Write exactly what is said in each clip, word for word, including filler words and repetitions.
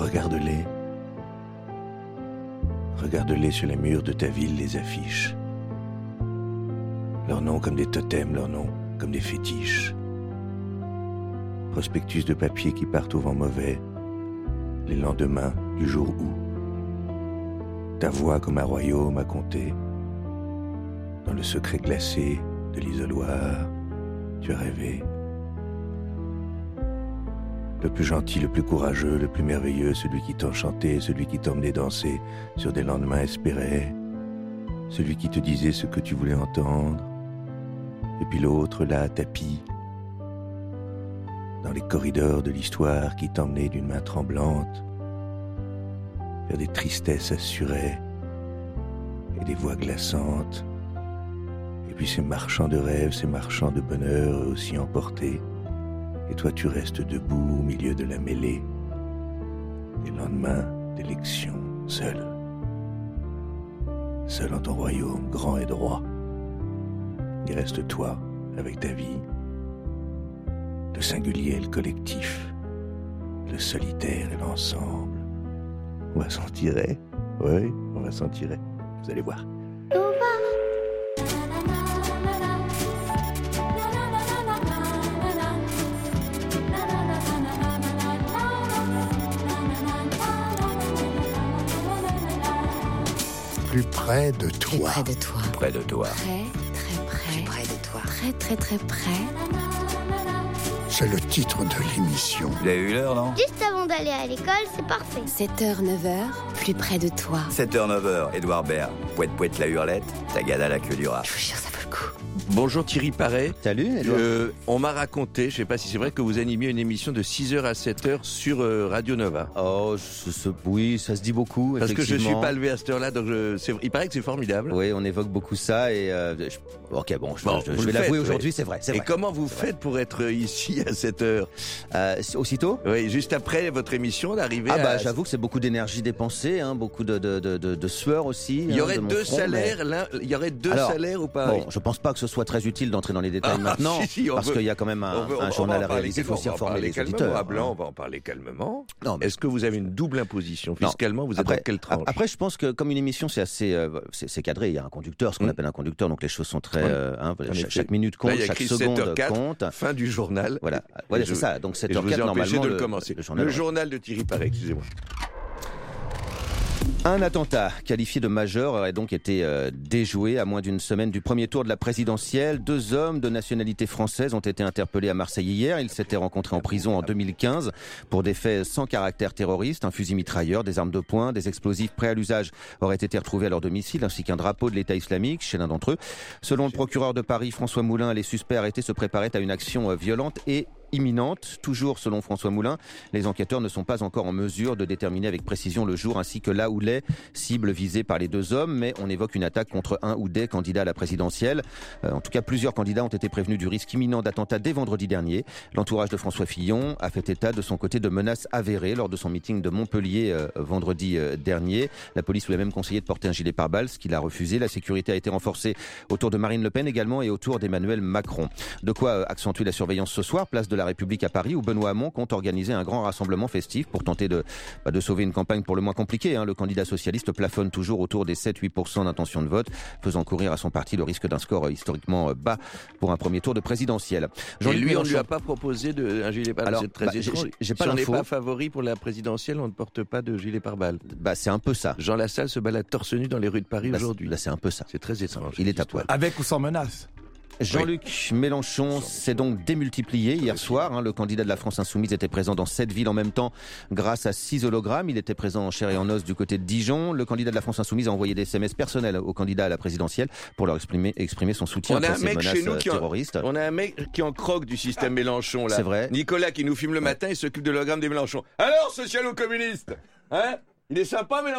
Regarde-les. Regarde-les sur les murs de ta ville, les affiches. Leurs noms comme des totems, leurs noms comme des fétiches. Prospectus de papier qui partent au vent mauvais, les lendemains du jour où. Ta voix comme un royaume à compter. Dans le secret glacé de l'isoloir, tu as rêvé. Le plus gentil, le plus courageux, le plus merveilleux, celui qui t'enchantait, celui qui t'emmenait danser sur des lendemains espérés, celui qui te disait ce que tu voulais entendre, et puis l'autre là, tapis, dans les corridors de l'histoire qui t'emmenait d'une main tremblante vers des tristesses assurées et des voix glaçantes, et puis ces marchands de rêves, ces marchands de bonheur aussi emportés. Et toi tu restes debout au milieu de la mêlée, des lendemains d'élection, seul. Seul en ton royaume, grand et droit. Il reste toi, avec ta vie, le singulier et le collectif, le solitaire et l'ensemble. On va s'en tirer, oui, on va s'en tirer, vous allez voir. Plus près de toi. Plus près de toi. Près de toi. Très, très près. Plus près de toi. Très, très, très près. C'est le titre de l'émission. Vous avez eu l'heure, non ? Juste avant d'aller à l'école, c'est parfait. sept heures, neuf heures, plus près de toi. sept heures, neuf heures, Édouard Baird. Pouette, pouette, la hurlette. Tagada, la queue du rat. Je vous jure, ça vaut le coup. Bonjour Thierry Paré. Salut, Edouard. Euh, on m'a raconté, je sais pas si c'est vrai, que vous animiez une émission de six heures à sept heures sur euh, Radio Nova. Oh, ce, ce, oui, ça se dit beaucoup. Parce que je suis pas levé à cette heure-là, donc je, c'est, il paraît que c'est formidable. Oui, on évoque beaucoup ça et euh, je, ok, bon, je, bon, je, je vais l'avouer faites, aujourd'hui, oui. c'est vrai, c'est et vrai. comment vous faites pour être ici à cette heure ? euh, Aussitôt ? Oui, juste après votre émission, d'arriver. Ah bah, à... j'avoue que c'est beaucoup d'énergie dépensée, hein, beaucoup de, de, de, de, de sueur aussi. Il y aurait hein, deux front, salaires, mais... l'un, il y aurait deux Alors, salaires ou pas ? Bon, je pense pas que ce soit très utile d'entrer dans les détails ah, maintenant, si, si, parce veut, qu'il y a quand même un, veut, un journal à réaliser, il faut aussi informer les auditeurs. À Blanc, hein. on va en parler calmement. Non, mais... Est-ce que vous avez une double imposition fiscalement ? Vous êtes après, dans quelle tranche ? Après, je pense que comme une émission, c'est assez, euh, c'est, c'est cadré. Il y a un conducteur, ce qu'on mmh. appelle un conducteur, donc les choses sont très, ouais. euh, hein, chaque, chaque minute compte, là, chaque seconde compte. Fin du journal. Voilà, voilà, c'est je, ça. Donc sept heures quatre normalement. de le, le commencer. Le journal, le journal de Thierry Paré, excusez-moi. Un attentat qualifié de majeur aurait donc été euh, déjoué à moins d'une semaine du premier tour de la présidentielle. Deux hommes de nationalité française ont été interpellés à Marseille hier. Ils s'étaient rencontrés en prison en deux mille quinze pour des faits sans caractère terroriste. Un fusil mitrailleur, des armes de poing, des explosifs prêts à l'usage auraient été retrouvés à leur domicile, ainsi qu'un drapeau de l'État islamique chez l'un d'entre eux. Selon le procureur de Paris, François Moulin, les suspects arrêtés se préparaient à une action violente et imminente. Toujours selon François Moulin, les enquêteurs ne sont pas encore en mesure de déterminer avec précision le jour ainsi que là où les cibles visées par les deux hommes, mais on évoque une attaque contre un ou des candidats à la présidentielle. Euh, en tout cas, plusieurs candidats ont été prévenus du risque imminent d'attentat dès vendredi dernier. L'entourage de François Fillon a fait état de son côté de menaces avérées lors de son meeting de Montpellier euh, vendredi euh, dernier. La police lui a même conseillé de porter un gilet pare-balles, ce qu'il a refusé. La sécurité a été renforcée autour de Marine Le Pen également et autour d'Emmanuel Macron. De quoi euh, accentuer la surveillance ce soir, place de la République à Paris, où Benoît Hamon compte organiser un grand rassemblement festif pour tenter de, bah, de sauver une campagne pour le moins compliquée. Hein. Le candidat socialiste plafonne toujours autour des sept à huit pour cent d'intention de vote, faisant courir à son parti le risque d'un score historiquement bas pour un premier tour de présidentiel. Et lui, on ne lui a pas proposé de, un gilet pare-balles. C'est très bah, étrange. J'ai, j'ai pas si on n'est pas favori pour la présidentielle, on ne porte pas de gilet pare-balles. Bah, c'est un peu ça. Jean Lassalle se balade torse nu dans les rues de Paris bah, aujourd'hui. Là, c'est un peu ça. C'est très étrange. Il est à poil. Avec ou sans menace ? Jean-Luc oui. Mélenchon s'est donc démultiplié hier soir. Hein, le candidat de la France Insoumise était présent dans sept villes en même temps grâce à six hologrammes. Il était présent en chair et en os du côté de Dijon. Le candidat de la France Insoumise a envoyé des S M S personnels aux candidats à la présidentielle pour leur exprimer, exprimer son soutien on a pour un ces mec menaces chez nous qui terroristes. En, on a un mec qui en croque du système Mélenchon là. C'est vrai. Nicolas qui nous filme le matin, il s'occupe de l'hologramme des Mélenchon. Alors, social ou communiste ? Hein ? Il est sympa Mélenchon ?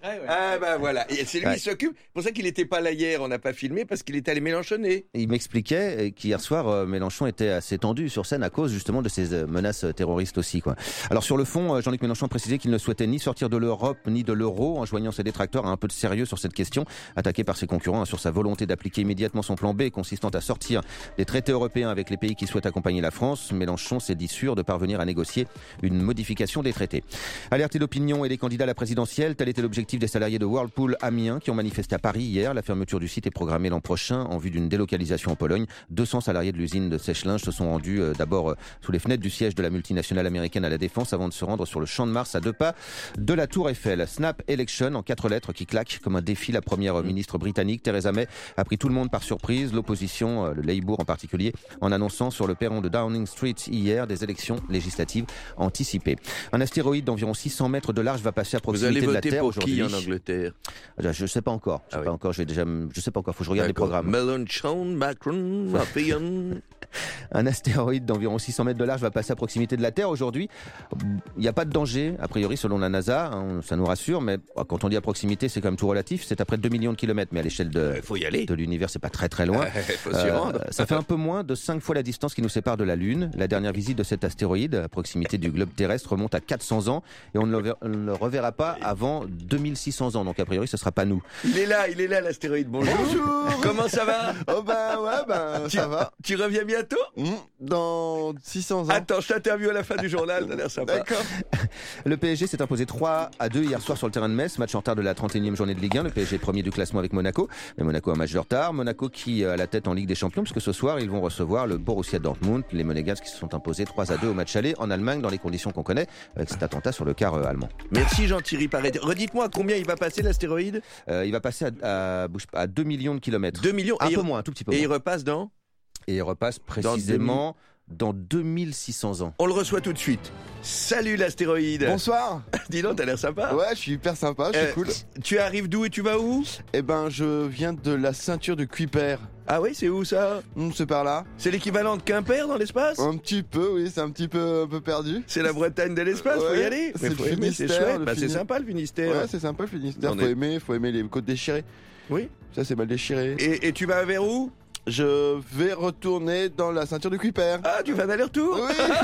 Ah, ouais. ah bah voilà, et c'est lui ouais. qui s'occupe. C'est pour ça qu'il n'était pas là hier, on n'a pas filmé parce qu'il était allé mélenchonner. Il m'expliquait qu'hier soir, euh, Mélenchon était assez tendu sur scène à cause justement de ces euh, menaces terroristes aussi, quoi. Alors sur le fond, euh, Jean-Luc Mélenchon a précisé qu'il ne souhaitait ni sortir de l'Europe ni de l'euro, en joignant ses détracteurs à un peu de sérieux sur cette question, attaqué par ses concurrents hein, sur sa volonté d'appliquer immédiatement son plan B consistant à sortir des traités européens avec les pays qui souhaitent accompagner la France. Mélenchon s'est dit sûr de parvenir à négocier une modification des traités. Alerter l'opinion et les candidats à la présidentielle, tel était l'objectif des salariés de Whirlpool Amiens qui ont manifesté à Paris hier. La fermeture du site est programmée l'an prochain en vue d'une délocalisation en Pologne. deux cents salariés de l'usine de sèche-linge se sont rendus euh, d'abord euh, sous les fenêtres du siège de la multinationale américaine à la Défense avant de se rendre sur le Champ de Mars à deux pas de la Tour Eiffel. Snap Election en quatre lettres qui claquent comme un défi. La première ministre britannique Theresa May a pris tout le monde par surprise. L'opposition, euh, le Labour en particulier, en annonçant sur le perron de Downing Street hier des élections législatives anticipées. Un astéroïde d'environ six cents mètres de large va passer à proximité de la Terre aujourd'hui. Vous allez voter pour qui en Angleterre? Je ne sais pas encore. Je sais ah pas oui. encore. Je vais déjà. Je sais pas encore. Faut que je regarde D'accord. les programmes. Mélenchon, Macron, Macron. Un astéroïde d'environ six cents mètres de large va passer à proximité de la Terre aujourd'hui. Il n'y a pas de danger, a priori, selon la NASA. Hein, ça nous rassure, mais quand on dit à proximité, c'est quand même tout relatif. C'est à près de deux millions de kilomètres, mais à l'échelle de, faut y aller. de l'univers, c'est pas très très loin. Il faut s'y rendre. Euh, ça fait un peu moins de cinq fois la distance qui nous sépare de la Lune. La dernière visite de cet astéroïde à proximité du globe terrestre remonte à quatre cents ans et on ne le, on ne le reverra pas avant deux mille six cents ans. Donc a priori, ce sera pas nous. Il est là, il est là l'astéroïde. Bonjour. Bonjour. Comment ça va? Oh bah ouais, bah tu, ça va. Tu reviens bientôt? Mmh, dans six cents ans. Attends, je t'interviewe à la fin du journal, ça a l'air sympa. D'accord. Le P S G s'est imposé trois à deux hier soir sur le terrain de Metz, match en retard de la trente et unième journée de Ligue un. Le P S G est premier du classement avec Monaco, mais Monaco a un match de retard. Monaco qui a la tête en Ligue des Champions, puisque ce soir ils vont recevoir le Borussia Dortmund. Les Monégasques qui se sont imposés trois à deux au match aller en Allemagne dans les conditions qu'on connaît, avec cet attentat sur le quart euh, allemand. Merci Jean-Thierry Paré. Redites-moi à combien il va passer l'astéroïde? euh, Il va passer à, à, à deux millions de kilomètres. deux millions. Un peu il... moins, un tout petit peu et moins. Et il repasse dans Et il repasse précisément dans deux mille six cents ans. On le reçoit tout de suite. Salut l'astéroïde. Bonsoir. Dis donc, t'as l'air sympa. Ouais, je suis hyper sympa, je suis euh, cool. Tu arrives d'où et tu vas où? Eh ben, je viens de la ceinture de Kuiper. Ah oui, c'est où ça? mmh, C'est par là. C'est l'équivalent de Quimper dans l'espace? Un petit peu, oui, c'est un petit peu, un peu perdu. C'est la Bretagne de l'espace, ouais, faut y aller. C'est Mais faut le aimer, c'est chouette. Bah, Fini... c'est sympa le Finistère. Ouais, c'est sympa le Finistère. On faut est... aimer, faut aimer les côtes déchirées. Oui. Ça, c'est mal déchiré. Et, et tu vas vers où? Je vais retourner dans la ceinture de Kuiper. Ah, tu vas d'aller-retour?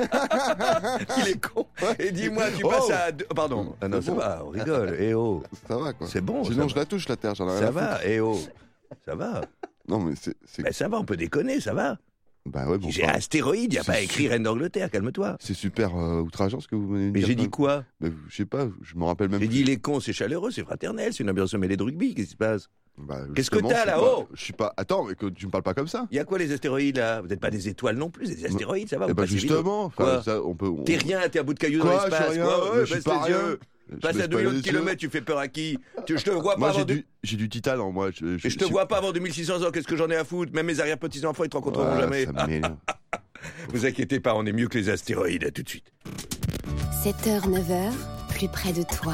Oui. Il est con. Et dis-moi, tu oh. passes à... Deux... Pardon. Ah non, ça bon. va, on rigole. Eh oh. Ça va, quoi. C'est bon. Sinon, je la touche, la Terre, j'en ai rien Ça à va, eh oh. Ça va. Non, mais c'est... c'est... Bah, ça va, on peut déconner, ça va. Bah ouais, bon. J'ai un astéroïde, y a pas écrit Reine d'Angleterre, calme-toi. C'est super euh, outrageant ce que vous venez de Mais dire. j'ai dit quoi? Bah, je sais pas, je me rappelle même J'ai plus. dit les cons, c'est chaleureux, c'est fraternel, c'est une ambiance mêlée de rugby, qu'est-ce qui se passe? Bah, Qu'est-ce que t'as là-haut? Je suis pas. Attends, mais que tu me parles pas comme ça. Il y a quoi les astéroïdes là? Vous n'êtes pas des étoiles non plus, c'est des astéroïdes, ça va? Eh bah justement. Quoi? Ça, on peut. On... T'es rien, t'es un bout de caillou quoi, dans l'espace. Rien, quoi ouais, je suis pas rien. Yeux. Passe à deux millions de kilomètres, tu fais peur à qui? tu, Je te vois pas moi, avant. J'ai de... du, j'ai du titane en moi. Je, je, je te je... vois pas avant deux mille six cents ans, qu'est-ce que j'en ai à foutre? Même mes arrière-petits-enfants, ils te rencontreront ouais, jamais. Ça m'énerve. Vous inquiétez pas, on est mieux que les astéroïdes, à tout de suite. sept heures neuf heures, plus près de toi.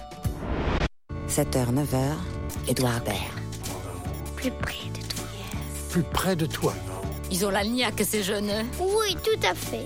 sept heures neuf heures, Édouard Baird. Plus près de toi. Yes. Plus près de toi. Ils ont la niaque, ces jeunes. Oui, tout à fait.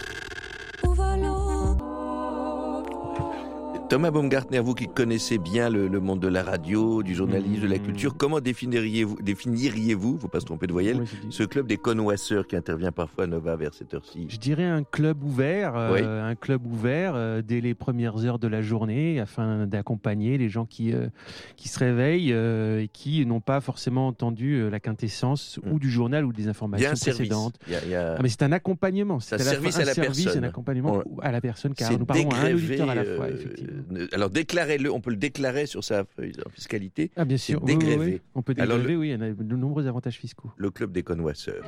Thomas Baumgartner, vous qui connaissez bien le, le monde de la radio, du journalisme, de la culture, comment définiriez-vous, définiriez-vous, faut pas se tromper de voyelle, oui, ce club des connoisseurs qui intervient parfois à Nova vers cette heure-ci? Je dirais un club ouvert, euh, oui. un club ouvert euh, dès les premières heures de la journée, afin d'accompagner les gens qui euh, qui se réveillent euh, et qui n'ont pas forcément entendu euh, la quintessence mmh. ou du journal ou des informations précédentes. Il y a, il y a... Ah, mais c'est un accompagnement, c'est, c'est un service à la, un service, personne, un accompagnement on... à la personne, car c'est nous parlons à un auditeur à la euh, fois, effectivement. Alors déclarez-le, on peut le déclarer sur sa feuille de fiscalité. Ah bien sûr, oui, oui, oui. On peut dégréver, le... oui, il y en a de nombreux avantages fiscaux. Le club des connoisseurs.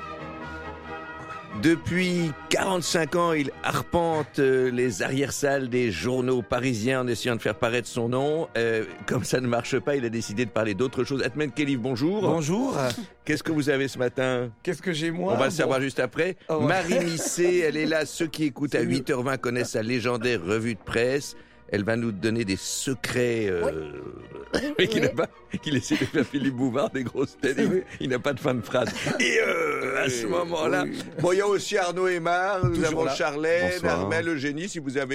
Depuis quarante-cinq ans, il arpente les arrière-salles des journaux parisiens en essayant de faire paraître son nom. Euh, comme ça ne marche pas, il a décidé de parler d'autre chose. Atmen Kelly, bonjour. Bonjour. Qu'est-ce que vous avez ce matin? Qu'est-ce que j'ai moi? On va le bon. savoir juste après. Oh, ouais. Marie Misset, elle est là. Ceux qui écoutent à huit heures vingt connaissent sa légendaire revue de presse. Elle va nous donner des secrets euh, oui. qu'il, n'a pas, qu'il essaie de faire Philippe Bouvard des grosses têtes. Oui. Il, il n'a pas de fin de phrase. Et euh, à ce moment-là, oui. bon, il y a aussi Arnaud Aymar, nous Toujours avons là. Charlène, Armel, Eugénie, si vous avez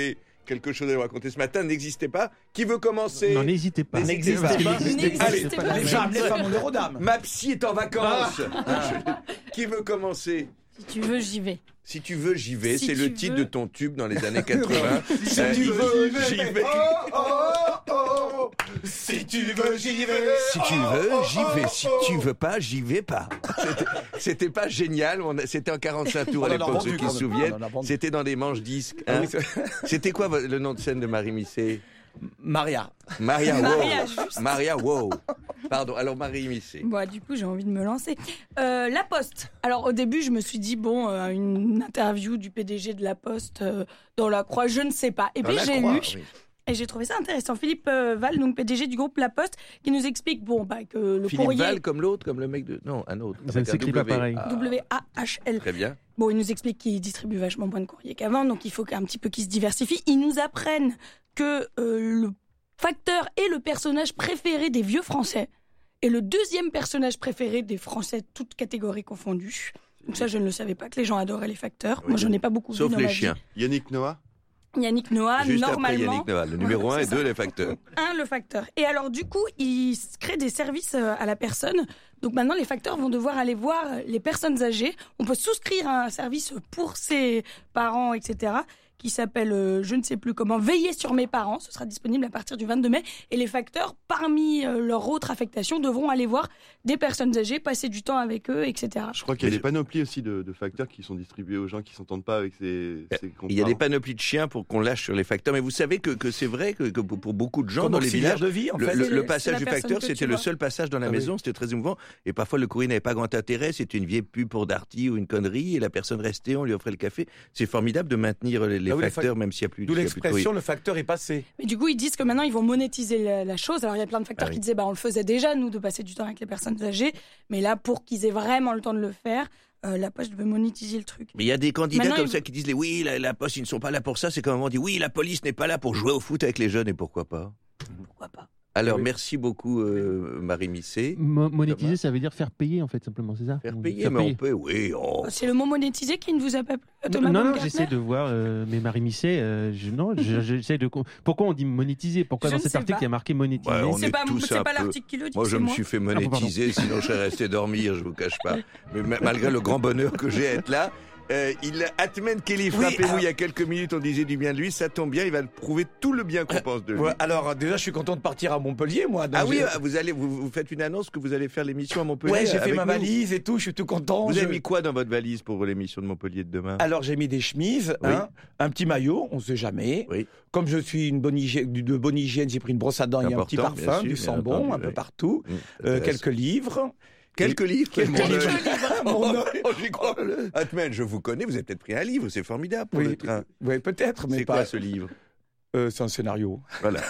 quelque chose à nous raconter ce matin. N'existez pas. Qui veut commencer? Non, n'hésitez pas. N'hésitez pas. Allez, les femmes, les femmes ont l'euro d'âme. Ma psy est en vacances. Ah. Qui veut commencer? Si tu veux, j'y vais. Si tu veux, j'y vais. Si C'est le titre veux. de ton tube dans les années quatre-vingts. Si Euh, tu veux, j'y vais. Oh, oh, oh. Si tu veux, j'y vais. Si tu veux, j'y vais. Si tu veux pas, j'y vais pas. C'était, c'était pas génial. On a- c'était en quarante-cinq tours à On en a l'époque, vendu, ceux qui quand se même. souviennent. On en a vendu. C'était dans des manches disques. Ah hein. oui, c'est- C'était quoi vo- le nom de scène de Marie Missé? Maria. Maria Wow. Maria, juste. Maria Wow. Pardon. Alors Marie Missé. Bon, du coup, j'ai envie de me lancer. Euh, la Poste. Alors, au début, je me suis dit, bon, euh, une interview du P D G de la Poste euh, dans la Croix, je ne sais pas. Et Dans puis, la j'ai Croix, lu. oui. Et j'ai trouvé ça intéressant. Philippe euh, Val, donc P D G du groupe La Poste, qui nous explique bon, bah, que le Philippe courrier. Val comme l'autre, comme le mec de. Non, un autre. Ça ne Avec un s'écrit pas W. pareil. Ah, W A H L. Très bien. Bon, ils nous expliquent qu'ils distribuent vachement moins de courrier qu'avant, donc il faut un petit peu qu'ils se diversifient. Ils nous apprennent que euh, le facteur est le personnage préféré des vieux Français et le deuxième personnage préféré des Français, toutes catégories confondues. Donc ça, je ne le savais pas, que les gens adoraient les facteurs. Oui. Moi, j'en ai pas beaucoup Sauf vu dans les ma chiens. Yannick Noah. vie. Yannick Noah, Juste après normalement. Yannick Noah. Le numéro un c'est et ça. deux, les facteurs. Un, le facteur. Et alors, du coup, ils créent des services euh, à la personne. Donc maintenant, les facteurs vont devoir aller voir les personnes âgées. On peut souscrire à un service pour ses parents, et cetera, qui s'appelle, euh, je ne sais plus comment, Veiller sur mes parents. Ce sera disponible à partir du vingt-deux mai. Et les facteurs, parmi euh, leur autre affectation, devront aller voir des personnes âgées, passer du temps avec eux, et cetera. Je crois qu'il y a Mais des panoplies aussi de, de facteurs qui sont distribués aux gens qui s'entendent pas avec ces, ces Il y a des comptes-parents. panoplies de chiens pour qu'on lâche sur les facteurs. Mais vous savez que, que c'est vrai que, que pour pour beaucoup de gens Comme dans les auxiliaire villages, de vie, en le, fait. le- C'est le le- c'est passage la du personne facteur, que c'était tu le vois. seul passage dans la Ah oui. maison. C'était très émouvant. Et parfois, le courrier n'avait pas grand intérêt. C'était une vieille pub pour Darty ou une connerie. Et la personne restait, on lui offrait le café. C'est formidable de maintenir les, les Ah oui, les facteurs, fac- même s'il n'y a plus D'où s'il y a plus de courrier. l'expression, le facteur est passé. Mais du coup, ils disent que maintenant, ils vont monétiser la, la chose. Alors, il y a plein de facteurs Ah oui. qui disaient, bah, on le faisait déjà, nous, de passer du temps avec les personnes âgées. Mais là, pour qu'ils aient vraiment le temps de le faire, euh, la Poste veut monétiser le truc. Mais il y a des candidats Maintenant, comme ils- ça qui disent les, oui, la, la poste, ils ne sont pas là pour ça. C'est comme on dit oui, la police n'est pas là pour jouer au foot avec les jeunes et pourquoi pas. Pourquoi pas? Alors, Oui. merci beaucoup, euh, Marie Missé. Mo- monétiser, ça veut dire faire payer, en fait, simplement, c'est ça? Faire On- payer, faire mais payer. on peut, oui. oh. C'est le mot monétiser qui ne vous a pas plu, Thomas Non, non, Baumgartner j'essaie de voir, euh, mais Marie Misset, euh, je, non, je- j'essaie de. co- Pourquoi on dit monétiser? Pourquoi Je dans ne cet sais article pas. il y a marqué monétiser? Ouais, on C'est est pas, tous c'est un pas peu- l'article qui le dit, Moi, je c'est me moi. suis fait Ah, pardon. monétiser, sinon je serais resté dormir, je vous cache pas. Mais ma- malgré le grand bonheur que j'ai à être là, euh, il Atmen Kelly, Oui, frappez-nous, alors- il y a quelques minutes, on disait du bien de lui, ça tombe bien, il va prouver tout le bien qu'on pense de lui. Ouais, alors, déjà, je suis content de partir à Montpellier, moi. donc Ah oui, j'ai- vous allez, vous, vous faites une annonce que vous allez faire l'émission à Montpellier. Ouais, j'ai fait avec ma nous. valise et tout, je suis tout content. Vous Je- avez mis quoi dans votre valise pour l'émission de Montpellier de demain? Alors j'ai mis des chemises, Oui. hein, un petit maillot, on sait jamais. Oui. Comme je suis une bonne hygiène, de bonne hygiène, j'ai pris une brosse à dents et un Important, petit bien parfum, sûr, du bien sambon, entendu, un peu oui. partout, Mmh, euh, intéressant. quelques livres. Quelques livres Quelques mon livres. œil. Mon œil. Oh, j'y crois. Atmen, je vous connais, vous avez peut-être pris un livre, c'est formidable pour Oui, le train. oui, peut-être, mais C'est pas. quoi ce livre? Euh, c'est un scénario. Voilà.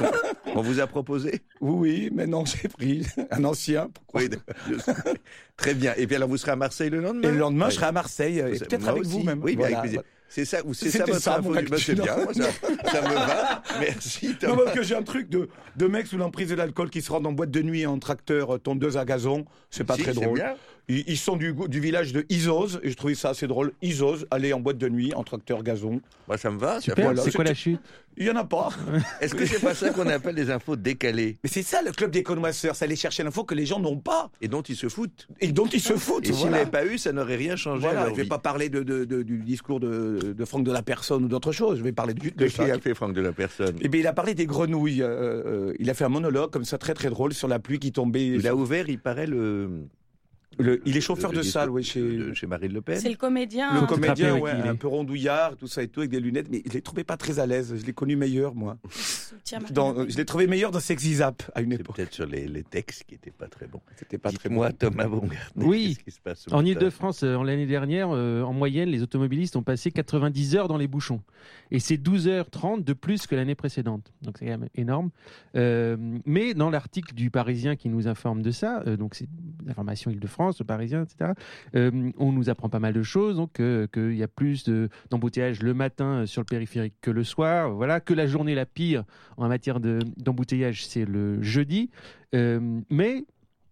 On vous a proposé? Oui, oui, mais non, j'ai pris un ancien. Pourquoi Oui, je sais. Très bien. Et puis alors, vous serez à Marseille le lendemain? Et le lendemain, Oui. je serai à Marseille, et Ça- peut-être moi avec aussi. vous même. Oui, bien Voilà. avec plaisir. C'est ça, ou c'est ça C'était votre ça, info mon du- bah, c'est actu, bien, non. moi, ça, ça me va. Merci, Non, Thomas. parce que j'ai un truc de, de mec sous l'emprise de l'alcool qui se rendent en boîte de nuit en tracteur euh, tondeuse à gazon. C'est pas Si, très c'est drôle. bien. Ils, ils sont du, du village de Izoz, et je trouvais ça assez drôle. Izoz, aller en boîte de nuit en tracteur gazon. Moi, ça me va. ça Super, fait- Voilà, c'est quoi c'est- la chute? Il y en a pas. Est-ce que c'est pas ça qu'on appelle des infos décalées Mais c'est ça le club des connoisseurs, c'est aller chercher l'info que les gens n'ont pas et dont ils se foutent? et dont ils se foutent. Et s'ils voilà. n'avaient pas eu, ça n'aurait rien changé à Voilà, leur je vais vie. pas parler de, de- de- du discours de, de Franck de la Personne ou d'autre chose. Je vais parler juste de De ça. qui a fait Franck de la Personne? Eh bien, il a parlé des grenouilles. euh, euh, il a fait un monologue comme ça très très drôle sur la pluie qui tombait. Il a ouvert, il paraît, le. Le- il est chauffeur le de discours salle, oui, chez. de- chez Marine Le Pen. C'est le comédien. Le Faut te comédien, rappeler ouais, qui il est. un peu rondouillard, tout ça et tout, avec des lunettes, mais je l'ai trouvé pas très à l'aise. Je l'ai connu meilleur, moi. Soutien Marine Dans, Le Pen. je l'ai trouvé meilleur dans Sexy Zap à une C'est époque. peut-être sur les, les textes qui n'étaient pas très bons. C'était pas très Dites-moi, bon. Thomas Baumgartner, Oui. qu'est-ce qui se passe ce En matin Ile-de-France, euh, en l'année dernière, euh, en moyenne, les automobilistes ont passé quatre-vingt-dix heures dans les bouchons. Et c'est douze heures trente de plus que l'année précédente. Donc c'est quand même énorme. Euh, mais dans l'article du Parisien qui nous informe de ça, euh, donc c'est l'information Ile-de-France, le Parisien, et cetera, euh, on nous apprend pas mal de choses. Donc euh, qu'il y a plus de, d'embouteillage le matin sur le périphérique que le soir. Voilà, que la journée la pire en matière de, d'embouteillage, c'est le jeudi. Euh, mais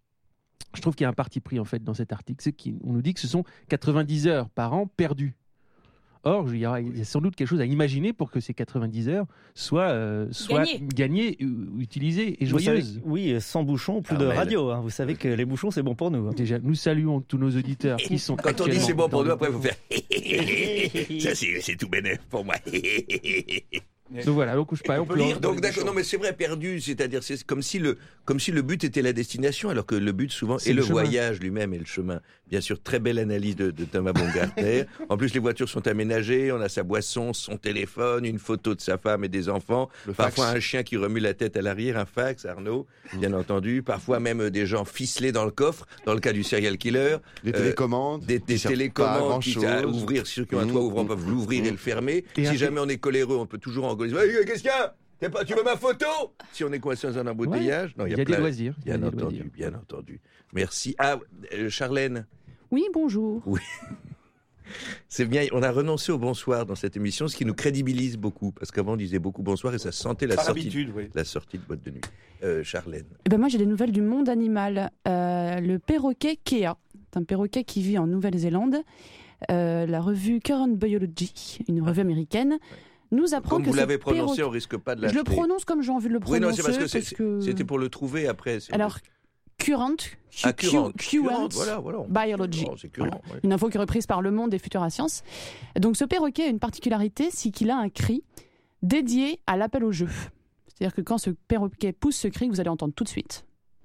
je trouve qu'il y a un parti pris en fait dans cet article, c'est qu'on nous dit que ce sont quatre-vingt-dix heures par an perdues. Or, il y, a, il y a sans doute quelque chose à imaginer pour que ces quatre-vingt-dix heures soient, euh, soient Gagnées. gagnées, euh, utilisées et Vous joyeuses. savez, oui, sans bouchons, plus Ah, de mais radio. Hein. Vous savez que les bouchons, c'est bon pour nous. Hein. Déjà, nous saluons tous nos auditeurs qui sont Quand on dit actuellement c'est bon pour dans nous, le- après, il faut faire. Ça, c'est c'est tout bénef pour moi. Donc voilà, donc je pas. On peut lire dans Donc les d'accord, bouchons. non mais c'est vrai, perdu, c'est-à-dire c'est comme si le comme si le but était la destination, alors que le but souvent C'est est le le chemin. voyage lui-même et le chemin. Bien sûr, très belle analyse de, de Thomas Baumgartner. En plus, les voitures sont aménagées, on a sa boisson, son téléphone, une photo de sa femme et des enfants, Le fax. parfois un chien qui remue la tête à l'arrière, un fax, Arnaud, bien entendu, parfois même des gens ficelés dans le coffre, dans le cas du serial killer. Des Euh, télécommandes. Des, des qui servent pas à télécommandes qui grand-chose. à ouvrir, ceux qui ont un toit Mmh. ouvrant peuvent l'ouvrir et le fermer. Et si un- jamais on est coléreux, on peut toujours en gueuler. Hey, qu'est-ce qu'il y a T'es pas, tu veux ma photo Si on est coincé dans un embouteillage. Non, Il y a des plein- loisirs. il y a Bien des entendu, loisirs. bien entendu. Merci. Ah, euh, Charlène, Oui, bonjour. c'est bien. On a renoncé au bonsoir dans cette émission, ce qui nous crédibilise beaucoup, parce qu'avant on disait beaucoup bonsoir et ça sentait la Par sortie, habitude, oui. la sortie de boîte de nuit. Euh, Charlène. Eh ben moi, j'ai des nouvelles du monde animal. Euh, le perroquet Kea, c'est un perroquet qui vit en Nouvelle-Zélande. Euh, la revue Current Biology, une revue américaine, nous apprend Comme que vous ce l'avez prononcé, perroquet- on risque pas de Je l'acheter. le prononce comme j'ai envie de le Oui, prononcer. non, c'est parce que c'est- que- c'était pour le trouver après. c'est- Alors, Current, Ah, Q- Current, Current Current, voilà, voilà. Biology. Oh, c'est Current, ouais. Une info qui est reprise par Le Monde et Futura Science. Donc ce perroquet a une particularité, c'est qu'il a un cri dédié à l'appel au jeu. C'est-à-dire que quand ce perroquet pousse ce cri, vous allez entendre tout de suite.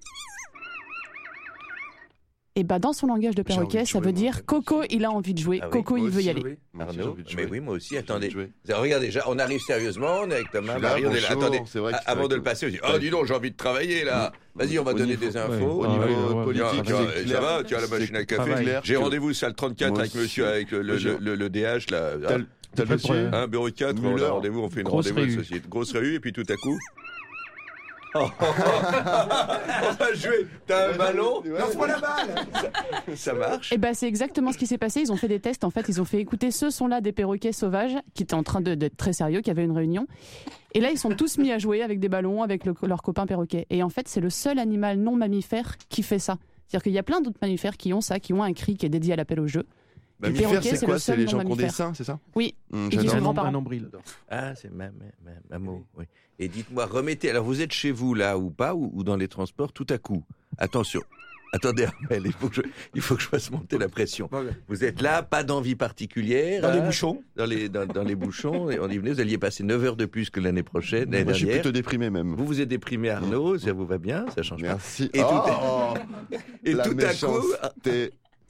Et bah dans son langage de J'ai envie perroquet, de ça jouer, veut moi, dire en fait. Coco, il a envie de jouer, Ah oui, Coco, moi il veut y aussi, aller. Oui, Moi aussi, j'ai Arnaud, envie de mais jouer. oui, moi aussi, J'ai envie de attendez. jouer. Alors, regardez, déjà, on arrive sérieusement, on est avec Thomas, Je suis là, Marie, on est là. bonjour, Attendez, c'est vrai que a- je avant suis de le avec passer, on dit, vous. oh, dis donc, j'ai envie de travailler, là. Vas-y, on va Au donner niveau- des infos. ouais, Au ouais, niveau ouais, euh, ouais, politique, bien, c'est ça clair. va, tu as la machine à C'est café. clair J'ai que- rendez-vous salle trente-quatre Moi avec aussi. monsieur, avec le, le, Moi, j'ai- le, le D H, là. T'as le- t'as le Pas de monsieur problème. Un bureau de quatre, on a Muller. rendez-vous, on fait une Grosse rendez-vous à la réu. société. Grosse réu, et puis tout à coup. Oh, oh, oh. On va jouer. T'as un ballon Lance-moi la balle. Ça, ça marche. Et bah c'est exactement ce qui s'est passé. Ils ont fait des tests. En fait, ils ont fait écouter ce son-là des perroquets sauvages qui étaient en train de- d'être très sérieux, qui avaient une réunion. Et là, ils sont tous mis à jouer avec des ballons, avec le- leurs copains perroquets. Et en fait, c'est le seul animal non mammifère qui fait ça. C'est-à-dire qu'il y a plein d'autres mammifères qui ont ça, qui ont un cri qui est dédié à l'appel au jeu. Le Mammifère, perroquet, c'est c'est quoi le C'est seul les gens qui ont des non-mammifère. seins, c'est ça Oui. Hum, Et qui j'adore. sont Un, nom- grands-parents. un nombril. Ah, c'est ma, ma, ma, Mamo, oui. Et dites-moi, remettez. Alors, vous êtes chez vous, là, ou pas, ou, ou dans les transports, tout à coup. Attention. Attendez, Armel, il faut que je, il faut que je fasse monter la pression. Vous êtes là, pas d'envie particulière. Dans les hein, bouchons. Dans les, dans, dans les bouchons. Et on y venait, vous alliez passer neuf heures de plus que l'année prochaine, l'année Moi, je suis dernière. plutôt déprimé même. Vous vous êtes déprimé, Arnaud, ça vous va bien, ça change Merci. Et tout Oh, Et la tout à coup, méchanceté.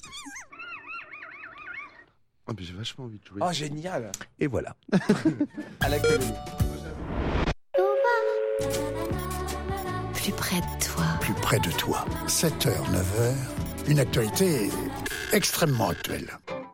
Ah, mais j'ai vachement envie de jouer. Oh, génial. et voilà. À la colonie. Plus près de toi. Plus près de toi. sept heures, neuf heures. Une actualité extrêmement actuelle.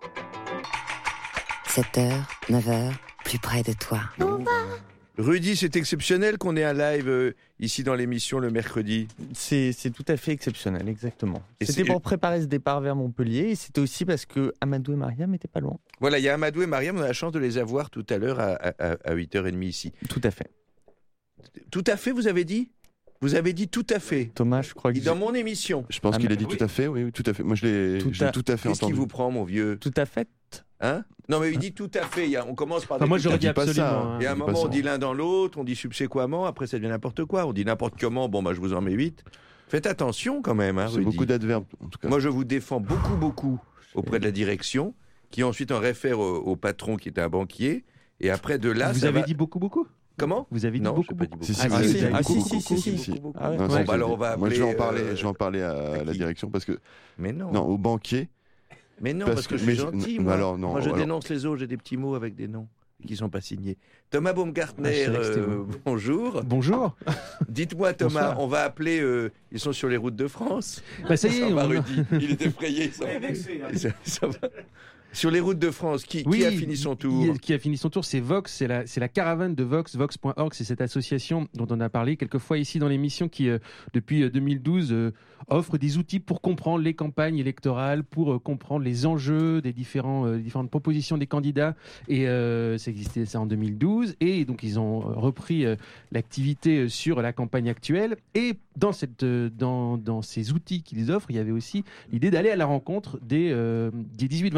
sept heures, neuf heures, plus près de toi. Rudy, c'est exceptionnel qu'on ait un live euh, ici dans l'émission le mercredi. C'est c'est tout à fait exceptionnel, exactement. Et C'était c'est- pour préparer ce départ vers Montpellier et c'était aussi parce que Amadou et Mariam n'étaient pas loin. Voilà, il y a Amadou et Mariam, on a la chance de les avoir tout à l'heure à, à, à huit heures trente ici. Tout à fait. Tout à fait, vous avez dit Vous avez dit tout à fait. Thomas, je crois que Dans j'ai- mon émission. Je pense Ah, qu'il mais- a dit tout à fait, oui, oui, tout à fait. Moi, je l'ai Tout je l'ai à- tout à fait Qu'est-ce qui entendu. vous prend, mon vieux tout à fait. Hein Non, mais il dit tout à fait. Il y a- on commence par Enfin, des moi, tout j'aurais à dit dis pas absolument. ça. hein. Et à un dis pas moment, on ça. dit l'un dans l'autre, on dit subséquemment, après ça devient n'importe quoi. On dit n'importe comment, bon, bah, je vous en mets huit. Faites attention quand même, hein, C'est Rudy. beaucoup d'adverbes, en tout cas. Moi, je vous défends beaucoup, beaucoup auprès de la direction, qui ensuite en réfère au, au patron qui était un banquier. Et après, de là, Vous ça avez va- dit beaucoup, beaucoup Comment Vous avez dit Non, beaucoup, j'ai pas dit beaucoup. beaucoup. Si, si, Ah, vous si, avez si, dit ah, beaucoup, si, beaucoup, si, si, beaucoup, si. beaucoup, beaucoup. Ah ouais. Non, Bon, c'est- bah, alors, on va Moi, je vais en appeler, parler, euh, je vais en parler à, à la qui direction parce que Mais non. non, au banquier. Mais non, Parce parce, que, que- je suis mais- gentil, mais moi. alors, non, moi, je alors- dénonce les autres, j'ai des petits mots avec des noms qui sont pas signés. Thomas Baumgartner, Ah, je savais que c'était euh, bonjour. Bonjour. Dites-moi, Thomas, Bonsoir. on va appeler... euh, ils sont sur les routes de France. Bah, ça y est, Ça va, on a- Rudy. Il est effrayé. Ça, ça, ça va. Sur les routes de France, qui, qui a fini son tour il- Qui a fini son tour, c'est Vox, c'est la, c'est la caravane de Vox, Vox point org, c'est cette association dont on a parlé quelques fois ici dans l'émission qui, euh, depuis euh, deux mille douze, euh, offre des outils pour comprendre les campagnes électorales, pour euh, comprendre les enjeux des différents, euh, différentes propositions des candidats. Et euh, ça existait ça en deux mille douze. Et donc ils ont euh, repris euh, l'activité euh, sur la campagne actuelle. Et dans, cette, euh, dans, dans ces outils qu'ils offrent, il y avait aussi l'idée d'aller à la rencontre des, euh, des dix-huit vingt-cinq ans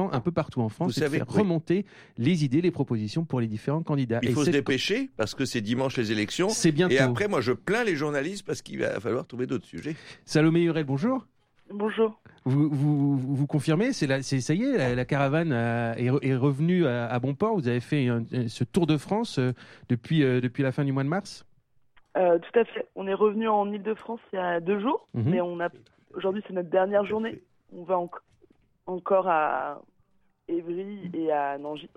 gens un peu partout en France, Vous c'est savez, de faire oui. remonter les idées, les propositions pour les différents candidats. Il Et faut se cette- dépêcher parce que c'est dimanche les élections. C'est bientôt. Et après, moi, je plains les journalistes parce qu'il va falloir trouver d'autres sujets. Salomé Hurel, bonjour. Bonjour. Vous, vous, vous, vous confirmez, c'est la, c'est, ça y est, la, la caravane a- est, re- est revenue à, à bon port. Vous avez fait un- ce tour de France euh, depuis, euh, depuis la fin du mois de mars. Euh, tout à fait. On est revenu en Ile-de-France il y a deux jours, Mhm. mais on a aujourd'hui c'est notre dernière journée. On va en- encore à Évry et à Nangy.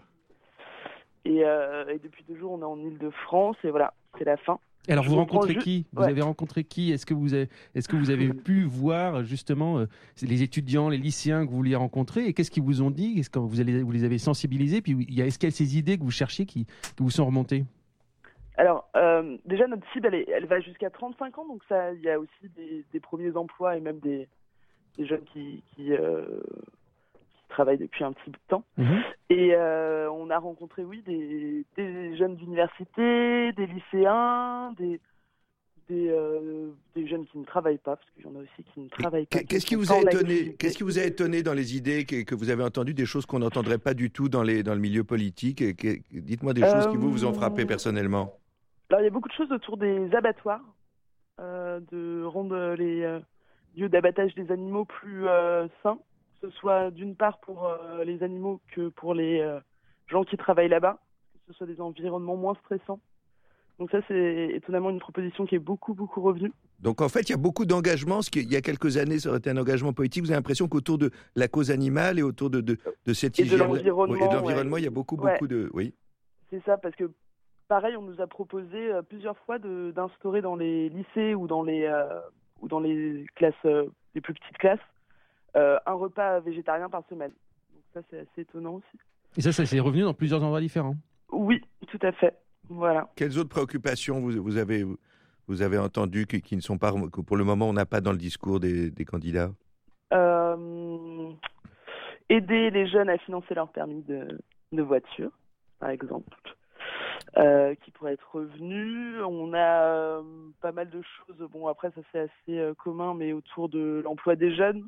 Et, euh, et depuis deux jours, on est en Ile-de-France et voilà, c'est la fin. Alors Je vous reprends rencontrez ju- qui Vous Ouais. avez rencontré qui Est-ce que vous avez, est-ce que vous avez pu voir justement euh, les étudiants, les lycéens que vous vouliez rencontrer et qu'est-ce qu'ils vous ont dit Est-ce que vous, allez, vous les avez sensibilisés Puis il y a, est-ce qu'il y a ces idées que vous cherchiez qui, qui vous sont remontées? Alors, euh, déjà, notre cible, elle, est- elle va jusqu'à trente-cinq ans, donc ça, il y a aussi des, des premiers emplois et même des, des jeunes qui, qui, euh, qui travaillent depuis un petit bout de temps. Et euh, on a rencontré, oui, des, des jeunes d'université, des lycéens, des, des, euh, des jeunes qui ne travaillent pas, parce qu'il y en a aussi qui ne travaillent pas. Qu'est-ce qui sont vous sans a étonné l'activité. Qu'est-ce qui vous a étonné dans les idées que, que vous avez entendues, des choses qu'on n'entendrait pas du tout dans, les, dans le milieu politique et que- Dites-moi des choses qui vous, vous ont frappé personnellement. Alors, il y a beaucoup de choses autour des abattoirs, euh, de rendre les euh, lieux d'abattage des animaux plus euh, sains, que ce soit d'une part pour euh, les animaux que pour les euh, gens qui travaillent là-bas, que ce soit des environnements moins stressants. Donc ça, c'est étonnamment une proposition qui est beaucoup, beaucoup revenue. Donc en fait, il y a beaucoup d'engagement. Ce qui, il y a quelques années, ça aurait été un engagement politique. Vous avez l'impression qu'autour de la cause animale et autour de, de, de cette Et de hygiène- l'environnement, Oui, et de l'environnement, ouais. il y a beaucoup, Ouais. beaucoup de... Oui. C'est ça, parce que pareil, on nous a proposé euh, plusieurs fois de- d'instaurer dans les lycées ou dans les, euh, ou dans les classes, euh, les plus petites classes, euh, un repas végétarien par semaine. Donc ça, c'est assez étonnant aussi. Et ça, ça s'est revenu dans plusieurs endroits différents. Oui, tout à fait. Voilà. Quelles autres préoccupations vous, vous, avez, vous avez entendues qui, qui ne sont pas, que pour le moment, on n'a pas dans le discours des, des candidats? Euh, aider les jeunes à financer leur permis de, de voiture, par exemple, euh, qui pourrait être revenu. On a euh, pas mal de choses. Bon, après, ça c'est assez euh, commun, mais autour de l'emploi des jeunes,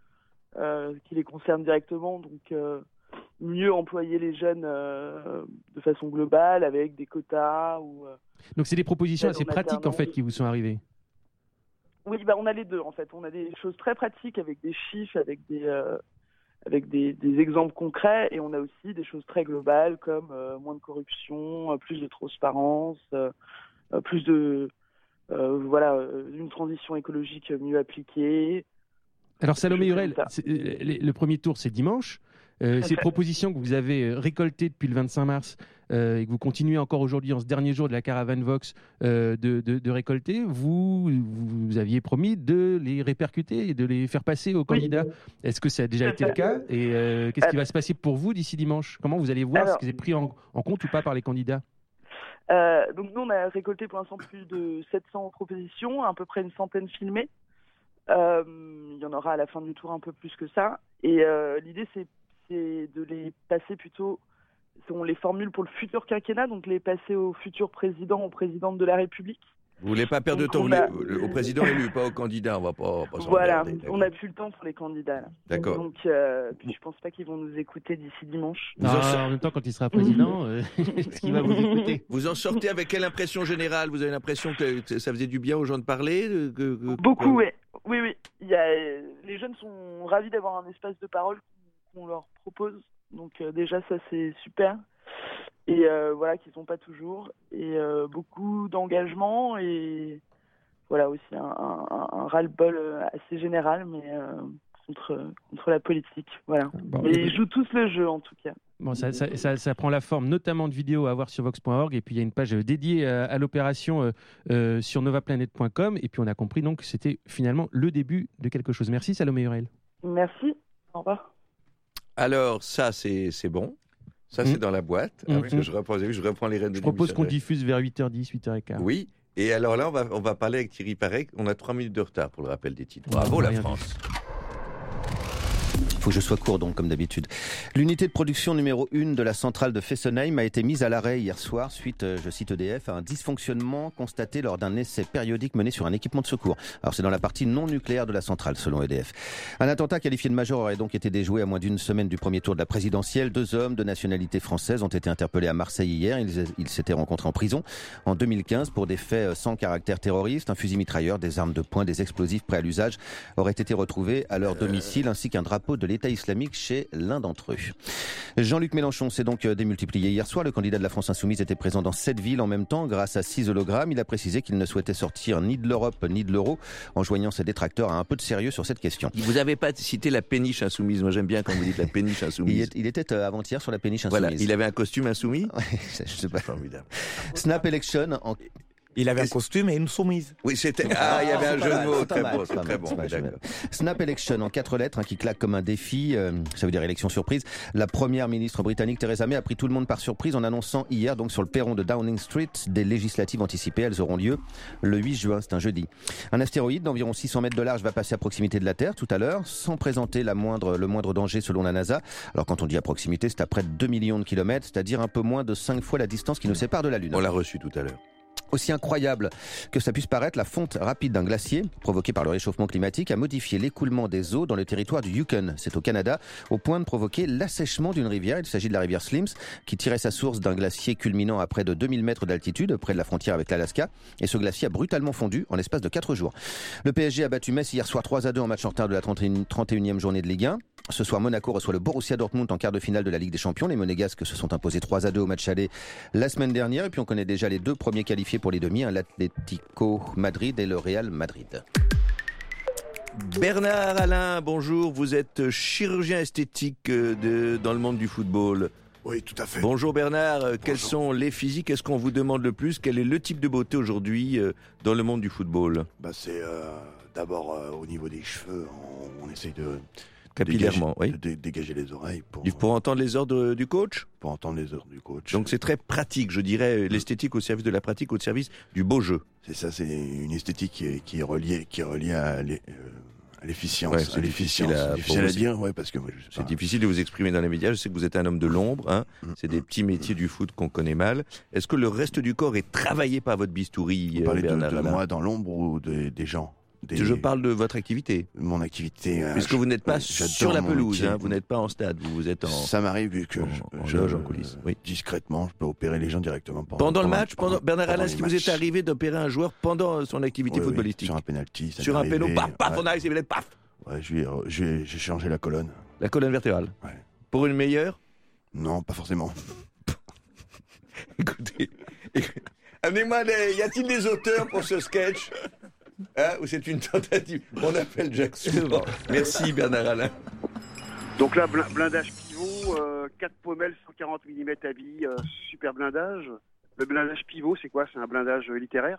euh, qui les concerne directement. Donc, euh, mieux employer les jeunes euh, de façon globale, avec des quotas ou. euh, Donc c'est des propositions Aide assez en pratiques en alternance. fait qui vous sont arrivées. Oui, bah, on a les deux en fait. On a des choses très pratiques avec des chiffres, avec des, euh, avec des, des exemples concrets, et on a aussi des choses très globales comme euh, moins de corruption, euh, plus de transparence, euh, euh, plus de euh, voilà, euh, une transition écologique mieux appliquée. Alors Salomé Choses Hurel, comme ça. c'est- euh, le le premier tour c'est dimanche. Euh, Tout à ces fait. propositions que vous avez euh, récoltées depuis le vingt-cinq mars euh, et que vous continuez encore aujourd'hui en ce dernier jour de la caravane Vox euh, de, de- de récolter, vous, vous aviez promis de les répercuter et de les faire passer aux candidats. Est-ce que ça a déjà été le cas? Et euh, qu'est-ce qui va se passer pour vous d'ici dimanche? Comment vous allez voir Alors- ce qui est pris en, en compte ou pas par les candidats? Euh, donc nous, on a récolté pour l'instant plus de sept cents propositions, à peu près une centaine filmées. Euh, il y en aura à la fin du tour un peu plus que ça. Et euh, l'idée, c'est c'est de les passer plutôt, on les formule pour le futur quinquennat, donc les passer au futur président, au président de la République. Vous voulez pas perdre de Donc, temps on vous a- voulez- au président élu, pas au candidat. On va pas, on va pas Voilà, s'emmerder, d'accord. on n'a plus le temps pour les candidats. là. D'accord. Donc, euh, puis je pense pas qu'ils vont nous écouter d'ici dimanche. Non, en même temps, quand il sera président, euh, est-ce qu'il va vous écouter? Vous en sortez avec quelle impression générale? Vous avez l'impression que ça faisait du bien aux gens de parler de- que- que- Beaucoup, oui. Oui, oui. Il y a, les jeunes sont ravis d'avoir un espace de parole qu'on leur propose. Donc euh, déjà, ça, c'est super. Et euh, voilà, qu'ils n'ont pas toujours. Et euh, beaucoup d'engagement et voilà aussi un, un, un ras-le-bol euh, assez général, mais euh, contre, contre la politique. Voilà. Bon, Mais eh ben- ils jouent tous le jeu, en tout cas. Bon, ça, ça, ça, ça prend la forme notamment de vidéos à voir sur vox point org et puis il y a une page dédiée à, à l'opération euh, euh, sur novaplanet point com et puis on a compris donc que c'était finalement le début de quelque chose. Merci Salomé Hurel. Merci. Au revoir. Alors, ça, c'est c'est bon. Ça, c'est Mm. dans la boîte. hein, Mm, parce que mm. je reprends, je reprends les rênes de Je propose l'émission. qu'on diffuse vers huit heures dix, huit heures quinze. Oui. Et alors là, on va, on va parler avec Thierry Parek. On a trois minutes de retard pour le rappel des titres. Bravo, On a la rien France. Faut que je sois court donc, comme d'habitude. L'unité de production numéro un de la centrale de Fessenheim a été mise à l'arrêt hier soir suite, je cite E D F, à un dysfonctionnement constaté lors d'un essai périodique mené sur un équipement de secours. Alors c'est dans la partie non nucléaire de la centrale, selon E D F. Un attentat qualifié de majeur aurait donc été déjoué à moins d'une semaine du premier tour de la présidentielle. Deux hommes de nationalité française ont été interpellés à Marseille hier. Ils, ils s'étaient rencontrés en prison en deux mille quinze pour des faits sans caractère terroriste. Un fusil mitrailleur, des armes de poing, des explosifs prêts à l'usage auraient été retrouvés à leur domicile, ainsi qu'un drapeau de l'État islamique chez l'un d'entre eux. Jean-Luc Mélenchon s'est donc démultiplié hier soir. Le candidat de la France Insoumise était présent dans sept villes en même temps grâce à six hologrammes. Il a précisé qu'il ne souhaitait sortir ni de l'Europe ni de l'euro, en joignant ses détracteurs à un peu de sérieux sur cette question. Vous n'avez pas cité la péniche insoumise. Moi j'aime bien quand vous dites la péniche insoumise. Il, il était euh, avant-hier sur la péniche insoumise. Voilà, il avait un costume insoumis. Je sais pas. Formidable. Snap Election en... Il avait un costume et une soumise. Oui, c'était. Ah, il y avait un jeu de mots très bon, très bon. Snap Election en quatre lettres, hein, qui claque comme un défi. Euh, ça veut dire élection surprise. La première ministre britannique Theresa May a pris tout le monde par surprise en annonçant hier, donc sur le perron de Downing Street, des législatives anticipées. Elles auront lieu le huit juin, c'est un jeudi. Un astéroïde d'environ six cents mètres de large va passer à proximité de la Terre tout à l'heure, sans présenter la moindre, le moindre danger selon la NASA. Alors quand on dit à proximité, c'est à près de deux millions de kilomètres, c'est-à-dire un peu moins de cinq fois la distance qui nous sépare de la Lune. On l'a reçu tout à l'heure. Aussi incroyable que ça puisse paraître, la fonte rapide d'un glacier, provoquée par le réchauffement climatique, a modifié l'écoulement des eaux dans le territoire du Yukon. C'est au Canada, au point de provoquer l'assèchement d'une rivière. Il s'agit de la rivière Slims, qui tirait sa source d'un glacier culminant à près de deux mille mètres d'altitude, près de la frontière avec l'Alaska. Et ce glacier a brutalement fondu en l'espace de quatre jours. Le P S G a battu Metz hier soir trois à deux en match en retard de la trente et unième journée de Ligue un. Ce soir, Monaco reçoit le Borussia Dortmund en quart de finale de la Ligue des Champions. Les Monégasques se sont imposés trois à deux au match aller la semaine dernière. Et puis on connaît déjà les deux premiers qualifiés pour les demi, hein, l'Atlético Madrid et le Real Madrid. Bernard Alain, bonjour. Vous êtes chirurgien esthétique de, dans le monde du football. Oui, tout à fait. Bonjour Bernard. Bonjour. Quels sont les physiques? Est-ce qu'on vous demande le plus? Quel est le type de beauté aujourd'hui dans le monde du football? Bah, c'est euh, d'abord euh, au niveau des cheveux, on, on essaye de... Capillairement, dégager, oui. de, de dégager les oreilles. Pour, pour entendre les ordres du coach? Pour entendre les ordres du coach. Donc c'est très pratique, je dirais, l'esthétique au service de la pratique, au service du beau jeu. C'est ça, c'est une esthétique qui est, qui est reliée, qui est reliée à, l'e, euh, à l'efficience. Ouais, c'est difficile à, difficile à dire, ouais, parce que moi, c'est pas... difficile de vous exprimer dans les médias. Je sais que vous êtes un homme de l'ombre, hein. Mmh. C'est des petits métiers du foot qu'on connaît mal. Est-ce que le reste du corps est travaillé par votre bistouri? Vous parlez Bernard de, de moi dans l'ombre ou de, des gens? Des... Je parle de votre activité. Mon activité. Puisque je... vous n'êtes pas ouais, sur la pelouse, hein, vous n'êtes pas en stade, vous, vous êtes en. Ça m'arrive vu que en, je, en loge, je, en coulisses. Oui. Discrètement, je peux opérer les gens directement pendant, pendant, pendant le match. Pendant, pendant Bernard Alain, est-ce qu'il vous est arrivé d'opérer un joueur pendant son activité oui, footballistique? Oui, sur un penalty. Sur un péno, paf, paf, on arrive, c'est paf. Ouais, j'ai, j'ai, j'ai changé la colonne. La colonne vertébrale. Ouais. Pour une meilleure? Non, pas forcément. Écoutez, amenez-moi les. Y a-t-il des auteurs pour ce sketch? Hein, ou c'est une tentative? On appelle Jacques Souban. Merci Bernard Alain. Donc là, blindage pivot, euh, quatre pommelles, cent quarante millimètres à billes, euh, super blindage. Le blindage pivot, c'est quoi? C'est un blindage littéraire?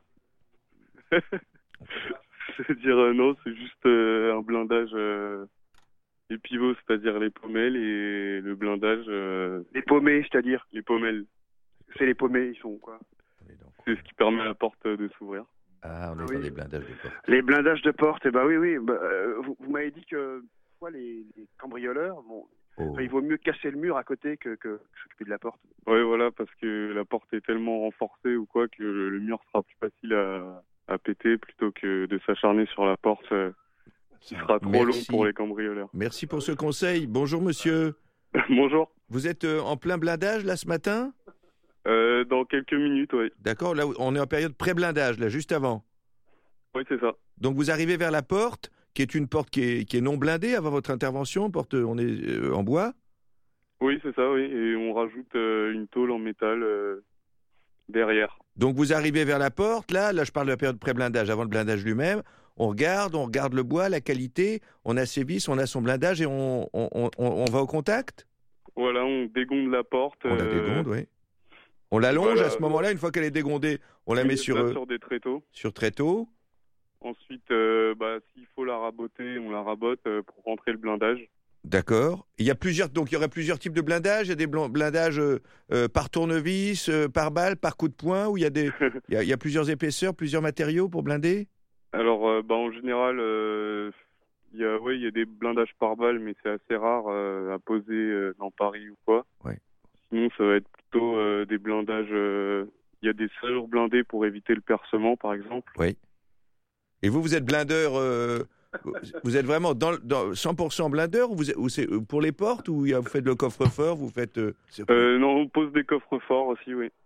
C'est-à-dire, euh, non, c'est juste euh, un blindage. Euh, les pivots, c'est-à-dire les pommelles, et le blindage. Euh, les pommées, c'est-à-dire? Les pommelles. C'est les pommées, ils sont quoi? C'est ce qui permet à la porte de s'ouvrir. Ah, on est ah, dans oui. les blindages de porte. Les blindages de porte, eh ben oui, oui. Bah, euh, vous, vous m'avez dit que quoi, les, les cambrioleurs, bon, oh. enfin, il vaut mieux casser le mur à côté que, que, que s'occuper de la porte. Oui, voilà, parce que la porte est tellement renforcée ou quoi que le, le mur sera plus facile à, à péter plutôt que de s'acharner sur la porte. Euh, qui sera trop Merci. long pour les cambrioleurs. Merci pour ce conseil. Bonjour, monsieur. Bonjour. Vous êtes euh, en plein blindage là ce matin? Euh, dans quelques minutes, oui. D'accord, là on est en période pré-blindage, là, juste avant. Oui, c'est ça. Donc vous arrivez vers la porte, qui est une porte qui est, qui est non blindée avant votre intervention, porte, on est euh, en bois? Oui, c'est ça, oui, et on rajoute euh, une tôle en métal euh, derrière. Donc vous arrivez vers la porte, là, là je parle de la période pré-blindage, avant le blindage lui-même, on regarde, on regarde le bois, la qualité, on a ses vis, on a son blindage et on, on, on, on va au contact? Voilà, on dégonde la porte. On la dégonde, euh... oui. On l'allonge voilà, à ce moment-là, une fois qu'elle est dégondée, on la oui, met sur, euh, sur des tréteaux. Sur tréteaux. Ensuite, euh, bah, s'il faut la raboter, on la rabote euh, pour rentrer le blindage. D'accord. Il y a plusieurs, donc il y aurait plusieurs types de blindages. Il y a des blindages euh, euh, par tournevis, euh, par balle, par coup de poing, où il y a des, il y a, il y a plusieurs épaisseurs, plusieurs matériaux pour blinder. Alors, euh, bah, en général, euh, Il y a, ouais, il y a des blindages par balle, mais c'est assez rare euh, à poser euh, dans Paris ou quoi. Ouais. Sinon, ça va être plutôt euh, des blindages. euh, Il y a des serrures blindées pour éviter le percement, par exemple. Oui. Et vous, vous êtes blindeur, euh, vous êtes vraiment dans, dans cent pour cent blindeur ou, vous, ou c'est pour les portes ou vous faites le coffre-fort, vous faites... Euh, Euh, non, on pose des coffres forts aussi, oui.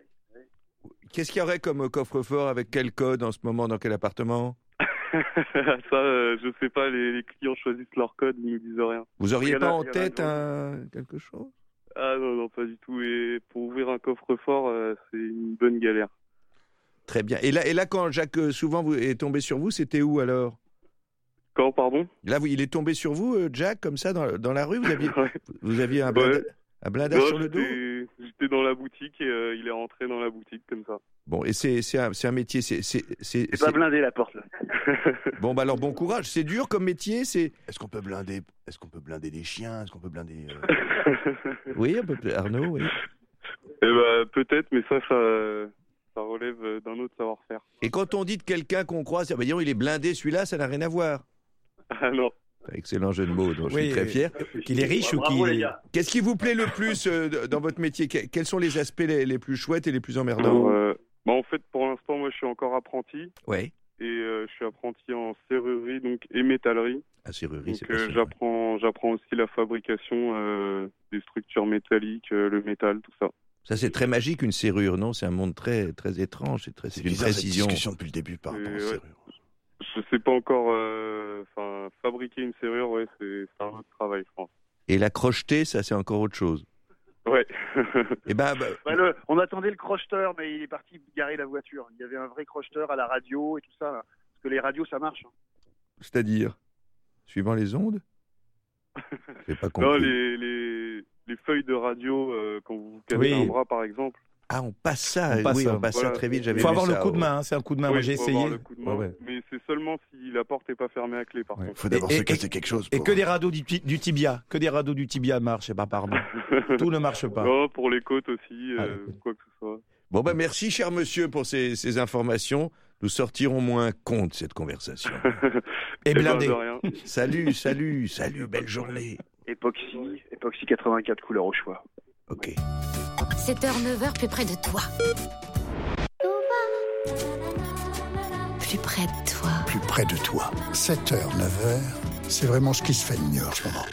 Qu'est-ce qu'il y aurait comme coffre-fort avec quel code en ce moment, dans quel appartement? Ça, euh, je sais pas, les, les clients choisissent leur code, ils nous disent rien. Vous auriez Rien pas à- en rien à tête dire. un... quelque chose? Ah non, non, pas du tout. Et pour ouvrir un coffre-fort, euh, c'est une bonne galère. Très bien. Et là, et là quand Jacques euh, souvent vous, est tombé sur vous, c'était où alors? Quand, pardon? Là, vous, il est tombé sur vous, euh, Jack, comme ça, dans, dans la rue? Vous aviez, Ouais. vous aviez un, Ouais. blindage, un blindage Non, sur le dos? j'étais- J'étais dans la boutique et euh, il est rentré dans la boutique comme ça. Bon, et c'est c'est un, c'est un métier... C'est c'est- c'est- C'est pas c'est- blindé la porte là. Bon, bah alors bon courage. C'est dur comme métier, c'est... Est-ce qu'on peut blinder Est-ce qu'on peut blinder des chiens? Est-ce qu'on peut blinder euh, Oui, un peu plus. Arnaud, oui. Eh ben, peut-être, mais ça, ça, ça relève d'un autre savoir-faire. Et quand on dit de quelqu'un qu'on croise, ah bah, disons, il est blindé, celui-là, ça n'a rien à voir. Ah non. Excellent jeu de mots, dont je Oui, suis très oui. fier. Qu'il est riche ou Bravo, qu'il les gars. Qu'est-ce qui vous plaît le plus euh, dans votre métier? Que- Quels sont les aspects les, les plus chouettes et les plus emmerdants? Alors, euh, bah, en fait, pour l'instant, moi, je suis encore apprenti. Ouais. Et euh, je suis apprenti en serrurerie donc, et métallerie. La serrurerie, c'est Donc, euh, passionnant. j'apprends, j'apprends aussi la fabrication euh, des structures métalliques, euh, le métal, tout ça. Ça, c'est très magique, une serrure, non? C'est un monde très, très étrange, c'est très, c'est une bizarre, cette précision. discussion depuis le début par rapport Et, aux ouais. serrures. Je sais pas encore. euh, Enfin, fabriquer une serrure, ouais, c'est c'est un autre travail, je pense. Et la crocheter, ça, c'est encore autre chose. Ouais. Eh ben, bah, Ouais, le- on attendait le crocheteur, mais il est parti garer la voiture. Il y avait un vrai crocheteur à la radio et tout ça. Là. Parce que les radios, ça marche. hein. c'est-à-dire, suivant les ondes? J'ai pas compris. Non, les, les, les feuilles de radio, euh, quand vous vous cassez Oui. un bras, par exemple. Ah, on passe ça, On passe oui, ça. on passe Voilà. ça très vite. Il J'avais faut vu avoir ça, le coup de oh. main, hein, c'est un coup de main. Oui, Moi, j'ai faut avoir essayé. le coup de main. Ouais, ouais. Mais c'est seulement si la porte n'est pas fermée à clé, par Ouais. contre. Faut d'abord Et- se et- casser quelque chose. Et pour- que des radeaux du, ti- du tibia, que des radeaux du tibia marchent, et pas pardon. Tout ne marche pas. Non, pour les côtes aussi, Ah, euh, les côtes. quoi que ce soit. Bon, ben merci, cher monsieur, pour ces, ces informations. Nous sortirons moins compte de cette conversation. Et Eh ben, blindé. de rien. Salut, salut, salut, belle journée. Époxy, époxy quatre-vingt-quatre couleur au choix. Ok. sept heures neuf heures plus près de toi. Plus près de toi. Plus près de toi. sept heures, neuf heures, c'est vraiment ce qui se fait de mieux en ce moment.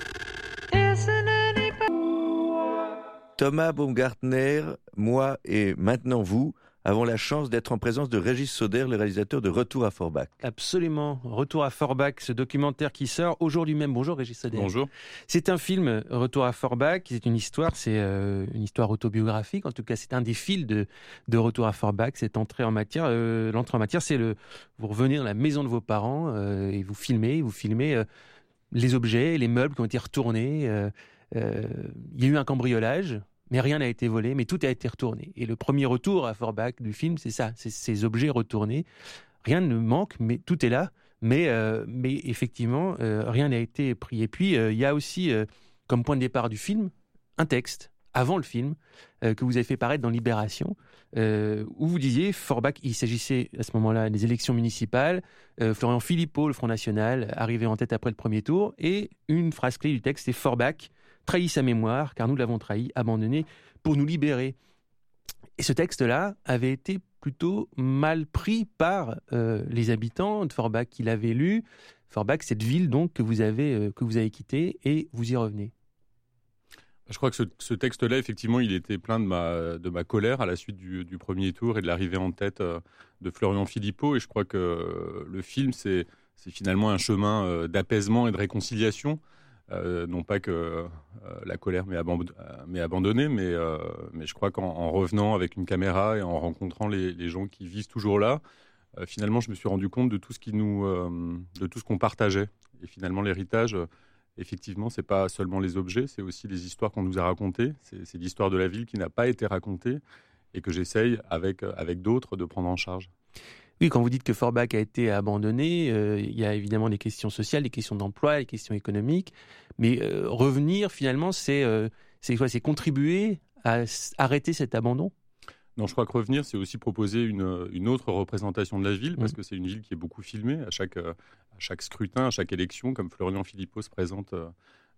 Thomas Baumgartner, moi et maintenant vous avons la chance d'être en présence de Régis Soder, le réalisateur de Retour à Forbach. Absolument. Retour à Forbach, ce documentaire qui sort aujourd'hui même. Bonjour Régis Soder. Bonjour. C'est un film, Retour à Forbach. C'est une histoire, c'est euh, une histoire autobiographique. En tout cas, c'est un des fils de, de Retour à Forbach. C'est entrée en matière. Euh, l'entrée en matière, c'est le vous revenez dans la maison de vos parents euh, et vous filmez, vous filmez euh, les objets, les meubles qui ont été retournés. Euh, euh, il y a eu un cambriolage. Mais rien n'a été volé, mais tout a été retourné. Et le premier retour à Forbach du film, c'est ça, c'est ces objets retournés. Rien ne manque, mais tout est là. Mais, euh, mais effectivement, euh, rien n'a été pris. Et puis, euh, il y a aussi, euh, comme point de départ du film, un texte, avant le film, euh, que vous avez fait paraître dans Libération, euh, où vous disiez, Forbach, il s'agissait à ce moment-là des élections municipales, euh, Florian Philippot, le Front National, arrivait en tête après le premier tour, et une phrase clé du texte, c'est Forbach trahit sa mémoire, car nous l'avons trahi, abandonné, pour nous libérer. Et ce texte-là avait été plutôt mal pris par euh, les habitants de Forbach qui l'avaient lu. Forbach, cette ville donc que vous avez, euh, que vous avez quittée, et vous y revenez. Je crois que ce, ce texte-là, effectivement, il était plein de ma, de ma colère à la suite du, du premier tour et de l'arrivée en tête euh, de Florian Philippot. Et je crois que euh, le film, c'est, c'est finalement un chemin euh, d'apaisement et de réconciliation. Euh, non pas que euh, la colère m'ait, abandonné, m'ait abandonné, mais, euh, mais je crois qu'en en revenant avec une caméra et en rencontrant les, les gens qui vivent toujours là, euh, finalement, je me suis rendu compte de tout ce qui nous, euh, de tout ce qu'on partageait. Et finalement, l'héritage, euh, effectivement, c'est pas seulement les objets, c'est aussi les histoires qu'on nous a racontées. C'est, c'est l'histoire de la ville qui n'a pas été racontée et que j'essaye avec avec d'autres de prendre en charge. Oui, quand vous dites que Forbach a été abandonné, euh, il y a évidemment des questions sociales, des questions d'emploi, des questions économiques. Mais euh, revenir, finalement, c'est, euh, c'est quoi? C'est contribuer à s- arrêter cet abandon? Non, je crois que revenir, c'est aussi proposer une, une autre représentation de la ville, parce mmh. que c'est une ville qui est beaucoup filmée à chaque, à chaque scrutin, à chaque élection, comme Florian Philippot se présente euh,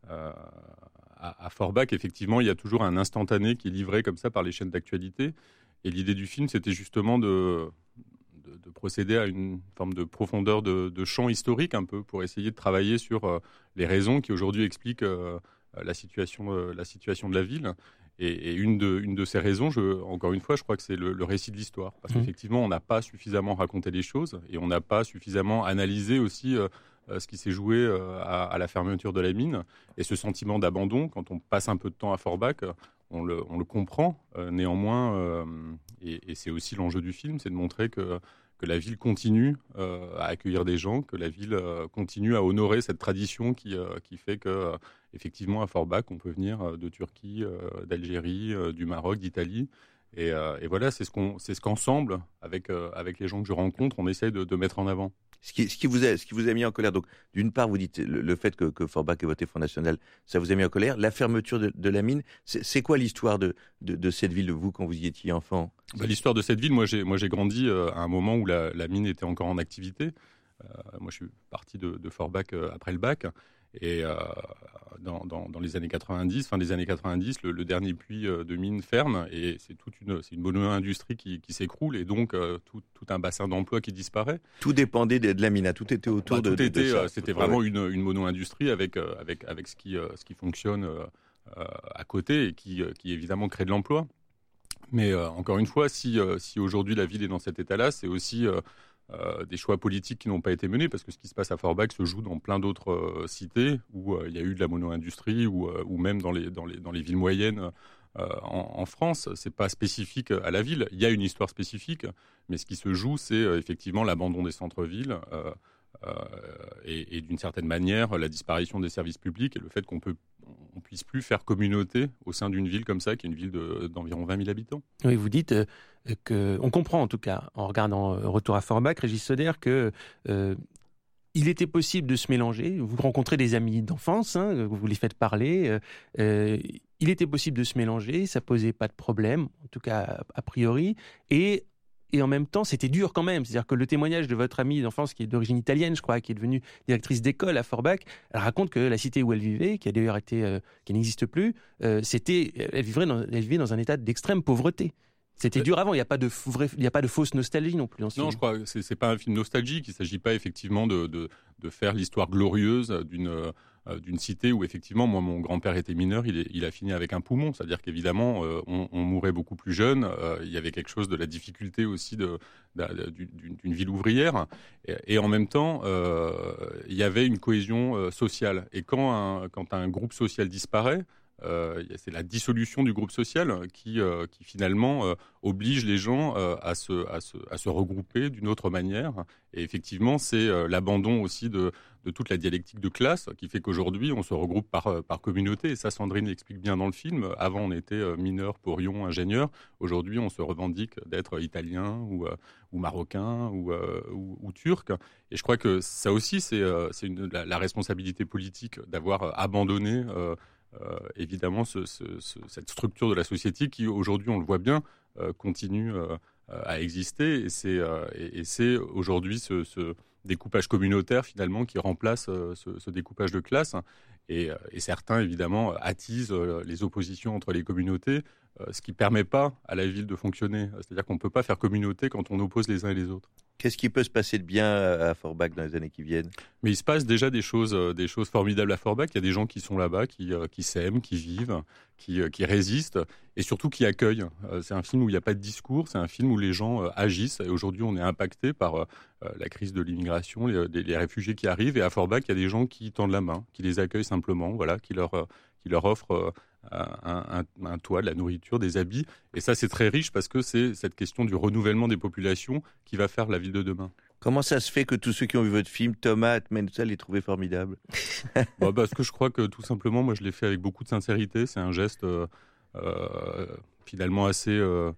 à, à Forbach. Effectivement, il y a toujours un instantané qui est livré comme ça par les chaînes d'actualité. Et l'idée du film, c'était justement de, de, de procéder à une forme de profondeur de, de champ historique, un peu, pour essayer de travailler sur euh, les raisons qui aujourd'hui expliquent euh, la, situation, euh, la situation de la ville. Et, et une, de, une de ces raisons, je, encore une fois, je crois que c'est le, le récit de l'histoire. Parce mmh. qu'effectivement, on n'a pas suffisamment raconté les choses et on n'a pas suffisamment analysé aussi euh, euh, ce qui s'est joué euh, à, à la fermeture de la mine. Et ce sentiment d'abandon, quand on passe un peu de temps à Forbach, on le, on le comprend. Euh, néanmoins, euh, et, et c'est aussi l'enjeu du film, c'est de montrer que, que la ville continue euh, à accueillir des gens, que la ville euh, continue à honorer cette tradition qui, euh, qui fait que... Euh, effectivement, à Forbach, on peut venir de Turquie, euh, d'Algérie, euh, du Maroc, d'Italie. Et, euh, et voilà, c'est ce, qu'on, c'est ce qu'ensemble, avec, euh, avec les gens que je rencontre, on essaye de, de mettre en avant. Ce qui, ce, qui vous a, ce qui vous a mis en colère, donc d'une part, vous dites le, le fait que, que Forbach ait voté Front National, ça vous a mis en colère. La fermeture de, de la mine, c'est, c'est quoi l'histoire de, de, de cette ville, vous, quand vous y étiez enfant? Bah, l'histoire de cette ville, moi j'ai, moi, j'ai grandi euh, à un moment où la, la mine était encore en activité. Euh, moi, je suis parti de, de Forbach euh, après le bac. Et euh, dans, dans, dans les années quatre-vingt-dix, fin des années quatre-vingt-dix, le, le dernier puits euh, de mine ferme et c'est toute une, c'est une mono-industrie qui, qui s'écroule et donc euh, tout, tout un bassin d'emploi qui disparaît. Tout dépendait de, de la mine, tout était autour bah, de, tout de, était, de ça. Euh, c'était vraiment une, une mono-industrie avec, euh, avec, avec ce, qui, euh, ce qui fonctionne euh, euh, à côté et qui, euh, qui évidemment crée de l'emploi. Mais euh, encore une fois, si, euh, si aujourd'hui la ville est dans cet état-là, c'est aussi... Euh, Euh, des choix politiques qui n'ont pas été menés, parce que ce qui se passe à Forbach se joue dans plein d'autres euh, cités où euh, il y a eu de la mono-industrie ou, euh, ou même dans les, dans les, dans les villes moyennes euh, en, en France. C'est pas spécifique à la ville. Il y a une histoire spécifique, mais ce qui se joue, c'est euh, effectivement l'abandon des centres-villes euh, euh, et, et d'une certaine manière la disparition des services publics et le fait qu'on peut on puisse plus faire communauté au sein d'une ville comme ça, qui est une ville de, d'environ vingt mille habitants. Oui, vous dites euh, qu'on comprend en tout cas, en regardant euh, Retour à Forbach, Régis Soder, que euh, il était possible de se mélanger. Vous rencontrez des amis d'enfance, hein, vous les faites parler. Euh, euh, il était possible de se mélanger, ça posait pas de problème, en tout cas a priori. Et Et en même temps, c'était dur quand même. C'est-à-dire que le témoignage de votre amie d'enfance, qui est d'origine italienne, je crois, qui est devenue directrice d'école à Forbach, elle raconte que la cité où elle vivait, qui a d'ailleurs été, euh, qui n'existe plus, euh, c'était, elle vivait dans, elle vivait dans un état d'extrême pauvreté. C'était dur avant. Il n'y a pas de vrai, il n'y a pas de fausse nostalgie non plus. Dans ce non, film. je crois que c'est, c'est pas un film nostalgique. Il ne s'agit pas effectivement de, de, de faire l'histoire glorieuse d'une euh, d'une cité où effectivement, moi, mon grand-père était mineur. Il, est, il a fini avec un poumon. C'est-à-dire qu'évidemment, euh, on, on mourait beaucoup plus jeune. Euh, il y avait quelque chose de la difficulté aussi de, de, de, d'une, d'une ville ouvrière. Et, et en même temps, euh, il y avait une cohésion euh, sociale. Et quand un, quand un groupe social disparaît, Euh, c'est la dissolution du groupe social qui, euh, qui finalement euh, oblige les gens euh, à, se, à, se, à se regrouper d'une autre manière. Et effectivement, c'est euh, l'abandon aussi de, de toute la dialectique de classe qui fait qu'aujourd'hui, on se regroupe par, par communauté. Et ça, Sandrine l'explique bien dans le film. Avant, on était euh, mineur, porion, ingénieur. Aujourd'hui, on se revendique d'être italien ou, euh, ou marocain ou, euh, ou, ou turc. Et je crois que ça aussi, c'est, euh, c'est une, la, la responsabilité politique d'avoir abandonné euh, Euh, évidemment ce, ce, ce, cette structure de la société qui aujourd'hui on le voit bien euh, continue euh, à exister et c'est, euh, et, et c'est aujourd'hui ce, ce découpage communautaire finalement qui remplace euh, ce, ce découpage de classe et, et certains évidemment attisent euh, les oppositions entre les communautés euh, ce qui ne permet pas à la ville de fonctionner, c'est-à-dire qu'on ne peut pas faire communauté quand on oppose les uns et les autres. Qu'est-ce qui peut se passer de bien à Forbach dans les années qui viennent? Mais il se passe déjà des choses, des choses formidables à Forbach. Il y a des gens qui sont là-bas, qui, qui s'aiment, qui vivent, qui, qui résistent et surtout qui accueillent. C'est un film où il n'y a pas de discours, c'est un film où les gens agissent. Et aujourd'hui, on est impacté par la crise de l'immigration, les, les réfugiés qui arrivent. Et à Forbach, il y a des gens qui tendent la main, qui les accueillent simplement, voilà, qui leur, qui leur offrent Un, un, un toit, de la nourriture, des habits. Et ça, c'est très riche parce que c'est cette question du renouvellement des populations qui va faire la ville de demain. Comment ça se fait que tous ceux qui ont vu votre film, Thomas, Atmen, tout ça, les trouvaient formidables? bah, Parce que je crois que tout simplement, moi, je l'ai fait avec beaucoup de sincérité. C'est un geste euh, euh, finalement assez... Euh,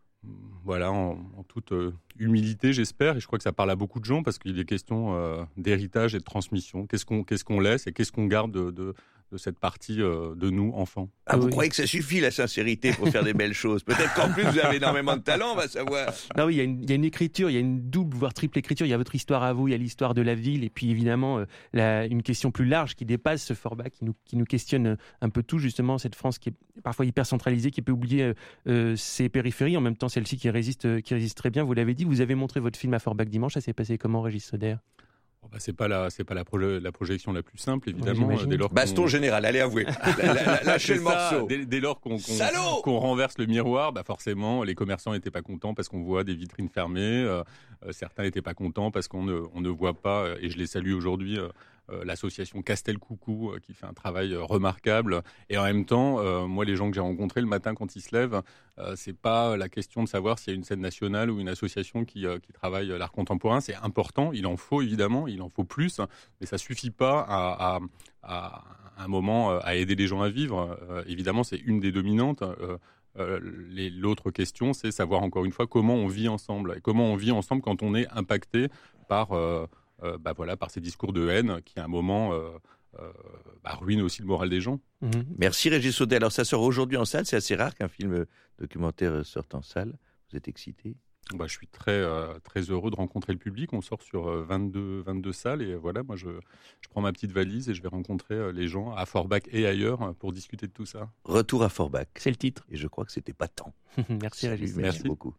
voilà, en, en toute euh, humilité, j'espère. Et je crois que ça parle à beaucoup de gens parce qu'il est question euh, d'héritage et de transmission. Qu'est-ce qu'on, qu'est-ce qu'on laisse et qu'est-ce qu'on garde de, de, de cette partie euh, de nous, enfants. Ah, vous Oui. croyez que ça suffit, la sincérité, pour faire des belles choses? Peut-être qu'en plus, vous avez énormément de talent, on va savoir. Non, oui, il y, a une, il y a une écriture, il y a une double, voire triple écriture. Il y a votre histoire à vous, il y a l'histoire de la ville, et puis évidemment, euh, la, une question plus large qui dépasse ce Forbach, qui nous, qui nous questionne un peu tout, justement, cette France qui est parfois hyper centralisée, qui peut oublier euh, euh, ses périphéries, en même temps celle-ci qui résiste, euh, qui résiste très bien. Vous l'avez dit, vous avez montré votre film à Forbach dimanche, ça s'est passé comment, Régis Soder? Bon, bah, c'est pas la, c'est pas la, proje- la projection la plus simple, évidemment. Oui, euh, dès lors Baston qu'on- général, allez avouer. La- la- la- Lâchez le C'est ça, morceau. Dès, dès lors qu'on, qu'on, Salaud qu'on renverse le miroir, bah forcément, les commerçants n'étaient pas contents parce qu'on voit des vitrines fermées. Euh, euh, certains n'étaient pas contents parce qu'on ne, on ne voit pas, euh, et je les salue aujourd'hui, euh, euh, l'association Castel Coucou euh, qui fait un travail euh, remarquable. Et en même temps, euh, moi, les gens que j'ai rencontrés le matin quand ils se lèvent, euh, c'est pas la question de savoir s'il y a une scène nationale ou une association qui, euh, qui travaille l'art contemporain. C'est important, il en faut évidemment, il en faut plus, mais ça suffit pas à, à, à un moment à aider les gens à vivre. Euh, évidemment, c'est une des dominantes. Euh, euh, les, l'autre question, c'est savoir encore une fois comment on vit ensemble et comment on vit ensemble quand on est impacté par, euh, euh, bah voilà, par ces discours de haine qui à un moment euh, euh, bah, ruinent aussi le moral des gens. Mmh. Merci Régis Saudet. Alors ça sort aujourd'hui en salle, c'est assez rare qu'un film documentaire sorte en salle. Vous êtes excité? Bah, je suis très, euh, très heureux de rencontrer le public. On sort sur euh, vingt-deux, vingt-deux salles et voilà, moi je, je prends ma petite valise et je vais rencontrer euh, les gens à Forbach et ailleurs euh, pour discuter de tout ça. Retour à Forbach. C'est le titre. Et je crois que c'était pas tant. Merci Régis. Merci, merci beaucoup.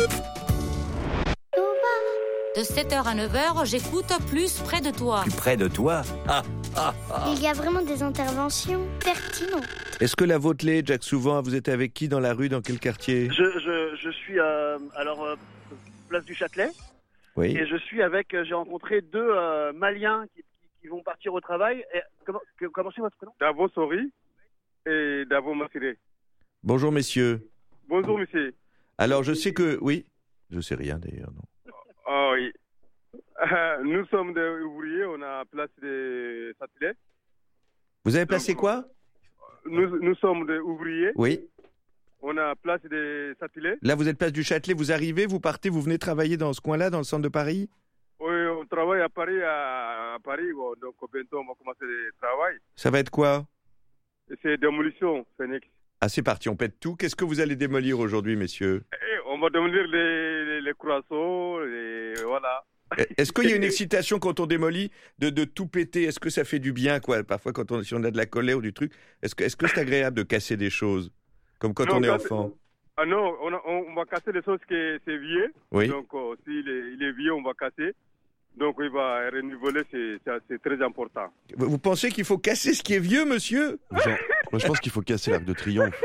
De sept heures à neuf heures, j'écoute Plus près de toi. Plus près de toi? Ah, ah, ah. Il y a vraiment des interventions pertinentes. Est-ce que la vôtre l'est, Jacques Souvent? Vous êtes avec qui dans la rue? Dans quel quartier? Je, je, je suis euh, alors euh, place du Châtelet. Oui. Et je suis avec, euh, j'ai rencontré deux euh, Maliens qui, qui, qui vont partir au travail. Et, comment, que, comment c'est votre prénom? Davo Sori et Davo Massiré. Bonjour messieurs. Bonjour monsieur. Alors je sais que... Oui, je sais rien d'ailleurs, non. Oh oui. Euh, nous sommes des ouvriers, on a placé des satellites. Vous avez placé Donc, quoi? nous, nous sommes des ouvriers. Oui. On a placé des satellites. Là, vous êtes place du Châtelet, vous arrivez, vous partez, vous venez travailler dans ce coin-là, dans le centre de Paris? Oui, on travaille à Paris, à, à Paris. Bon, donc bientôt, on va commencer le travail. Ça va être quoi? C'est démolition, Phoenix. Ah, c'est parti, on pète tout. Qu'est-ce que vous allez démolir aujourd'hui, messieurs? Et on va démolir les, les, les croissants, et voilà. Est-ce qu'il y a une excitation quand on démolit de, de tout péter? Est-ce que ça fait du bien, quoi? Parfois, quand on, si on a de la colère ou du truc, est-ce que, est-ce que c'est agréable de casser des choses? Comme quand non, on est casser, enfant? Ah non, on, a, on va casser les choses qui c'est vieux. Oui. Donc, euh, s'il est, il est vieux, on va casser. Donc, il va renouveler, c'est, c'est, c'est très important. Vous, vous pensez qu'il faut casser ce qui est vieux, monsieur? Genre, moi, je pense qu'il faut casser l'Arc de Triomphe.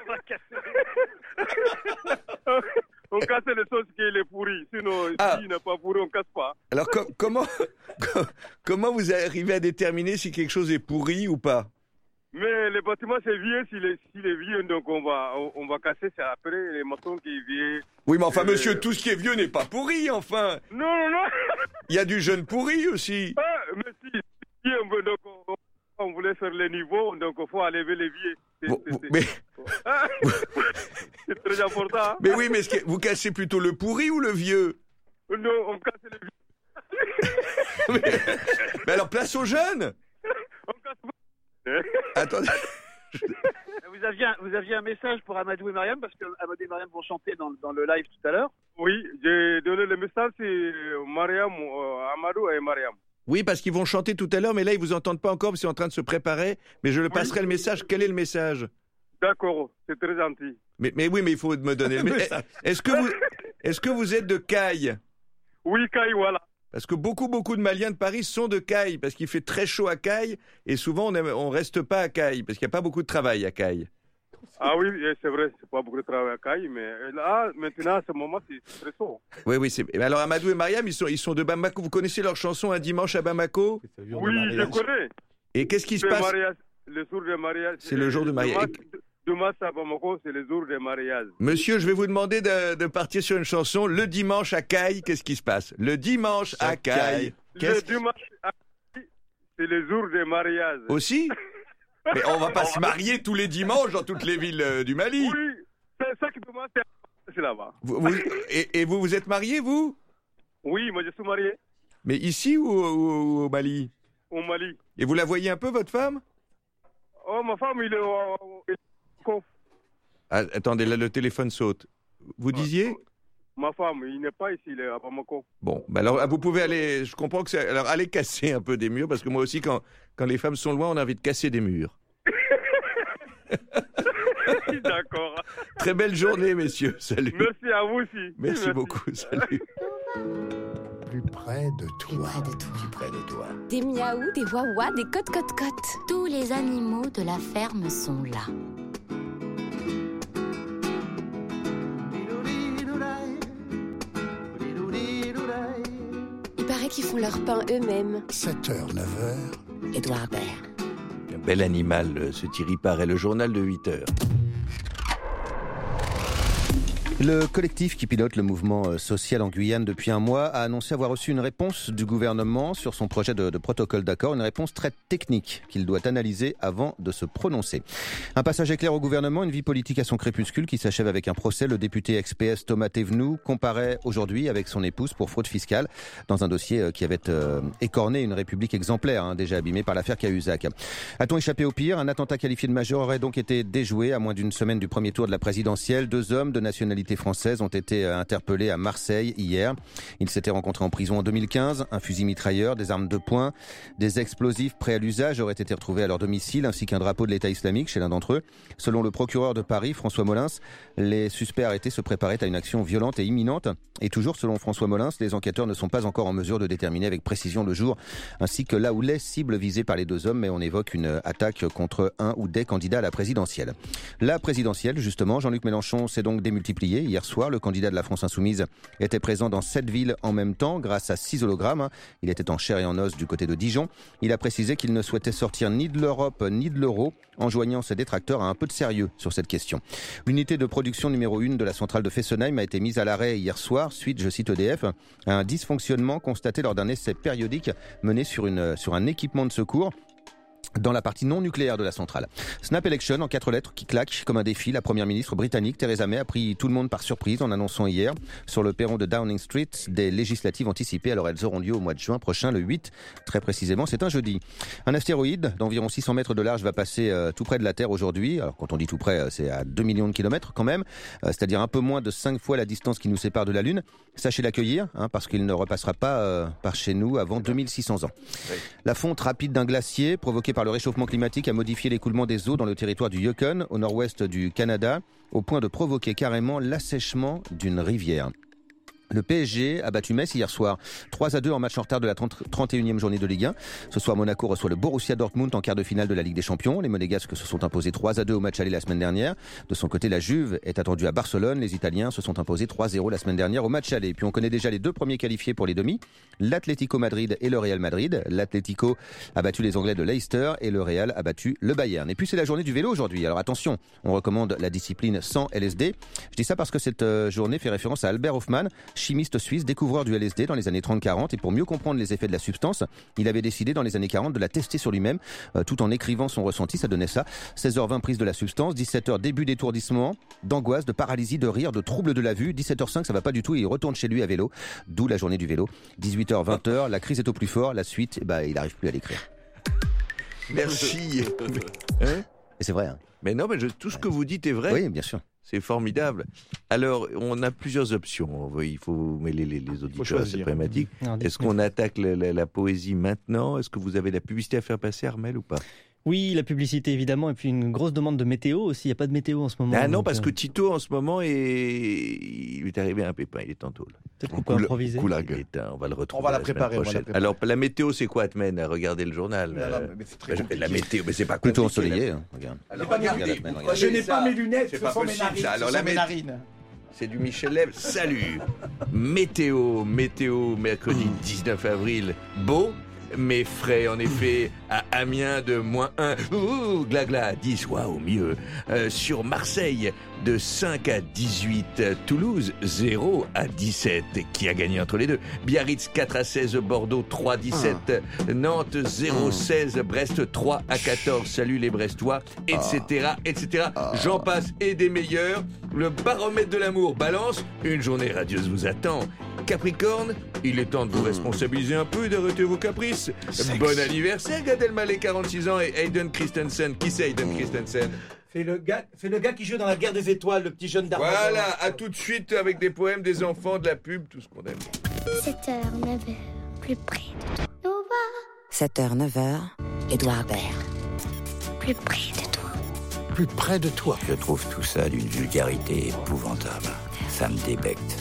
On casse les choses qui est pourri. Sinon, ah. s'il n'est pas pourri, on ne casse pas. Alors, com- comment, comment vous arrivez à déterminer si quelque chose est pourri ou pas? Mais le bâtiment, c'est vieux. S'il est, s'il est vieux, donc on va, on, on va casser. C'est après les maçons qui est vieux. Oui, mais enfin, euh... monsieur, tout ce qui est vieux n'est pas pourri, enfin. Non, non, non. Il y a du jeune pourri aussi. Ah, mais si, si on veut, donc on, on voulait faire les niveaux, donc il faut enlever les vieux. C'est, vous, c'est, vous, c'est... Mais... c'est très important. Hein? Mais oui, mais ce que, vous cassez plutôt le pourri ou le vieux? Non, on casse les vieux. mais, mais alors, place aux jeunes. On casse pas. Attendez. Vous aviez, un, vous aviez un message pour Amadou et Mariam, parce que Amadou et Mariam vont chanter dans, dans le live tout à l'heure. Oui, j'ai donné le message, c'est Mariam, euh, Amadou et Mariam. Oui, parce qu'ils vont chanter tout à l'heure, mais là, ils vous entendent pas encore, parce qu'ils sont en train de se préparer. Mais je le passerai oui. le message. Quel est le message? D'accord, c'est très gentil. Mais, mais oui, mais il faut me donner le message. Est-ce que vous, est-ce que vous êtes de Caille? Oui, Caille, voilà. Parce que beaucoup, beaucoup de Maliens de Paris sont de Caille, parce qu'il fait très chaud à Caille, et souvent, on ne reste pas à Caille, parce qu'il n'y a pas beaucoup de travail à Caille. Ah oui, c'est vrai, c'est pas beaucoup de travail à Caille, mais là, maintenant, à ce moment, c'est très chaud. Oui, oui. C'est... Alors, Amadou et Mariam, ils sont, ils sont de Bamako. Vous connaissez leur chanson Un dimanche à Bamako? Oui, je connais. Et qu'est-ce qui se passe? Mariage, le jour de mariage. C'est le jour de mariage. Dimanche à Bamako, c'est le jour de mariage. Monsieur, je vais vous demander de, de partir sur une chanson. Le dimanche à Caille, qu'est-ce qui se passe? Le dimanche à Caille. Le dimanche à Caille, c'est le jour de mariage. Aussi? Mais on va pas se marier tous les dimanches dans toutes les villes euh, du Mali. Oui, c'est ça qui demande, c'est là-bas. Vous, vous, et, et vous, vous êtes marié, vous? Oui, moi je suis marié. Mais ici ou, ou, ou au Mali? Au Mali. Et vous la voyez un peu, votre femme? Oh, ma femme, il est au... il est au conf. Ah, attendez, là, le téléphone saute. Vous disiez? Ma femme, il n'est pas ici, il est à Bamako. Bon, bah alors vous pouvez aller, je comprends que c'est... Alors allez casser un peu des murs, parce que moi aussi, quand, quand les femmes sont loin, on a envie de casser des murs. D'accord. Très belle journée, messieurs. Salut. Merci à vous aussi. Merci, Merci. beaucoup. Salut. Plus près de toi. Près de toi. Plus près de toi. Des miaou, des wawa, des cotes-cotes-cotes. Tous les animaux de la ferme sont là. Il paraît qu'ils font leur pain eux-mêmes. sept heures, neuf heures. Édouard Baird. Un bel animal, ce Thierry Paré, le journal de huit heures. Le collectif qui pilote le mouvement social en Guyane depuis un mois a annoncé avoir reçu une réponse du gouvernement sur son projet de, de protocole d'accord, une réponse très technique qu'il doit analyser avant de se prononcer. Un passage éclair au gouvernement, une vie politique à son crépuscule qui s'achève avec un procès. Le député ex-P S Thomas Thévenoud comparaît aujourd'hui avec son épouse pour fraude fiscale dans un dossier qui avait euh, écorné une république exemplaire, hein, déjà abîmée par l'affaire Cahuzac. A-t-on échappé au pire? Un attentat qualifié de majeur aurait donc été déjoué à moins d'une semaine du premier tour de la présidentielle. Deux hommes de nationalité françaises ont été interpellés à Marseille hier. Ils s'étaient rencontrés en prison en deux mille quinze. Un fusil mitrailleur, des armes de poing, des explosifs prêts à l'usage auraient été retrouvés à leur domicile, ainsi qu'un drapeau de l'État islamique chez l'un d'entre eux. Selon le procureur de Paris, François Molins, les suspects arrêtés se préparaient à une action violente et imminente. Et toujours selon François Molins, les enquêteurs ne sont pas encore en mesure de déterminer avec précision le jour, ainsi que là où les cibles visées par les deux hommes, mais on évoque une attaque contre un ou des candidats à la présidentielle. La présidentielle, justement, Jean-Luc Mélenchon s'est donc démultiplié hier soir. Le candidat de la France Insoumise était présent dans sept villes en même temps grâce à six hologrammes. Il était en chair et en os du côté de Dijon. Il a précisé qu'il ne souhaitait sortir ni de l'Europe ni de l'euro, enjoignant ses détracteurs à un peu de sérieux sur cette question. L'unité de production numéro un de la centrale de Fessenheim a été mise à l'arrêt hier soir suite, je cite E D F, à un dysfonctionnement constaté lors d'un essai périodique mené sur, une, sur un équipement de secours dans la partie non nucléaire de la centrale. Snap Election en quatre lettres qui claquent comme un défi. La première ministre britannique Theresa May a pris tout le monde par surprise en annonçant hier sur le perron de Downing Street des législatives anticipées. Alors elles auront lieu au mois de juin prochain, le huit, très précisément, c'est un jeudi. Un astéroïde d'environ six cents mètres de large va passer euh, tout près de la Terre aujourd'hui. Alors quand on dit tout près, euh, c'est à deux millions de kilomètres quand même, euh, c'est-à-dire un peu moins de cinq fois la distance qui nous sépare de la Lune. Sachez l'accueillir, hein, parce qu'il ne repassera pas euh, par chez nous avant deux mille six cents ans. Oui. La fonte rapide d'un glacier provoquée par le réchauffement climatique a modifié l'écoulement des eaux dans le territoire du Yukon, au nord-ouest du Canada, au point de provoquer carrément l'assèchement d'une rivière. Le P S G a battu Metz hier soir, trois à deux en match en retard de la trente et unième journée de Ligue un. Ce soir, Monaco reçoit le Borussia Dortmund en quart de finale de la Ligue des Champions. Les Monégasques se sont imposés trois à deux au match aller la semaine dernière. De son côté, la Juve est attendue à Barcelone. Les Italiens se sont imposés trois à zéro la semaine dernière au match aller. Puis on connaît déjà les deux premiers qualifiés pour les demi, l'Atlético Madrid et le Real Madrid. L'Atlético a battu les Anglais de Leicester et le Real a battu le Bayern. Et puis c'est la journée du vélo aujourd'hui. Alors attention, on recommande la discipline sans L S D. Je dis ça parce que cette journée fait référence à Albert Hoffmann, chimiste suisse, découvreur du L S D dans les années trente quarante. Et pour mieux comprendre les effets de la substance, il avait décidé dans les années quarante de la tester sur lui-même, euh, tout en écrivant son ressenti. Ça donnait ça. seize heures vingt prise de la substance, dix-sept heures début d'étourdissement, d'angoisse, de paralysie, de rire, de troubles de la vue. dix-sept heures cinq, ça va pas du tout et il retourne chez lui à vélo. D'où la journée du vélo. dix-huit heures vingt, la crise est au plus fort. La suite, eh ben, il n'arrive plus à l'écrire. Merci. Hein? Et c'est vrai. Hein. Mais non, mais je, tout ce que vous dites est vrai. Oui, bien sûr. C'est formidable. Alors, on a plusieurs options. Il faut mêler les, les auditeurs, c'est problématique. Est-ce qu'on attaque la, la, la poésie maintenant? Est-ce que vous avez la publicité à faire passer, Armel, ou pas? Oui, la publicité évidemment, et puis une grosse demande de météo aussi. Il n'y a pas de météo en ce moment. Ah non, parce que Tito en ce moment est... il est arrivé un pépin, il est en tôle. Peut-être qu'on peut improviser. Coup la gueule. On va le retrouver. On va la, la préparer. On va la préparer. Alors la météo, c'est quoi, Atmen? Regardez le journal. Non, non, mais c'est très euh, la météo, mais c'est pas plutôt ensoleillé. Hein. Regarde. Alors, regardez, regardez, je n'ai pas mes lunettes, ce sont mes narines. Alors la narine. C'est du Michel Lèvre. Salut. Météo, météo, mercredi dix-neuf avril. Beau. Mais frais, en effet, à Amiens de moins un, ouh, glagla, dix, waouh, mieux. Euh, sur Marseille, de cinq à dix-huit, Toulouse, zéro à dix-sept, qui a gagné entre les deux. Biarritz, quatre à seize, Bordeaux, trois à dix-sept, Nantes, zéro à seize, Brest, trois à quatorze, salut les Brestois, et cetera, et cetera. J'en passe, et des meilleurs. Le baromètre de l'amour balance, une journée radieuse vous attend. Capricorne, il est temps de vous responsabiliser un peu et d'arrêter vos caprices. Sexe. Bon anniversaire, Gad Elmaleh, quarante-six ans, et Hayden Christensen. Qui c'est Hayden Christensen? C'est le gars, c'est le gars qui joue dans la Guerre des Étoiles, le petit jeune d'Armagnac. Voilà, à tout de suite avec des poèmes, des enfants, de la pub, tout ce qu'on aime. sept heures, neuf heures, plus près de toi. sept heures, neuf heures, Édouard Baird. Plus près de toi. Plus près de toi. Je trouve tout ça d'une vulgarité épouvantable. Ça me débecte.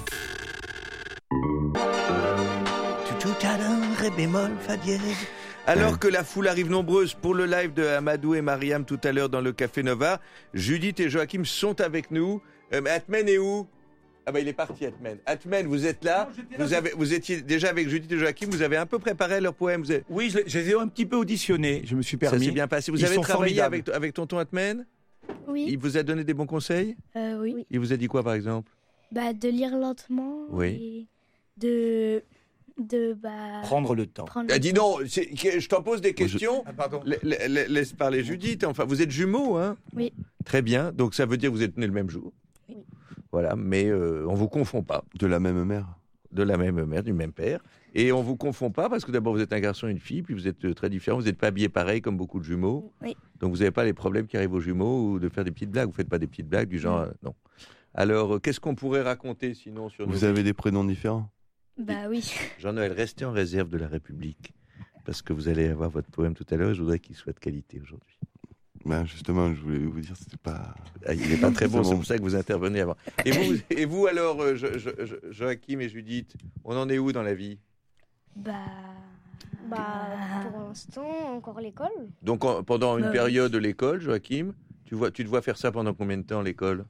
Tout à l'heure, ré bémol, fa dièse. Alors que la foule arrive nombreuse pour le live de Amadou et Mariam tout à l'heure dans le Café Nova, Judith et Joachim sont avec nous. Euh, mais Atmen est où? Ah bah il est parti, Atmen. Atmen, vous êtes là, non, vous, avez, vous étiez déjà avec Judith et Joachim, vous avez un peu préparé leurs poèmes. Avez... Oui, je, je les ai un petit peu auditionnés, je me suis permis. Ça s'est bien passé. Vous Ils avez travaillé avec, formidables. avec tonton Atmen? Oui. Il vous a donné des bons conseils? Euh, oui. Il vous a dit quoi par exemple? Bah, de lire lentement. Oui. Et de... de bah, Prendre le temps. prendre Ah, le dis temps. donc, c'est- je t'en pose des questions. Ah, pardon. La- la- la- Laisse parler Judith. Enfin, vous êtes jumeaux, hein? Oui. Très bien. Donc ça veut dire que vous êtes nés le même jour. Oui. Voilà, mais euh, on vous confond pas. De la même mère. De la même mère, du même père. Et on vous confond pas parce que d'abord vous êtes un garçon et une fille, puis vous êtes euh, très différents. Vous n'êtes pas habillés pareil comme beaucoup de jumeaux. Oui. Donc vous n'avez pas les problèmes qui arrivent aux jumeaux ou de faire des petites blagues. Vous faites pas des petites blagues du genre. euh, non. Alors, euh, qu'est-ce qu'on pourrait raconter sinon sur nos Vous avez des prénoms différents? Bah oui. Jean-Noël, restez en réserve de la République. Parce que vous allez avoir votre poème tout à l'heure et je voudrais qu'il soit de qualité aujourd'hui. Ben justement, je voulais vous dire, c'était pas. Ah, il n'est pas très bon, C'est c'est bon. pour ça que vous intervenez avant. Et vous, et vous alors, euh, Jo- Jo- Jo- Joachim et Judith, on en est où dans la vie? Bah... Bah, pour l'instant, encore l'école. Donc en- pendant une Bah oui. période de l'école, Joachim, tu, vois, tu te vois faire ça pendant combien de temps l'école?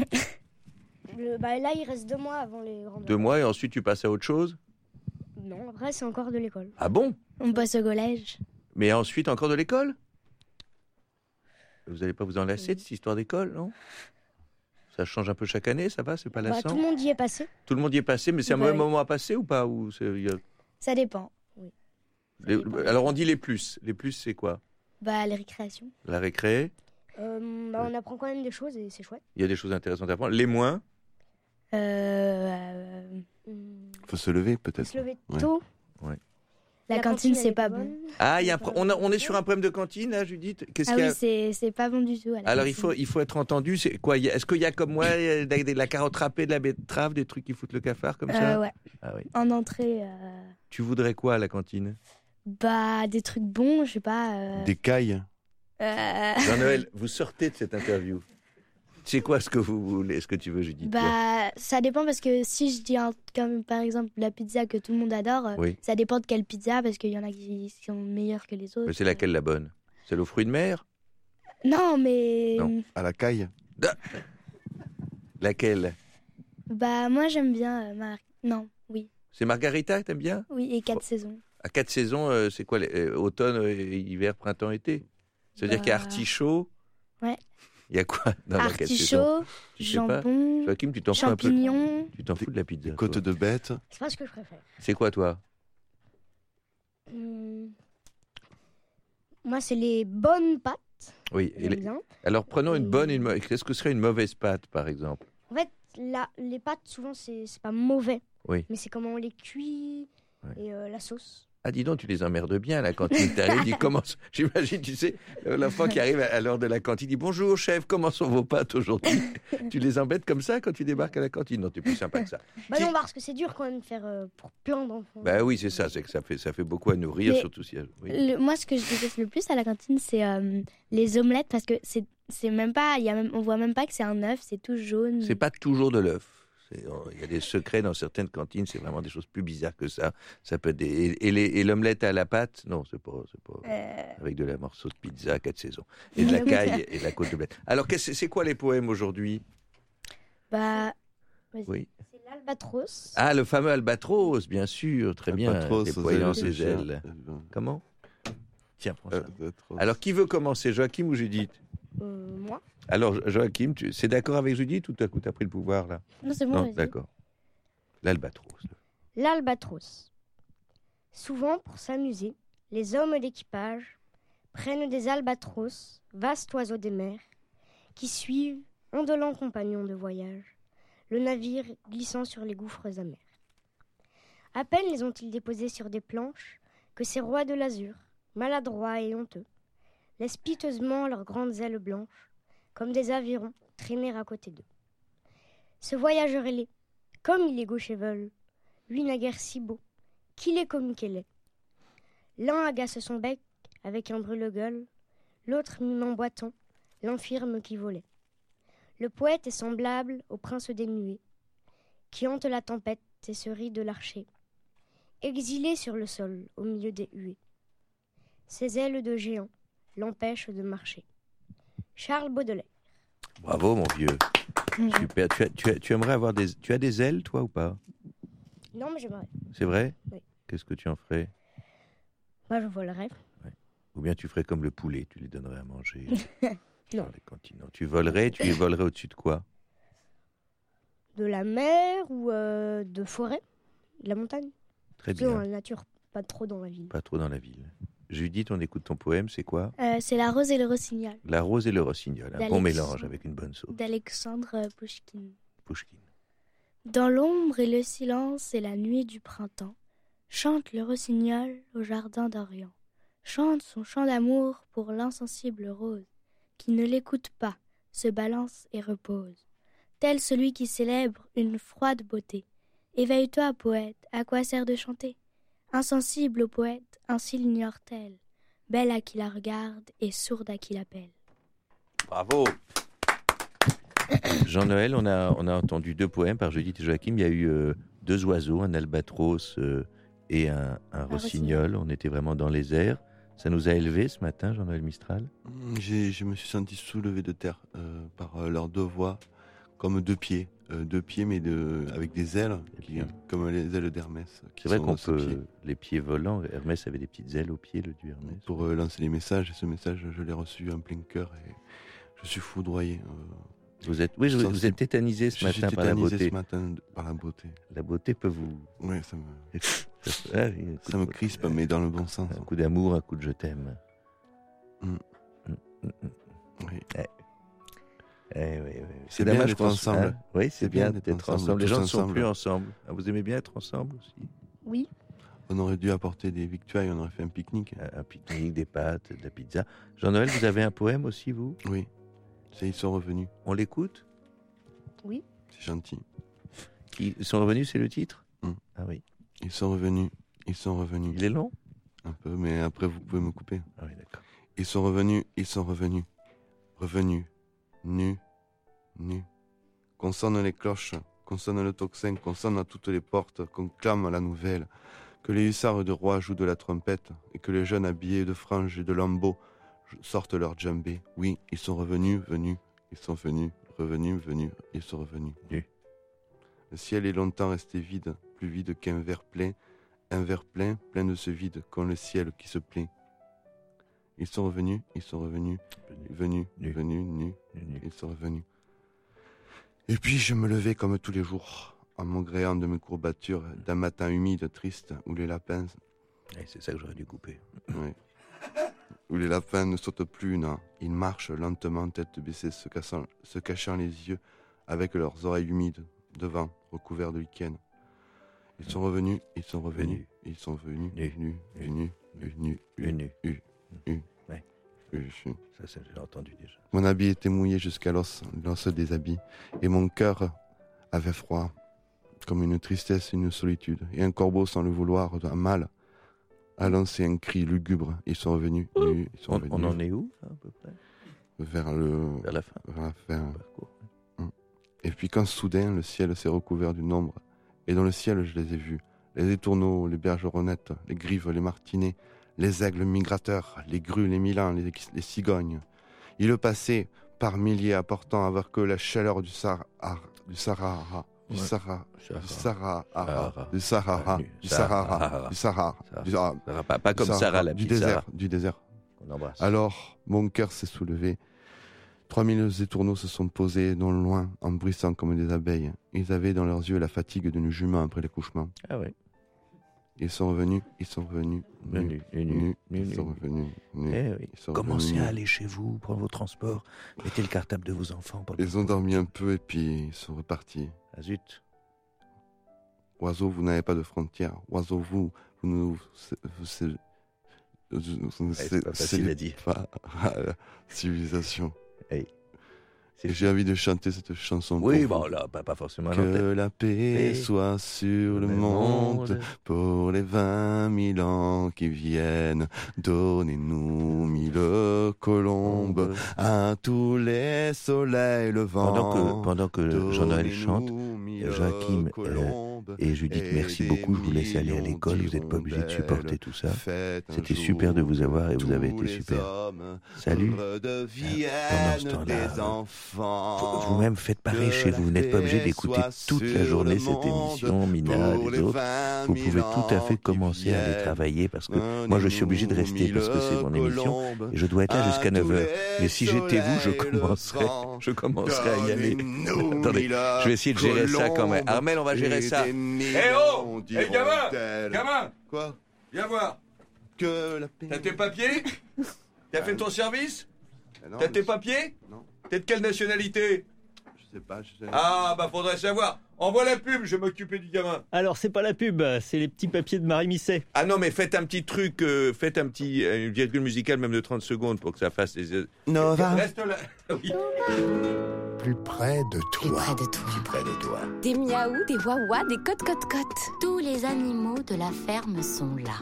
Le- bah, là, il reste deux mois avant les grandes Deux mois et ensuite tu passes à autre chose? Non, après, c'est encore de l'école. Ah bon? On passe au collège. Mais ensuite encore de l'école? Vous n'allez pas vous enlacer de cette histoire d'école, non? Ça change un peu chaque année, ça va? C'est pas Bah, lassant? tout le monde y est passé. Tout le monde y est passé, mais c'est un Bah mauvais oui. moment à passer ou pas? Ou c'est- il y a- Ça dépend. Oui. les- Alors on dit les plus. Les plus, c'est quoi? Bah, les récréations. La récré, Euh, bah, on apprend quand même des choses et c'est chouette. il y a des choses intéressantes à apprendre. Les moins, Euh... Faut se lever peut-être. Se lever Ouais. tôt. Ouais. La, La cantine, cantine, c'est elle pas est bon. bonne. Ah, il y a un pro- on, a- on est sur un problème de cantine, là, Judith? Qu'est-ce Ah qu'il y oui, a c'est c'est pas bon du tout. à la Alors, il cantine. faut, il faut être entendu. C'est quoi? il y a- Est-ce qu'il y a comme moi il y a de la, de la carotte râpée, de la betterave, des trucs qui foutent le cafard comme ça? Euh, ouais. Ah oui. En entrée, euh, Tu voudrais quoi à la cantine? bah, des trucs bons, je sais pas. euh, Des cailles. euh, Jean-Noël, vous sortez de cette interview. C'est quoi ce que vous voulez, ce que tu veux, Judith? toi Bah, ça dépend parce que si je dis un, comme par exemple la pizza que tout le monde adore, euh, Oui. ça dépend de quelle pizza parce qu'il y en a qui sont meilleures que les autres. Mais c'est laquelle la bonne? Celle aux fruits de mer? Non, mais Non. À la caille. Laquelle? bah moi j'aime bien euh, Mar- non, oui, C'est Margarita, t'aimes bien? oui et quatre saisons. À quatre saisons, euh, c'est quoi? les- euh, automne, euh, hiver, printemps, été? Ça veut dire Bah, qu'il y a artichaut? Ouais. Il y a quoi dans la quatre saisons? Artichaut, Tu sais pas jambon, Joachim, tu t'en fous un peu? champignons. Tu t'en fous de la pizza? Côte toi. de bête. C'est pas ce que je préfère. C'est quoi, toi? Hum, Moi, c'est les bonnes pâtes. Oui. et J'aime les- bien. Alors, prenons une bonne et une mauvaise. Qu'est-ce que serait une mauvaise pâte, par exemple? En fait, la, les pâtes, souvent, c'est c'est pas mauvais. Oui. Mais c'est comment on les cuit et euh, la sauce. Ah, dis donc, tu les emmerdes bien, la cantine. T'arrives, il commence. J'imagine, tu sais, euh, l'enfant qui arrive à, à l'heure de la cantine, dit bonjour, chef, comment sont vos pâtes aujourd'hui? Tu les embêtes comme ça quand tu débarques à la cantine? Non, t'es plus sympa que ça. Bah non, parce que c'est dur quand même de faire euh, pour plein d'enfants. Bah oui, c'est ça, c'est que ça fait, ça fait beaucoup à nourrir, Mais surtout si. Oui. Le- moi, ce que je déteste le plus à la cantine, c'est euh, les omelettes parce que c'est c'est même pas, il y a même, on voit même pas que c'est un œuf, c'est tout jaune. C'est pas toujours de l'œuf. C'est- Il y a des secrets dans certaines cantines, c'est vraiment des choses plus bizarres que ça. Ça peut être des... Et, et les- et l'omelette à la pâte, non, c'est pas, c'est pas... Euh, Avec de la morceau de pizza à quatre saisons. Et de la caille et de la côte de bled. Alors, qu'est-ce- c'est quoi les poèmes aujourd'hui? Bah, vas-y. Oui. C'est l'albatros. Ah, le fameux albatros, bien sûr, très bien, Albatros, déployant aux ses ailes. ailes. Comment? Tiens, prends ça. Albatros. Alors, qui veut commencer, Joachim ou Judith? Euh, moi. Alors, Jo- Joachim, tu c'est d'accord avec Judith ou tout à coup t'as pris le pouvoir là? Non, c'est bon, Non, vas-y. d'accord. L'albatros. L'albatros. Souvent, pour s'amuser, les hommes d'équipage prennent des albatros, vastes oiseaux des mers, qui suivent, indolents compagnons de voyage, le navire glissant sur les gouffres amers. À peine les ont-ils déposés sur des planches que ces rois de l'azur maladroits et honteux, laissent piteusement leurs grandes ailes blanches, comme des avirons, traîner à côté d'eux. Ce voyageur ailé, comme il est gauche et veule, lui naguère si beau, qu'il est comme qu'elle est. L'un agace son bec avec un brûle-gueule, l'autre mime en boitant l'infirme qui volait. Le poète est semblable au prince des nuées, qui hante la tempête et se rit de l'archer, exilé sur le sol au milieu des huées. Ses ailes de géant l'empêchent de marcher. Charles Baudelaire. Bravo, mon vieux. Mhm. Super. Tu, as, tu, as, tu aimerais avoir des... Tu as des ailes, toi, ou pas? Non, mais j'aimerais. C'est vrai? Oui. Qu'est-ce que tu en ferais? Moi, je volerais. Ouais. Ou bien tu ferais comme le poulet, tu lui donnerais à manger Non. sur les continents. Tu volerais, tu les volerais au-dessus de quoi? De la mer ou euh, de forêt, de la montagne. Très Plutôt bien. dans la nature, pas trop dans la ville. Pas trop dans la ville. Judith, on écoute ton poème, c'est quoi? Euh, c'est La Rose et le Rossignol La rose et le rossignol, un D'Alex- bon mélange avec une bonne sauce. d'Alexandre Pouchkine. Pouchkine. Dans l'ombre et le silence et la nuit du printemps, chante le rossignol au jardin d'Orient. Chante son chant d'amour pour l'insensible rose, qui ne l'écoute pas, se balance et repose. Tel celui qui célèbre une froide beauté. Éveille-toi, poète, à quoi sert de chanter? Insensible au poète, ainsi l'ignore-t-elle, belle à qui la regarde et sourde à qui l'appelle. Bravo. Jean-Noël, on a, on a entendu deux poèmes par Judith et Joachim. Il y a eu euh, deux oiseaux, un albatros euh, et un, un rossignol. On était vraiment dans les airs. Ça nous a élevés ce matin, Jean-Noël Mistral. J'ai, je me suis senti soulevé de terre euh, par euh, leurs deux voix, comme deux pieds. Euh, deux pieds, mais de, avec des ailes, qui, comme les ailes d'Hermès. qui C'est vrai sont qu'on dans ses peut... pieds. Les pieds volants, Hermès avait des petites ailes aux pieds, le dieu Hermès. Pour euh, lancer les messages, et ce message, je l'ai reçu en plein cœur et je suis foudroyé. euh, Vous êtes, oui, je- sensible. vous êtes tétanisé ce Je suis matin par la tétanisé beauté. ce matin de- par la beauté. La beauté peut vous... Ouais, ça me... Ah oui, un coup ça de- me crispe, mais dans le bon sens. Un coup d'amour, un coup de je t'aime. Mm. Mm, mm, mm. Oui. Eh. Eh oui, oui, oui. C'est bien dommage d'être qu'on- ensemble. hein, oui, c'est C'est bien bien d'être d'être ensemble. ensemble, Les gens tous ne sont ensemble. plus ensemble. Ah, vous aimez bien être ensemble aussi? Oui. On aurait dû apporter des victuailles, on aurait fait un pique-nique. Un, un pique-nique, des pâtes, de la pizza. Jean-Noël, vous avez un poème aussi, vous? Oui. C'est Ils sont revenus. On l'écoute? Oui. C'est gentil. Ils sont revenus, c'est le titre? Mm. Ah oui. Ils sont revenus. Ils sont revenus. Il est long? Un peu, mais après vous pouvez me couper. Ah oui, d'accord. Ils sont revenus, ils sont revenus. Revenus. Nus. Nus. Qu'on sonne les cloches, qu'on sonne le tocsin, qu'on sonne à toutes les portes, qu'on clame la nouvelle. Que les hussards de roi jouent de la trompette et que les jeunes habillés de franges et de lambeaux sortent leur djembé. Oui, ils sont revenus, venus. Ils sont venus, revenus, venus. Ils sont revenus. Nus. Le ciel est longtemps resté vide, plus vide qu'un verre plein. Un verre plein, plein de ce vide, comme le ciel qui se plaint. Ils sont revenus, ils sont revenus, venus, Nus. venus, nus, Nus. ils sont revenus. Et puis je me levais comme tous les jours, en maugréant de mes courbatures, d'un matin humide, triste, où les lapins... Eh, c'est ça que j'aurais dû couper. Ouais. Où les lapins ne sautent plus, non. Ils marchent lentement, tête baissée, se, cassant, se cachant les yeux, avec leurs oreilles humides, devant, recouverts de lichen. Ils sont revenus, ils sont revenus, ils sont venus, Nus. nus, venus, nus, nus, Nus. Nus. nus, nus, Ouais. nus, nus. Ça, ça j'ai entendu déjà. Mon habit était mouillé jusqu'à l'os, l'os des habits, et mon cœur avait froid, comme une tristesse, une solitude, et un corbeau sans le vouloir, un mal, a lancé un cri lugubre. Ils sont revenus, nus, ils sont On, revenus. on en est où, là, à peu près? Vers le... Vers la fin. Vers la fin. Parcours. Mm. Et puis quand soudain, le ciel s'est recouvert d'une ombre, et dans le ciel, je les ai vus, les étourneaux, les bergeronnettes, les grives, les martinets, les aigles migrateurs, les grues, les milans, les, les cigognes. Ils passaient par milliers, apportant avec eux la chaleur du Sahara, du Sahara, du Ouais. Sahara, Sahara. du Sahara, Sahara. du Sahara, Ah, nu. du Sahara, Sahara. du Sahara, Sahara. du Sahara, Sarah, pas, pas du comme Sahara, Sarah, la du petite désert, Sarah, du désert. qu'on embrasse. Alors, mon cœur s'est soulevé. Trois mille étourneaux se sont posés non loin, en bruissant comme des abeilles. Ils avaient dans leurs yeux la fatigue d'une jument après l'accouchement. Ah ouais. Ils sont revenus, ils sont revenus, Venus, nus, nus, nus, nus, ils sont nus. revenus, nus. Eh oui. Ils sont Commencez revenus. à aller chez vous, prendre vos transports, mettez le cartable de vos enfants. Pour le- Ils ont dormi un peu et puis ils sont repartis. Ah zut. Oiseau, vous n'avez pas de frontières. Oiseau, vous, vous, ne- vous, vous- C'est pas facile à dire. Pas la civilisation. Hey. Et j'ai envie de chanter cette chanson. Oui, pour bon, vous. là, pas, pas forcément. Que la paix soit sur le monde pour les vingt mille ans qui viennent. Donnez-nous mille colombes à tous les soleils levants. Pendant que, pendant que Jean-Noël chante, Joachim euh, et Judith, merci beaucoup. Je vous laisse aller à l'école. Vous n'êtes pas obligés de supporter tout ça. C'était super de vous avoir et vous avez été super. Salut. Euh, pendant ce temps-là, vous, vous-même faites pareil chez vous. Vous n'êtes pas obligé d'écouter toute la journée cette émission, Mina, les autres. Vous pouvez tout à fait commencer à aller travailler parce que moi je suis obligé de rester parce que c'est mon émission et je dois être là jusqu'à neuf heures. Mais si j'étais vous, je commencerais, je commencerais à y aller. Attendez, je vais essayer de gérer ça quand même. Armel, on va gérer ça. Eh oh, eh gamin, gamin. Quoi? Viens voir. T'as tes papiers? T'as fait ton service? T'as tes papiers? Non. T'es de quelle nationalité? Je sais pas, je sais. Ah, bah faudrait savoir. Envoie la pub, je vais m'occuper du gamin. Alors, c'est pas la pub, c'est les petits papiers de Marie Misset. Ah non, mais faites un petit truc, euh, faites un petit, euh, une virgule musicale même de trente secondes pour que ça fasse les... Nova. Reste là. Oui. Plus près de toi. Plus près de toi. Plus près de toi. Des miaou, des wawa, des cotes-cotes-cotes. Tous les animaux de la ferme sont là.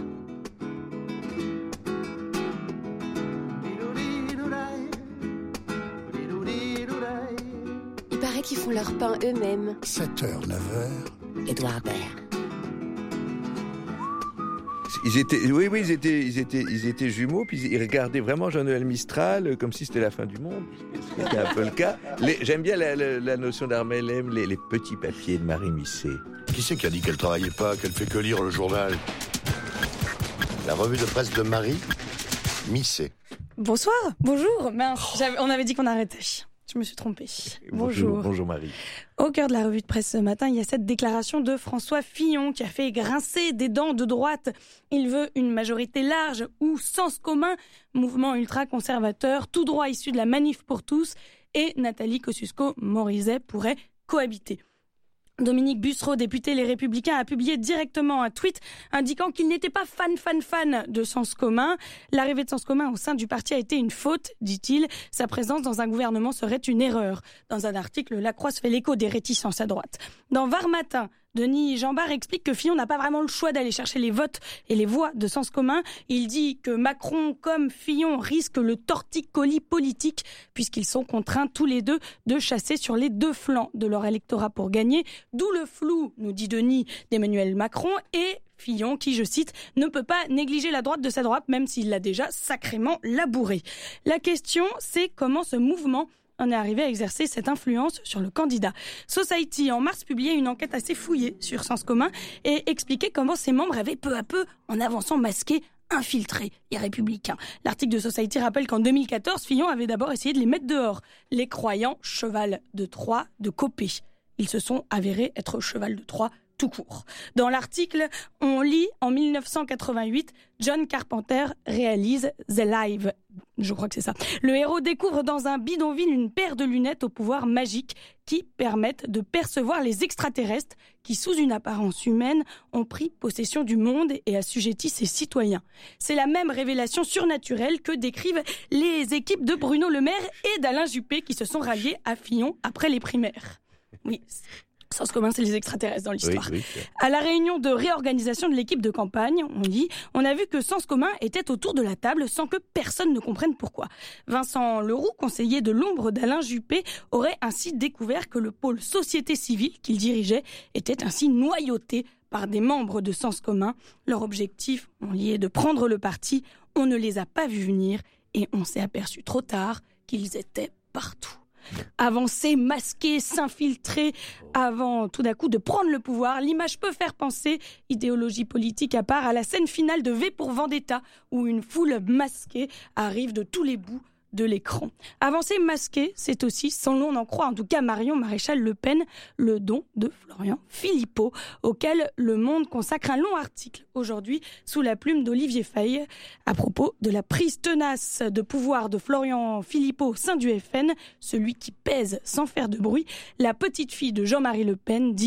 Il paraît qu'ils font leur pain eux-mêmes. sept heures, neuf heures. Édouard Baird. Ils étaient, oui, oui, ils étaient, ils étaient, ils étaient jumeaux, puis ils regardaient vraiment Jean-Noël Mistral comme si c'était la fin du monde. C'était un peu le cas. Les, j'aime bien la, la, la notion d'Armel M, les, les petits papiers de Marie Misset. Qui c'est qui a dit qu'elle travaillait pas, qu'elle fait que lire le journal? La revue de presse de Marie Misset. Bonsoir, bonjour. Mince, on avait dit qu'on arrêtait. Je me suis trompée. Bonjour. Bonjour. Bonjour Marie. Au cœur de la revue de presse ce matin, il y a cette déclaration de François Fillon qui a fait grincer des dents de droite. Il veut une majorité large ou sens commun, mouvement ultra-conservateur, tout droit issu de la Manif pour tous, et Nathalie Kosciusko-Morizet pourrait cohabiter. Dominique Bussereau, député Les Républicains, a publié directement un tweet indiquant qu'il n'était pas fan, fan, fan de Sens commun. L'arrivée de Sens commun au sein du parti a été une faute, dit-il. Sa présence dans un gouvernement serait une erreur. Dans un article, La Croix se fait l'écho des réticences à droite. Dans Var Matin, Denis Jambard explique que Fillon n'a pas vraiment le choix d'aller chercher les votes et les voix de Sens commun. Il dit que Macron comme Fillon risquent le torticolis politique puisqu'ils sont contraints tous les deux de chasser sur les deux flancs de leur électorat pour gagner. D'où le flou, nous dit Denis, d'Emmanuel Macron et Fillon qui, je cite, ne peut pas négliger la droite de sa droite même s'il l'a déjà sacrément labourée. La question, c'est comment ce mouvement on est arrivé à exercer cette influence sur le candidat. Society, en mars, publiait une enquête assez fouillée sur Sens commun et expliquait comment ses membres avaient peu à peu, en avançant masqué, infiltré les Républicains. L'article de Society rappelle qu'en deux mille quatorze, Fillon avait d'abord essayé de les mettre dehors, les croyant cheval de Troie de Copé. Ils se sont avérés être cheval de Troie tout court. Dans l'article, on lit en mille neuf cent quatre-vingt-huit, John Carpenter réalise The Live. Je crois que c'est ça. Le héros découvre dans un bidonville une paire de lunettes au pouvoir magique qui permettent de percevoir les extraterrestres qui, sous une apparence humaine, ont pris possession du monde et assujettissent ses citoyens. C'est la même révélation surnaturelle que décrivent les équipes de Bruno Le Maire et d'Alain Juppé qui se sont ralliés à Fillon après les primaires. Oui, Sens commun, c'est les extraterrestres dans l'histoire. Oui, oui, à la réunion de réorganisation de l'équipe de campagne, on dit, on a vu que Sens commun était autour de la table sans que personne ne comprenne pourquoi. Vincent Leroux, conseiller de l'ombre d'Alain Juppé, aurait ainsi découvert que le pôle société civile qu'il dirigeait était ainsi noyauté par des membres de Sens commun. Leur objectif, on y est de prendre le parti. On ne les a pas vus venir et on s'est aperçu trop tard qu'ils étaient partout. Avancer, masquer, s'infiltrer avant tout d'un coup de prendre le pouvoir. L'image peut faire penser, idéologie politique à part, à la scène finale de V pour Vendetta où une foule masquée arrive de tous les bouts de l'écran. Avancer masqué, c'est aussi, sans l'on en croit, en tout cas Marion Maréchal Le Pen, le don de Florian Philippot, auquel Le Monde consacre un long article aujourd'hui sous la plume d'Olivier Faye à propos de la prise tenace de pouvoir de Florian Philippot au sein du F N, celui qui pèse sans faire de bruit. La petite fille de Jean-Marie Le Pen dit «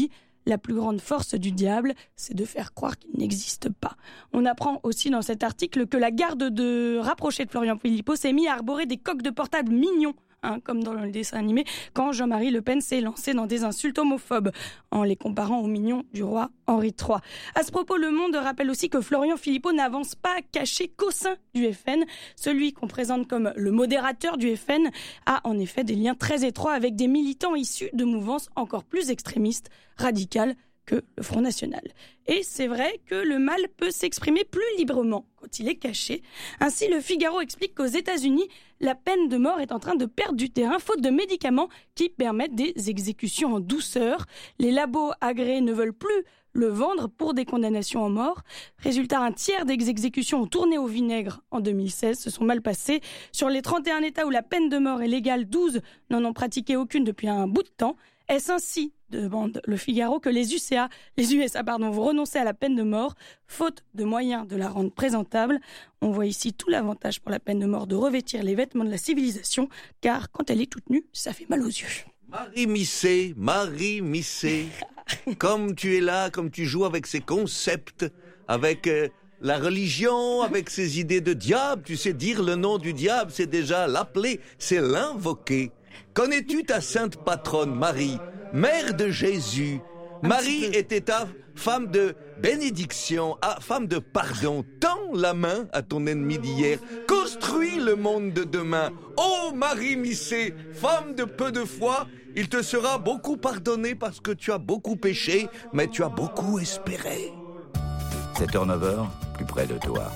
La plus grande force du diable, c'est de faire croire qu'il n'existe pas. On apprend aussi dans cet article que la garde de rapprochée de Florian Philippot s'est mis à arborer des coques de portable mignons, hein, comme dans le dessin animé, quand Jean-Marie Le Pen s'est lancé dans des insultes homophobes, en les comparant aux mignons du roi Henri trois. À ce propos, Le Monde rappelle aussi que Florian Philippot n'avance pas caché qu'au sein du F N. Celui qu'on présente comme le modérateur du F N a en effet des liens très étroits avec des militants issus de mouvances encore plus extrémistes, radicales, que le Front National. Et c'est vrai que le mal peut s'exprimer plus librement quand il est caché. Ainsi, le Figaro explique qu'aux États-Unis, la peine de mort est en train de perdre du terrain faute de médicaments qui permettent des exécutions en douceur. Les labos agréés ne veulent plus le vendre pour des condamnations en mort. Résultat, un tiers des exécutions ont tourné au vinaigre en deux mille seize, se sont mal passées. Sur les trente et un États où la peine de mort est légale, douze n'en ont pratiqué aucune depuis un bout de temps. Est-ce ainsi, demande le Figaro, que les U C A, les U S A pardon, vont renoncer à la peine de mort, faute de moyens de la rendre présentable? On voit ici tout l'avantage pour la peine de mort de revêtir les vêtements de la civilisation, car quand elle est toute nue, ça fait mal aux yeux. Marie Misset, Marie Misset, comme tu es là, comme tu joues avec ces concepts, avec euh, la religion, avec ces idées de diable, tu sais dire le nom du diable, c'est déjà l'appeler, c'est l'invoquer. Connais-tu ta sainte patronne Marie, mère de Jésus? Marie était ta femme de bénédiction, ah, femme de pardon. Tends la main à ton ennemi d'hier, construis le monde de demain. Ô Marie Misset, femme de peu de foi, il te sera beaucoup pardonné parce que tu as beaucoup péché, mais tu as beaucoup espéré. sept heures neuf heures, plus près de toi.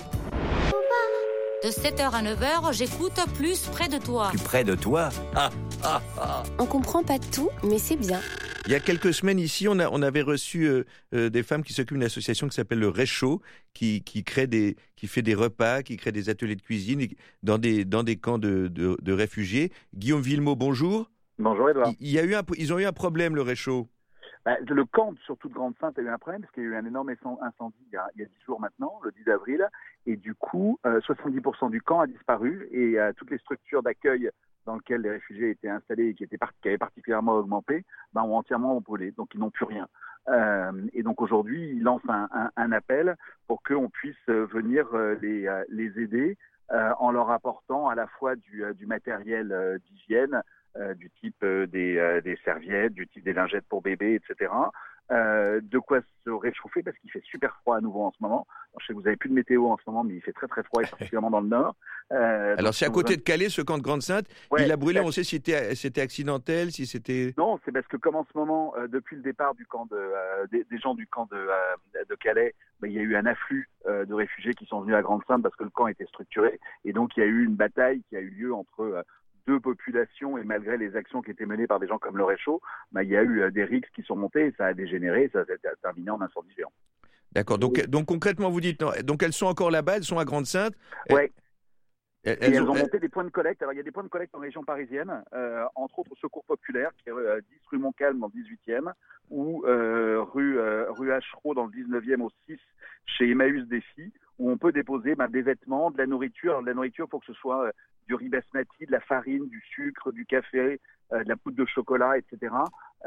De sept heures à neuf heures, j'écoute plus près de toi. Plus près de toi ah, ah, ah. On comprend pas tout, mais c'est bien. Il y a quelques semaines ici, on, a, on avait reçu euh, euh, des femmes qui s'occupent d'une association qui s'appelle le Réchaud, qui, qui, crée des, qui fait des repas, qui crée des ateliers de cuisine dans des, dans des camps de, de, de réfugiés. Guillaume Villemot, bonjour. Bonjour Edouard. Il, il y a eu un, ils ont eu un problème, le Réchaud. Bah, le camp, surtout de Grande-Sainte, a eu un problème parce qu'il y a eu un énorme incendie il y a, il y a dix jours maintenant, le dix avril, et du coup, euh, soixante-dix pour cent du camp a disparu et euh, toutes les structures d'accueil dans lesquelles les réfugiés étaient installés et qui, étaient part- qui avaient particulièrement augmenté, bah, ont entièrement brûlé, donc ils n'ont plus rien. Euh, et donc aujourd'hui, ils lancent un, un, un appel pour qu'on puisse venir euh, les, euh, les aider euh, en leur apportant à la fois du, euh, du matériel euh, d'hygiène, Euh, du type euh, des, euh, des serviettes, du type des lingettes pour bébés, et cetera. Euh, de quoi se réchauffer parce qu'il fait super froid à nouveau en ce moment. Alors, je sais que vous n'avez plus de météo en ce moment, mais il fait très très froid, et particulièrement dans le nord. Euh, Alors c'est à côté de Calais, ce camp de Grande-Sainte. Ouais, il a brûlé, c'est... on sait si c'était, c'était accidentel, si c'était... Non, c'est parce que comme en ce moment, euh, depuis le départ du camp de, euh, des, des gens du camp de, euh, de Calais, bah, il y a eu un afflux euh, de réfugiés qui sont venus à Grande-Sainte parce que le camp était structuré. Et donc il y a eu une bataille qui a eu lieu entre... Euh, deux populations, et malgré les actions qui étaient menées par des gens comme le Réchaud, bah, il y a eu euh, des rixes qui sont montées et ça a dégénéré et ça s'est terminé en incendie géant. D'accord, donc, donc concrètement vous dites, non, donc elles sont encore là-bas, elles sont à Grande-Sainte. Oui. Elles, elles, elles ont, ont monté des points de collecte. Alors il y a des points de collecte en région parisienne, euh, entre autres au Secours Populaire, qui est euh, dix rue Montcalm dans le dix-huitième, ou euh, rue, euh, rue Achereau dans le dix-neuvième au six, chez Emmaüs des filles, où on peut déposer bah, des vêtements, de la nourriture. Alors, de la nourriture, il faut que ce soit euh, du riz basmati, de la farine, du sucre, du café, euh, de la poudre de chocolat, et cetera.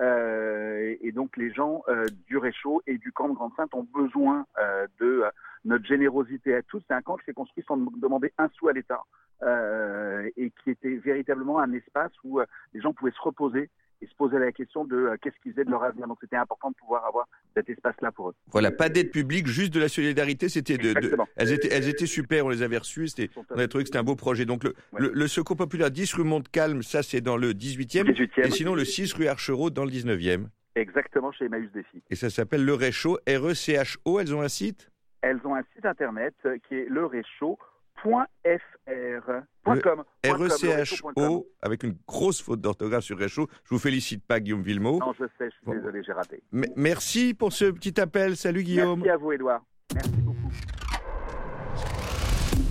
Euh, et donc les gens euh, du Réchaud et du camp de Grande-Sainte ont besoin euh, de euh, notre générosité à tous. C'est un camp qui s'est construit sans demander un sou à l'État euh, et qui était véritablement un espace où euh, les gens pouvaient se reposer et se poser la question de euh, qu'est-ce qu'ils faisaient de leur avenir. Donc c'était important de pouvoir avoir cet espace-là pour eux. Voilà, pas d'aide publique, juste de la solidarité. C'était de, de, elles, étaient, elles étaient super, on les avait reçues. C'était, on a trouvé que c'était un beau projet. Donc le, ouais. le, le Secours Populaire dix rue Montcalm, ça c'est dans le dix-huitième. dix-huitième. Et sinon le six rue Archereau dans le dix-neuvième. Exactement, chez Emmaüs des filles. Et ça s'appelle Le Réchaud, R E C H O. Elles ont un site ? Elles ont un site internet qui est le réchaud point f r point com. R E C H O, avec une grosse faute d'orthographe sur Réchaud. Je vous félicite pas, Guillaume Villemot. Non, je sais, je suis bon. désolé, j'ai raté. M- merci pour ce petit appel. Salut, Guillaume. Merci à vous, Édouard. Merci beaucoup.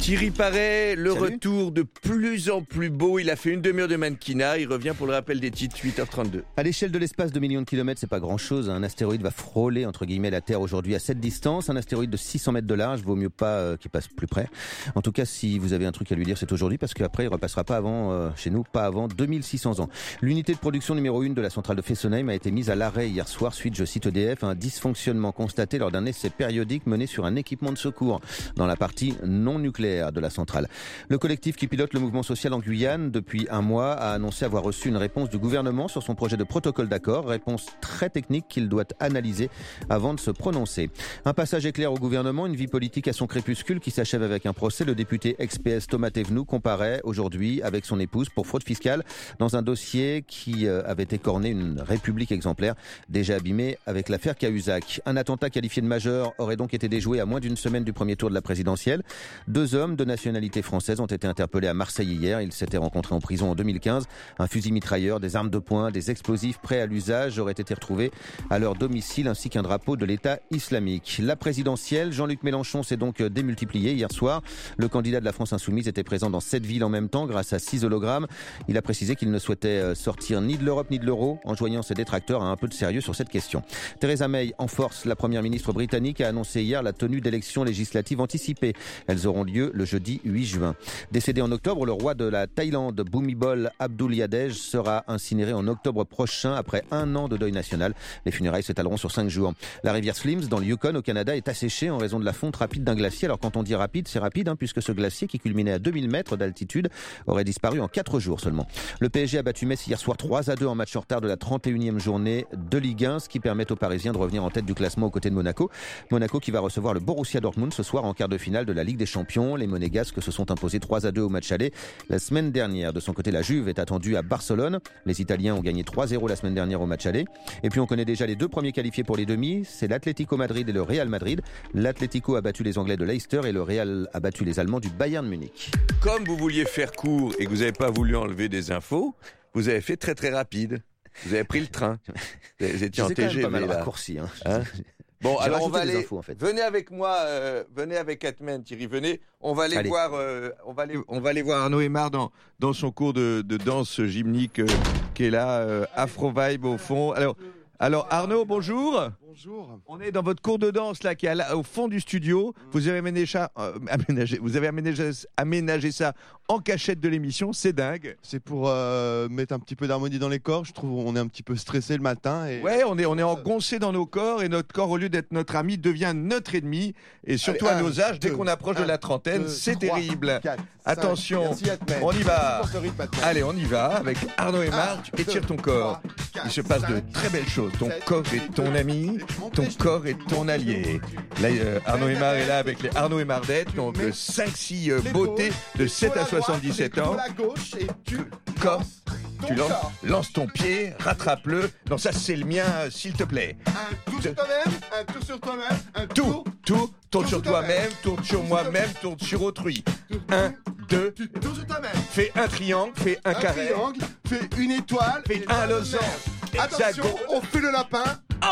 Thierry Paré, le Salut. retour de plus en plus beau. Il a fait une demi-heure de mannequinat. Il revient pour le rappel des titres, huit heures trente-deux. À l'échelle de l'espace de millions de kilomètres, c'est pas grand-chose. Un astéroïde va frôler, entre guillemets, la Terre aujourd'hui à cette distance. Un astéroïde de six cents mètres de large. Vaut mieux pas euh, qu'il passe plus près. En tout cas, si vous avez un truc à lui dire, c'est aujourd'hui, parce qu'après, il repassera pas avant, euh, chez nous, pas avant deux mille six cents ans. L'unité de production numéro une de la centrale de Fessenheim a été mise à l'arrêt hier soir suite, je cite E D F, à un dysfonctionnement constaté lors d'un essai périodique mené sur un équipement de secours dans la partie non nucléaire de la centrale. Le collectif qui pilote le mouvement social en Guyane depuis un mois a annoncé avoir reçu une réponse du gouvernement sur son projet de protocole d'accord, réponse très technique qu'il doit analyser avant de se prononcer. Un passage éclair au gouvernement, une vie politique à son crépuscule qui s'achève avec un procès. Le député ex-P S Thomas Thévenoud comparaît aujourd'hui avec son épouse pour fraude fiscale dans un dossier qui avait écorné une république exemplaire déjà abîmée avec l'affaire Cahuzac. Un attentat qualifié de majeur aurait donc été déjoué à moins d'une semaine du premier tour de la présidentielle. Deux hommes de nationalité française ont été interpellés à Marseille hier. Ils s'étaient rencontrés en prison en deux mille quinze. Un fusil mitrailleur, des armes de poing, des explosifs prêts à l'usage auraient été retrouvés à leur domicile ainsi qu'un drapeau de l'État islamique. La présidentielle, Jean-Luc Mélenchon s'est donc démultiplié hier soir. Le candidat de la France Insoumise était présent dans sept villes en même temps grâce à six hologrammes. Il a précisé qu'il ne souhaitait sortir ni de l'Europe ni de l'euro, enjoignant ses détracteurs à un peu de sérieux sur cette question. Theresa May, en force, la première ministre britannique, a annoncé hier la tenue d'élections législatives anticipées. Elles auront lieu le jeudi huit juin. Décédé en octobre, le roi de la Thaïlande, Bhumibol Adulyadej, sera incinéré en octobre prochain après un an de deuil national. Les funérailles s'étaleront sur cinq jours. La rivière Slims, dans le Yukon, au Canada, est asséchée en raison de la fonte rapide d'un glacier. Alors quand on dit rapide, c'est rapide, hein, puisque ce glacier, qui culminait à deux mille mètres d'altitude, aurait disparu en quatre jours seulement. Le P S G a battu Metz hier soir trois à deux en match en retard de la trente et unième journée de Ligue un, ce qui permet aux Parisiens de revenir en tête du classement aux côtés de Monaco. Monaco qui va recevoir le Borussia Dortmund ce soir en quart de finale de la Ligue des Champions. Les Monégasques se sont imposés trois à deux au match aller la semaine dernière. De son côté, la Juve est attendue à Barcelone. Les Italiens ont gagné trois zéro la semaine dernière au match aller. Et puis on connaît déjà les deux premiers qualifiés pour les demi. C'est l'Atlético Madrid et le Real Madrid. L'Atlético a battu les Anglais de Leicester et le Real a battu les Allemands du Bayern Munich. Comme vous vouliez faire court et que vous n'avez pas voulu enlever des infos, vous avez fait très très rapide. Vous avez pris le train. Vous étiez en T G V. Pas mal là. raccourci. Hein. Hein bon, J'ai alors on va aller. infos, en fait. Venez avec moi. Euh, venez avec Atman, Thierry. Venez. On va aller, Allez. voir. Euh, on va aller. On va aller voir Arnaud Aymar dans dans son cours de, de danse gymnique euh, qui est là, euh, Afro Vibe au fond. Alors. Alors Arnaud, bonjour. Bonjour. On est dans votre cours de danse là, qui est à la- au fond du studio. Vous avez aménagé, ça, euh, aménagé, vous avez aménagé, aménagé ça en cachette de l'émission. C'est dingue. C'est pour euh, mettre un petit peu d'harmonie dans les corps. Je trouve on est un petit peu stressé le matin. Et... Ouais, on est on est engoncé dans nos corps et notre corps, au lieu d'être notre ami, devient notre ennemi. Et surtout Allez, à nos un, âges, dès deux, qu'on approche un, de la trentaine, deux, c'est trois, terrible. quatre, Attention, cinq. Merci, Atman. on y va. Supporte le rythme, Atman. Allez, on y va avec Arnaud Aymar. Un, Étire deux, ton corps. trois, quatre, Il se passe de cinq, très belles choses. Ton sept, corps est ton ami, ton corps est ton allié. Là, euh, Arnaud Aymar est là avec les Arnaud Aymardettes, donc cinq six euh, beautés de sept à soixante-dix-sept ans. La gauche et tu Corps. Tu ton lances, corps. lance ton pied, rattrape-le. Non, ça c'est le mien, euh, s'il te plaît. Un tour sur toi-même, un tour sur toi-même, un Tout, tour. tout, tourne sur sur toi-même. toi-même, tourne sur moi-même, tourne sur autrui. Un, deux, Tu tours sur toi-même. fais un triangle, fais un, Un carré. triangle, fais une étoile. Fais et un une losange. mer. Attention, Hexagone. on fait le lapin.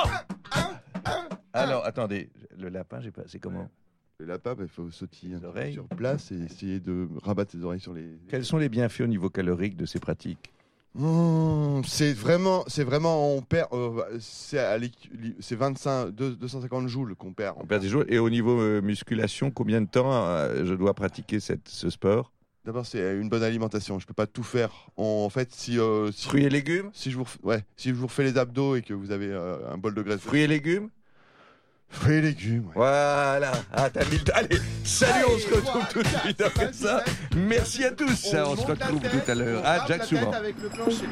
Alors, attendez, le lapin, j'ai pas, c'est comment? Le lapin, il faut sautiller un peu oreilles. sur place et essayer de rabattre ses oreilles sur les. Quels sont les bienfaits au niveau calorique de ces pratiques? Mmh, c'est vraiment, c'est vraiment, on perd, euh, c'est à l'équ- c'est vingt-cinq, deux- deux cent cinquante joules qu'on perd. On perd des jours. Et au niveau euh, musculation, combien de temps euh, je dois pratiquer cette, ce sport? D'abord, c'est une bonne alimentation. Je peux pas tout faire. En, en fait, si, euh, si Fruits et légumes? si je vous, ref- ouais, si je vous refais les abdos et que vous avez euh, un bol de graisse. Fruits et légumes? Fruits et légumes. Ouais. Voilà. Ah, t'as mis le... Allez, salut, on se retrouve tout de suite après ça. Merci à tous. On, se retrouve tout à l'heure. Ah, Jack souvent. Avec le plancher.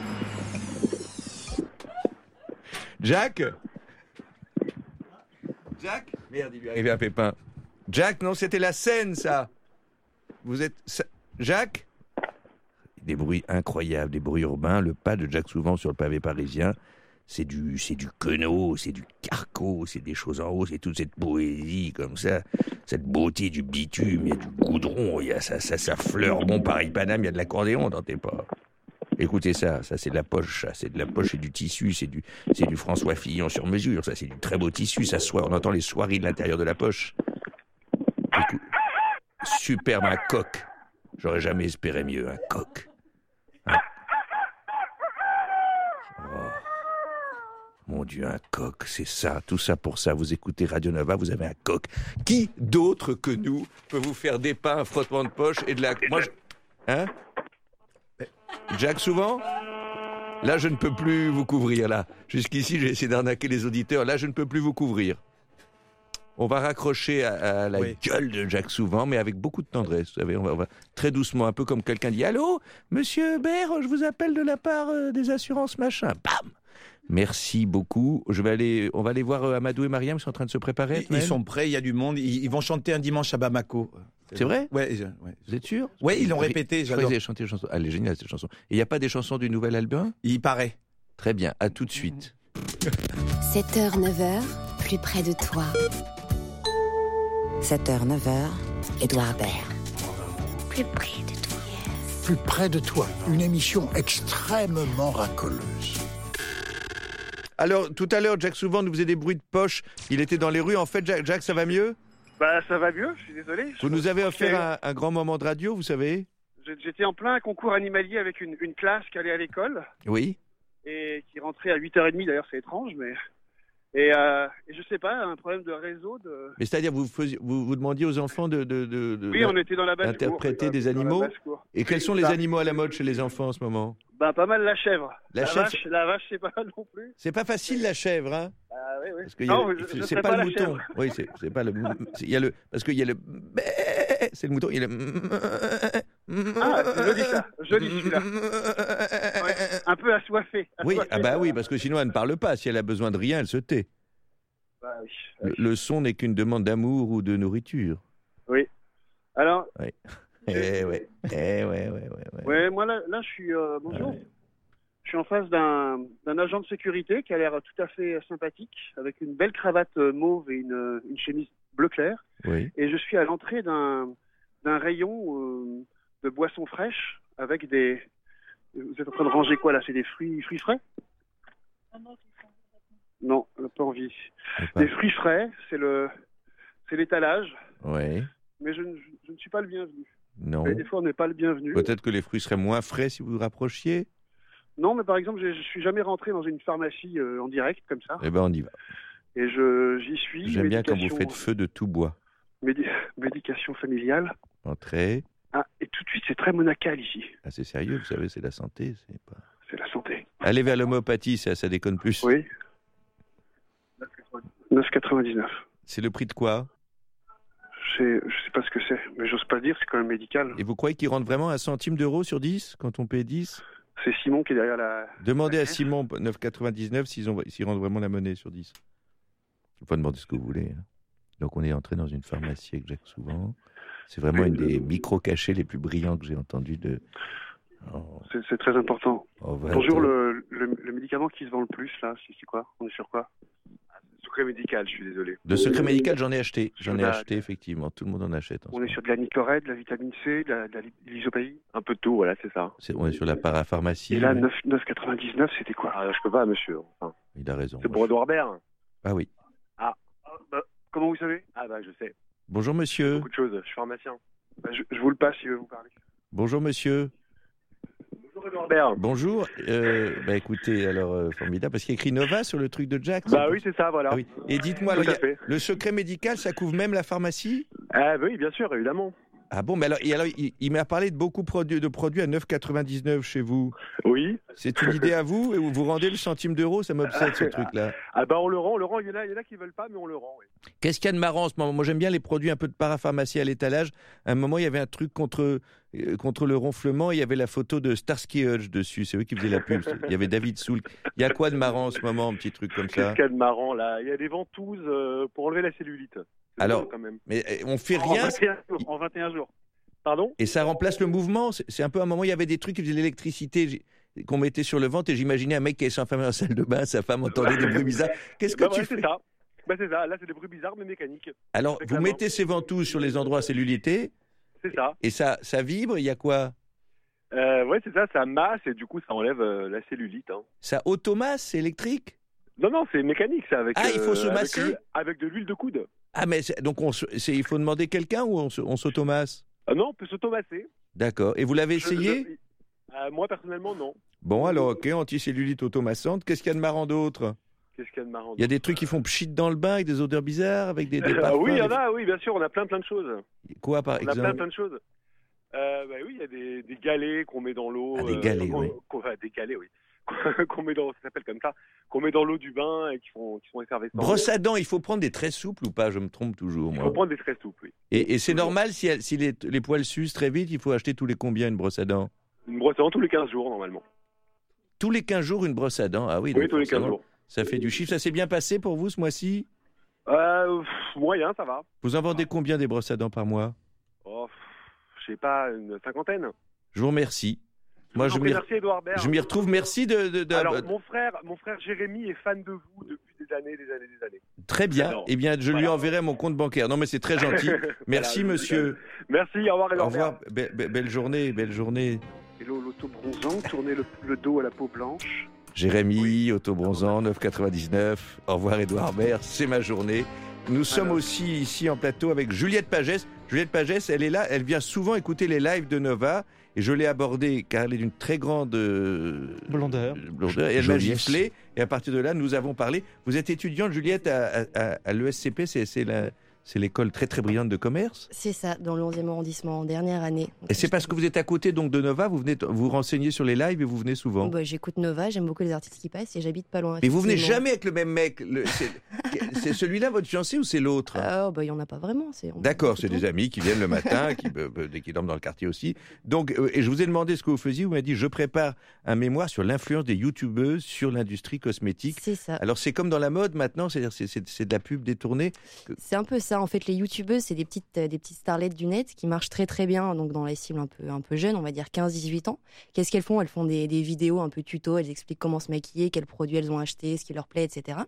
Jack Jack Merde, il lui est arrivé un pépin. Jack, non, c'était la scène, ça. Vous êtes... ça- Jack Des bruits incroyables, des bruits urbains. Le pas de Jack souvent sur le pavé parisien. C'est du, c'est du queneau, c'est du carco, c'est des choses en haut, c'est toute cette poésie comme ça, cette beauté du bitume, il y a du goudron, il y a ça, ça, ça fleure. Bon, pareil, Paname, il y a de l'accordéon dans tes pas. Écoutez ça, ça c'est de la poche, ça c'est de la poche et du tissu, c'est du, c'est du François Fillon sur mesure, ça c'est du très beau tissu, ça soie, on entend les soieries de l'intérieur de la poche. Écou- superbe, un coq. J'aurais jamais espéré mieux, un coq. Un... Oh. Mon Dieu, un coq, c'est ça, tout ça pour ça. Vous écoutez Radio Nova, vous avez un coq. Qui d'autre que nous peut vous faire des pains, un frottement de poche et de la... Moi, je... Hein Jack, souvent ? Là, je ne peux plus vous couvrir, là. Jusqu'ici, j'ai essayé d'arnaquer les auditeurs. Là, je ne peux plus vous couvrir. On va raccrocher à, à la oui. gueule de Jacques Souvent, mais avec beaucoup de tendresse. Vous savez, on va, on va très doucement, un peu comme quelqu'un dit « Allô, monsieur Hébert, je vous appelle de la part euh, des assurances machin. » Bam ! Merci beaucoup. Je vais aller, on va aller voir euh, Amadou et Mariam, ils sont en train de se préparer. Ils, ils sont prêts, il y a du monde. Ils, ils vont chanter un dimanche à Bamako. C'est vrai ? Ouais, ouais. Vous êtes sûr ? Oui, ils l'ont répété. Je crois qu'ils avaient chanté les chansons. Elle est géniale, cette chanson. Et il n'y a pas des chansons du nouvel album ? Il paraît. Très bien, à tout de suite. sept heures, neuf heures, plus près de toi. sept heures, neuf heures, Édouard Baird. Plus près de toi. Plus près de toi, une émission extrêmement racoleuse. Alors, tout à l'heure, Jack Souvent nous faisait des bruits de poche. Il était dans les rues. En fait, Jack, Jack ça va mieux ? Bah, ça va mieux, je suis désolé. Vous je nous avez offert un, un grand moment de radio, vous savez ? J'étais en plein concours animalier avec une, une classe qui allait à l'école. Oui. Et qui rentrait à huit heures trente, d'ailleurs, c'est étrange, mais... Et, euh, et je sais pas, un problème de réseau. De... Mais c'est-à-dire, vous, faisiez, vous, vous demandiez aux enfants de, de, de, de oui, on était dans la basse-cour, d'interpréter dans, des dans animaux. Et quels oui, sont les ça. animaux à la mode chez les enfants en ce moment ? Bah, pas mal la chèvre. La, la chèvre... vache, la vache, c'est pas mal non plus. C'est pas facile la chèvre, hein ? Ah oui, oui. Parce que non, a... je, je c'est pas, pas le la mouton. chèvre. Oui, c'est, c'est pas le. Il y a le parce qu'il y a le. C'est le mouton. Il y a le. Ah, c'est joli ça, joli celui-là. Ouais, un peu assoiffé. Oui, assoiffé, ah bah ça. oui, parce que sinon elle ne parle pas. Si elle a besoin de rien, elle se tait. Bah, oui. Le, le son n'est qu'une demande d'amour ou de nourriture. Oui. Alors. Oui. Eh ouais. Eh ouais, ouais, ouais, ouais. Ouais, moi là, là je suis. Euh, bonjour. Ouais. Je suis en face d'un, d'un agent de sécurité qui a l'air tout à fait sympathique, avec une belle cravate mauve et une, une chemise bleu clair. Oui. Et je suis à l'entrée d'un, d'un rayon euh, de boissons fraîches avec des. Vous êtes en train de ranger quoi là ? C'est des fruits, fruits frais ? Non, pas envie. Pas. Des fruits frais, c'est le, c'est l'étalage. Oui. Mais je, je, je ne suis pas le bienvenu. Non. Et des fois, on n'est pas le bienvenu. Peut-être que les fruits seraient moins frais si vous vous rapprochiez. Non, mais par exemple, je, je suis jamais rentré dans une pharmacie euh, en direct comme ça. Eh ben, on y va. Et je, j'y suis. J'aime bien quand vous faites feu de tout bois. Médi- médication familiale. Entrée. Ah, et tout de suite, c'est très monacal ici. Ah, c'est sérieux, vous savez, c'est la santé, c'est pas. C'est la santé. Allez vers l'homéopathie, ça, ça déconne plus. Oui. neuf quatre-vingt-dix-neuf. C'est le prix de quoi ? C'est, je sais pas ce que c'est, mais j'ose pas le dire, c'est quand même médical. Et vous croyez qu'il rentre vraiment un centime d'euro sur dix quand on paie dix ? C'est Simon qui est derrière la... Demandez la à Simon, neuf quatre-vingt-dix-neuf, s'ils, ont, s'ils rendent vraiment la monnaie sur dix. Il ne faut pas demander ce que vous voulez. Hein. Donc on est entré dans une pharmacie avec Jacques Souvent. C'est vraiment une des micro-cachets les plus brillants que j'ai entendus de... Oh. C'est, c'est très important. Oh, Bonjour, le, le, le médicament qui se vend le plus, là, c'est, c'est quoi ? On est sur quoi ? Secret médical, je suis désolé. De secret médical, j'en ai acheté. J'en ai la... acheté, effectivement. Tout le monde en achète. En on est sur de la Nicorette, de la vitamine C, de la, de la lysopéie. Un peu de tout, voilà, c'est ça. C'est, on est sur la parapharmacie. Et là, mais... neuf virgule quatre-vingt-dix-neuf, c'était quoi ? Ah, je peux pas, monsieur. Enfin, il a raison. C'est pour Édouard Baird. Ah oui. Ah, bah, comment vous savez ? Ah bah, je sais. Bonjour, monsieur. Beaucoup de choses, je suis pharmacien. Bah, je, je vous le passe si vous parlez. Bonjour, monsieur. Bonjour, Édouard Baird. Bonjour. Euh, bah écoutez, alors, euh, formidable, parce qu'il y a écrit Nova sur le truc de Jack. Bah oui, c'est ça, voilà. Ah, oui. Et dites-moi, alors, a... le secret médical, ça couvre même la pharmacie ? Ah oui, bien sûr, évidemment. Ah bon, mais alors, et alors il, il m'a parlé de beaucoup produits, de produits à neuf quatre-vingt-dix-neuf chez vous. Oui. C'est une idée à vous et vous vous rendez le centime d'euro, ça m'obsède ce truc-là. Ah bah on le rend, on le rend, il y en a, il y en a qui veulent pas, mais on le rend, oui. Qu'est-ce qu'il y a de marrant en ce moment ? Moi j'aime bien les produits un peu de parapharmacie à l'étalage. À un moment il y avait un truc contre, euh, contre le ronflement, il y avait la photo de Starsky Hutch dessus, c'est eux qui faisaient la pub. Il y avait David Soul. Il y a quoi de marrant en ce moment, un petit truc comme ça ? Qu'est-ce qu'il y a de marrant là ? Il y a des ventouses euh, pour enlever la cellulite. C'est alors, quand même. mais on fait en rien. vingt et un jours, en vingt et un jours. Pardon ? Et ça remplace le mouvement. C'est un peu un moment, il y avait des trucs qui faisaient l'électricité qu'on mettait sur le ventre et j'imaginais un mec qui allait s'enfermer dans la salle de bain, sa femme entendait des bruits bizarres. Qu'est-ce que bah tu ouais, fais ? C'est ça. Bah c'est ça. Là, c'est des bruits bizarres mais mécaniques. Alors, Avec vous mettez ces ventouses sur les endroits cellulités. C'est ça. Et ça, ça vibre. Il y a quoi ? euh, Ouais, c'est ça. Ça masse et du coup, ça enlève euh, la cellulite. Hein. Ça automasse, c'est électrique ? Non, non, c'est mécanique, ça. Avec, ah, il faut euh, se masser avec, le, avec de l'huile de coude. Ah, mais c'est- donc on, se- c'est, il faut demander quelqu'un ou on, se- on s'automasse? Ah non, on peut s'automasser. D'accord. Et vous l'avez Je- essayé? je- euh, Moi, personnellement, non. Bon, alors, ok, anticellulite automassante. Qu'est-ce qu'il y a de marrant d'autre? Qu'est-ce qu'il y a de marrant? Il y a des trucs qui font pchit dans le bain avec des odeurs bizarres, avec des, des Ah parfums. oui, il y en des- a, oui, bien sûr, on a plein plein de choses. Quoi, par On a plein exemple? plein de choses. Euh, bah oui, il y a des, des galets qu'on met dans l'eau. Ah, des galets, qu'on- oui. qu'on- ah, des galets, oui. qu'on met dans, ça s'appelle comme ça, qu'on met dans l'eau du bain et qui font, qui sont effervescents. Brosse à dents, il faut prendre des très souples ou pas? Je me trompe toujours, Il moi. faut prendre des très souples, oui. Et, et c'est normal si, elle- si les, les poils s'usent très vite, il faut acheter tous les combien une brosse à dents? Une brosse à dents tous les quinze jours, normalement. Tous les quinze jours, une brosse à dents? Ah oui, Oui, donc tous les quinze forcément, jours. Ça fait du chiffre. Ça s'est bien passé pour vous ce mois-ci? Euh, pff, moyen, ça va. Vous en vendez combien des brosses à dents par mois? Oh, pff, je sais pas, une cinquantaine. Je vous remercie. Moi, vous je en prie, m'y merci, Édouard Baird. je m'y retrouve. Merci de. de- de- Alors, mon frère, mon frère Jérémy est fan de vous depuis des années, des années, des années. Très bien. Alors, Eh bien, je lui voilà. enverrai mon compte bancaire. Non, mais c'est très gentil. Merci, Voilà, monsieur. Merci, au revoir, Au Édouard revoir. Be- be- belle journée, belle journée. Hello, l'auto-bronzant, tournez le, le dos à la peau blanche. Jérémy, autobronzant, neuf quatre-vingt-dix-neuf. Au revoir, Édouard Baird. C'est ma journée. Nous sommes aussi ici en plateau avec Juliette Pagès. Juliette Pagès, elle est là. Elle vient souvent écouter les lives de Nova. Et je l'ai abordée car elle est d'une très grande euh, blondeur. blondeur. Et elle m'a Joliesse. giflé. Et à partir de là, nous avons parlé. Vous êtes étudiante, Juliette, à, à, à l'E S C P. C'est, c'est, la, c'est l'école très très brillante de commerce. C'est ça, dans le onzième arrondissement, en dernière année. Et c'est parce que vous êtes à côté donc de Nova, vous venez t- vous renseigner sur les lives et vous venez souvent. Bah, j'écoute Nova, j'aime beaucoup les artistes qui passent et j'habite pas loin. Mais vous venez effectivement. jamais avec le même mec. Le- c'est, c'est celui-là votre fiancé ou c'est l'autre? Ah, bah, il y en a pas vraiment. C'est, on- D'accord, c'est des amis qui viennent le matin, qui, euh, euh, qui dorment dans le quartier aussi. Donc, euh, et je vous ai demandé ce que vous faisiez. Vous m'avez dit, je prépare un mémoire sur l'influence des youtubeuses sur l'industrie cosmétique. C'est ça. Alors, c'est comme dans la mode maintenant, c'est-à-dire c'est, c'est, c'est de la pub détournée. C'est un peu ça. En fait, les youtubeuses, c'est des petites, euh, des petites starlettes du net qui marchent très très bien donc dans les cibles un peu, un peu jeunes, on va dire quinze dix-huit ans. Qu'est-ce qu'elles font? Elles font des, des vidéos un peu tuto, elles expliquent comment se maquiller, quels produits elles ont achetés, ce qui leur plaît, et cetera.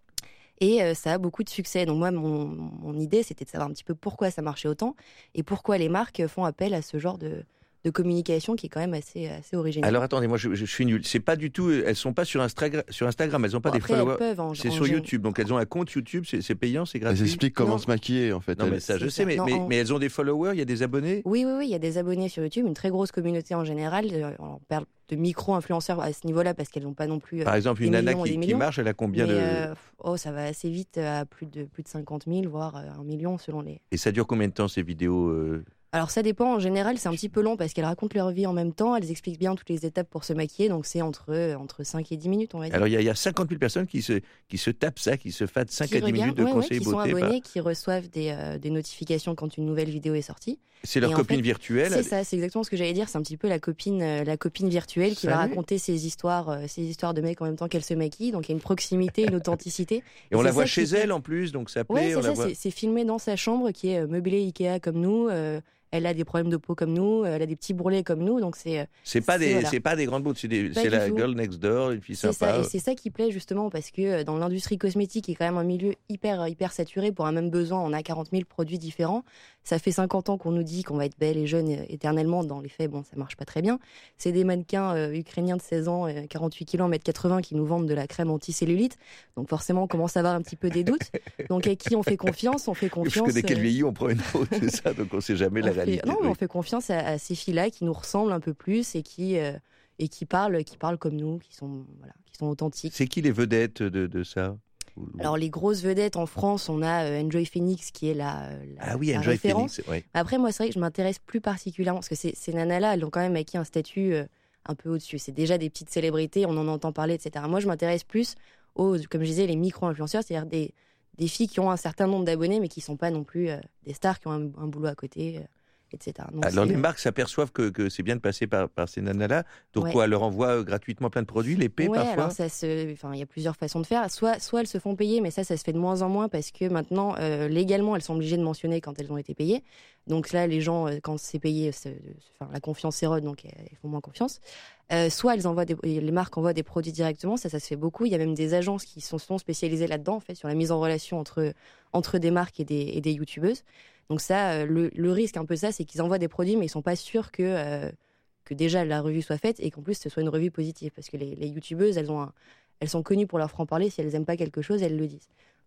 Et euh, ça a beaucoup de succès. Donc moi, mon, mon idée, c'était de savoir un petit peu pourquoi ça marchait autant et pourquoi les marques font appel à ce genre de, de communication qui est quand même assez, assez originale. Alors attendez, moi je, je suis nul. C'est pas du tout. Elles sont pas sur Instagram. Sur Instagram, elles ont pas Bon, des après, elles followers. peuvent en- c'est en sur gé- YouTube. Donc elles ont un compte YouTube. C'est, c'est payant, c'est gratuit. Elles expliquent comment Non. se maquiller, en fait. Non, mais Elles- ça, je C'est sais. ça. Mais, Non, mais, en- mais elles ont des followers. Il y a des abonnés. Oui, oui, oui, il y a des abonnés sur YouTube, une très grosse communauté en général. Euh, On parle de micro-influenceurs à ce niveau-là parce qu'elles n'ont pas non plus. euh, Par exemple, des une nana millions et qui, des qui millions. marche, elle a combien Mais, de euh, oh, ça va assez vite à plus de, plus de cinquante mille, voire euh, un million selon les. Et ça dure combien de temps ces vidéos euh Alors ça dépend, en général c'est un petit peu long parce qu'elles racontent leur vie en même temps, elles expliquent bien toutes les étapes pour se maquiller, donc c'est entre, euh, entre cinq et dix minutes on va dire. Alors il y, a- il y a cinquante mille personnes qui se, qui se tapent ça, qui se fatent cinq Qui à dix minutes regardent, de ouais, ouais, conseils qui sont beauté. par- abonnés, qui reçoivent des, euh, des notifications quand une nouvelle vidéo est sortie. C'est leur Et en copine fait, virtuelle. C'est ça, c'est exactement ce que j'allais dire. C'est un petit peu la copine, euh, la copine virtuelle qui va Salut. raconter ses histoires, euh, ses histoires de mecs en même temps qu'elle se maquille. Donc il y a une proximité, une authenticité. Et on c'est la ça voit qui chez fait- elle en plus, donc ça plaît. Ouais, on c'est la ça. voit... C'est, c'est filmé dans sa chambre qui est euh, meublée Ikea comme nous. euh, elle a des problèmes de peau comme nous. Elle a des petits bourrelets comme nous. Donc c'est. euh, C'est pas des, voilà. c'est pas des grandes bouts, c'est, des- Pas c'est du la tout. girl next door, une fille C'est sympa. ça, et c'est ça qui plaît justement parce que euh, dans l'industrie cosmétique, qui est quand même un milieu hyper, hyper saturé, pour un même besoin, on a quarante mille produits différents. Ça fait cinquante ans qu'on nous dit qu'on va être belle et jeune euh, éternellement. Dans les faits, bon, ça marche pas très bien. C'est des mannequins euh, ukrainiens de seize ans, euh, quarante-huit kilos, un mètre quatre-vingts, qui nous vendent de la crème anti-cellulite. Donc forcément, on commence à avoir un petit peu des doutes. Donc à qui on fait confiance? On fait Je confiance. connais quel euh, vieilli, on prend une faute, c'est ça, donc on sait jamais on la fait- réalité. Non, mais oui. on fait confiance à, à ces filles-là qui nous ressemblent un peu plus et qui, euh, et qui, parlent, qui parlent comme nous, qui sont, voilà, qui sont authentiques. C'est qui les vedettes de, de ça? Alors les grosses vedettes en France, on a euh, Enjoy Phoenix qui est la, la, Ah oui, la Enjoy référence. Phoenix, ouais. Après moi c'est vrai que je m'intéresse plus particulièrement parce que ces, ces nanas-là, elles ont quand même acquis un statut euh, un peu au-dessus. C'est déjà des petites célébrités, on en entend parler, et cetera. Moi je m'intéresse plus aux, comme je disais, les micro-influenceurs, c'est-à-dire des, des filles qui ont un certain nombre d'abonnés mais qui sont pas non plus euh, des stars, qui ont un, un boulot à côté, euh, et cetera. Donc, Alors c'est- les marques s'aperçoivent que, que c'est bien de passer par, par ces nanas-là, donc Ouais. quoi, elles leur envoient euh, gratuitement plein de produits, les paient Ouais, parfois. alors ça se, enfin, il y a plusieurs façons de faire. Soit, soit elles se font payer, mais ça, ça se fait de moins en moins parce que maintenant, euh, légalement, elles sont obligées de mentionner quand elles ont été payées. Donc là, les gens, euh, quand c'est payé, c'est- enfin, la confiance s'érode, donc elles elles font moins confiance. Euh, soit elles envoient des, les marques envoient des produits directement, ça, ça se fait beaucoup. Il y a même des agences qui sont, sont spécialisées là-dedans, en fait, sur la mise en relation entre entre des marques et des, et des youtubeuses. Donc ça, euh, le, le risque un peu ça, c'est qu'ils envoient des produits, mais ils sont pas sûrs que euh, que déjà la revue soit faite et qu'en plus ce soit une revue positive, parce que les, les youtubeuses, elles ont un- elles sont connues pour leur franc-parler. Si elles aiment pas quelque chose, elles le disent.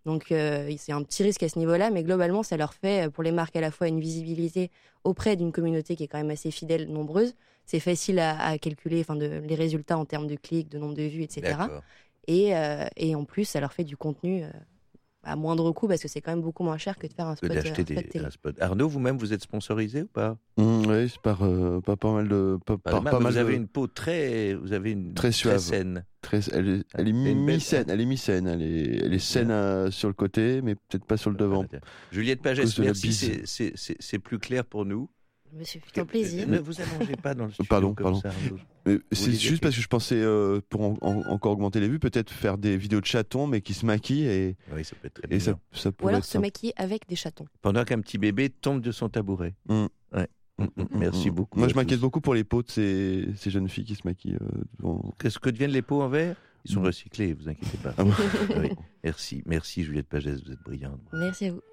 Donc euh, c'est un petit risque à ce niveau-là, mais globalement, ça leur fait, pour les marques, à la fois une visibilité auprès d'une communauté qui est quand même assez fidèle, nombreuse. C'est facile à, à calculer enfin, de, les résultats en termes de clics, de nombre de vues, et cetera. Et, euh, et en plus, ça leur fait du contenu euh, à moindre coût, parce que c'est quand même beaucoup moins cher que de faire un spot, que d'acheter un spot des, télé. un spot. Arnaud, vous-même, vous êtes sponsorisé ou pas? Mmh, Oui, c'est par, euh, par pas mal de... Pas, Pas par, mal, pas vous mal avez de... une peau très... Vous avez une Très suave. saine. Très, elle est, elle est mi-saine, elle est mi-saine, elle est, elle est saine à- sur le côté, mais peut-être pas sur le devant. Juliette À Pagès, cause de la merci, bise. c'est- c'est c'est- c'est plus clair pour nous. Monsieur, plutôt plaisir. Ne vous allongez pas dans le studio Pardon, comme pardon. ça, Arnaud. Mais Vous c'est vouliez dire juste parce que je pensais, euh, pour en- en- encore augmenter les vues, peut-être faire des vidéos de chatons, mais qui se maquillent et, Oui, ça peut être très et ça, mignon. ça Ou pourrait alors être se sympa. maquiller avec des chatons. Pendant qu'un petit bébé tombe de son tabouret. Mm. Ouais. Mm, mm, Merci Mm. beaucoup. Moi, à je m'inquiète tous. beaucoup pour les peaux de ces, ces jeunes filles qui se maquillent euh, devant. Qu'est-ce que deviennent les pots en verre? Ils sont Mm. recyclés, vous inquiétez pas. Ah bon Oui. Merci, merci Juliette Pagès, vous êtes brillante. Merci à vous.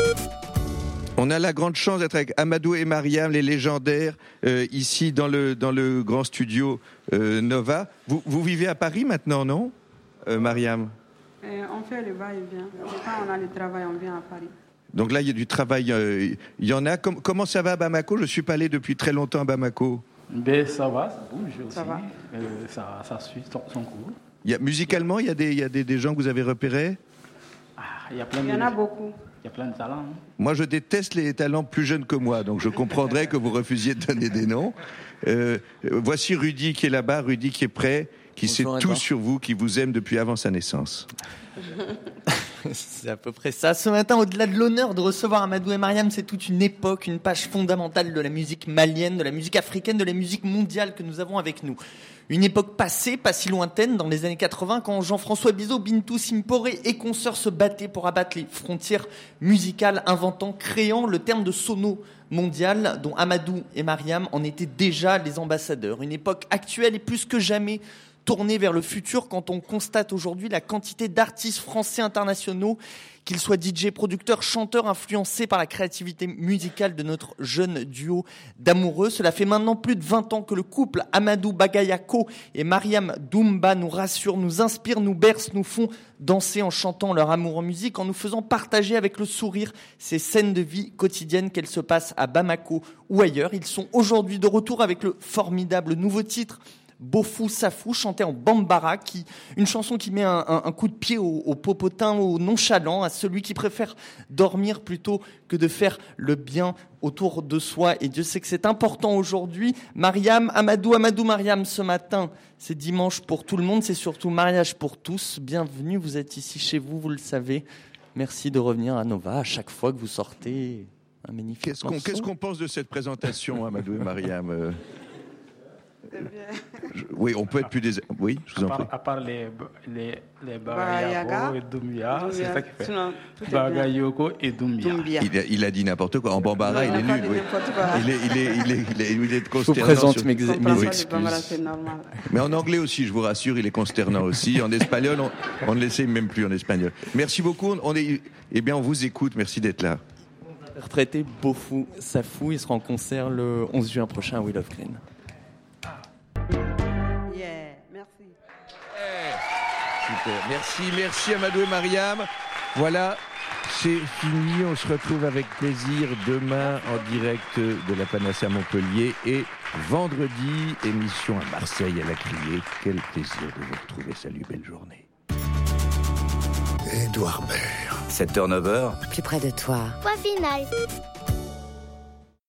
On a la grande chance d'être avec Amadou et Mariam, les légendaires, euh, ici dans le, dans le grand studio euh, Nova. Vous, vous vivez à Paris maintenant, non, euh, Mariam? Euh, on fait le va-et-vient. Quand on a le travail, on vient à Paris. Donc là, il y a du travail, euh, il y en a. Com- comment ça va à Bamako? Je ne suis pas allé depuis très longtemps à Bamako. Ben, ça va, ça bouge aussi. Ça va. Euh, ça, ça suit son, son cours. Il y a, musicalement, il y a, des, il y a des, des gens que vous avez repérés? Ah, il y a plein Il de, y en a beaucoup. Il y a plein de talents. hein. Moi, je déteste les talents plus jeunes que moi, donc je comprendrais que vous refusiez de donner des noms. Euh, euh, voici Rudy qui est là-bas, Rudy qui est prêt, qui Bonjour, sait tout Edouard. sur vous, qui vous aime depuis avant sa naissance. C'est à peu près ça. Ce matin, au-delà de l'honneur de recevoir Amadou et Mariam, c'est toute une époque, une page fondamentale de la musique malienne, de la musique africaine, de la musique mondiale que nous avons avec nous. Une époque passée, pas si lointaine, dans les années quatre-vingts, quand Jean-François Bizot, Bintou Simporé et consorts se battaient pour abattre les frontières musicales, inventant, créant le terme de sono mondial, dont Amadou et Mariam en étaient déjà les ambassadeurs. Une époque actuelle et plus que jamais tournée vers le futur quand on constate aujourd'hui la quantité d'artistes français internationaux, qu'ils soient D J, producteurs, chanteurs, influencés par la créativité musicale de notre jeune duo d'amoureux. Cela fait maintenant plus de vingt ans que le couple Amadou Bagayako et Mariam Doumba nous rassure, nous inspire, nous berce, nous font danser en chantant leur amour en musique, en nous faisant partager avec le sourire ces scènes de vie quotidiennes, qu'elles se passent à Bamako ou ailleurs. Ils sont aujourd'hui de retour avec le formidable nouveau titre Bofou Safou, chanté en bambara, qui, une chanson qui met un, un, un coup de pied au, au popotin, au nonchalant, à celui qui préfère dormir plutôt que de faire le bien autour de soi. Et Dieu sait que c'est important aujourd'hui. Mariam, Amadou, Amadou, Mariam, ce matin, c'est dimanche pour tout le monde, c'est surtout mariage pour tous. Bienvenue, vous êtes ici chez vous, vous le savez. Merci de revenir à Nova à chaque fois que vous sortez un magnifique Qu'est-ce qu'on, morceau. qu'est-ce qu'on pense de cette présentation, Amadou et Mariam? euh Je- Oui, on peut être plus des. Oui, je vous en À prie. part, à part les, les, les Bagayaga Bagayoko et Doumbia, c'est Doumbia. ça qui fait. Sinon, tout est bien. Bagayoko et Doumbia. Doumbia. Il a, il a dit n'importe quoi. En bambara, Non, il est il a pas nul. dit Oui. n'importe quoi. Il est, il est, il est, il est, il est consternant. présente sur- mes ex- Comprends mes pas, excuses. le bambara, c'est normal. Mais en anglais aussi, je vous rassure, il est consternant aussi. En espagnol, on, on ne l'essaye même plus en espagnol. Merci beaucoup. On est, eh bien, on vous écoute. Merci d'être là. Retraité Bofou Safou, il sera en concert le onze juin prochain à Will of Green. Yeah, merci. Super. Merci, merci Amadou et Mariam. Voilà, c'est fini. On se retrouve avec plaisir demain en direct de la Panacea Montpellier et vendredi, émission à Marseille à la Criée. Quel plaisir de vous retrouver. Salut, belle journée. Édouard Baird. sept heures, neuf heures. Plus près de toi. Point final.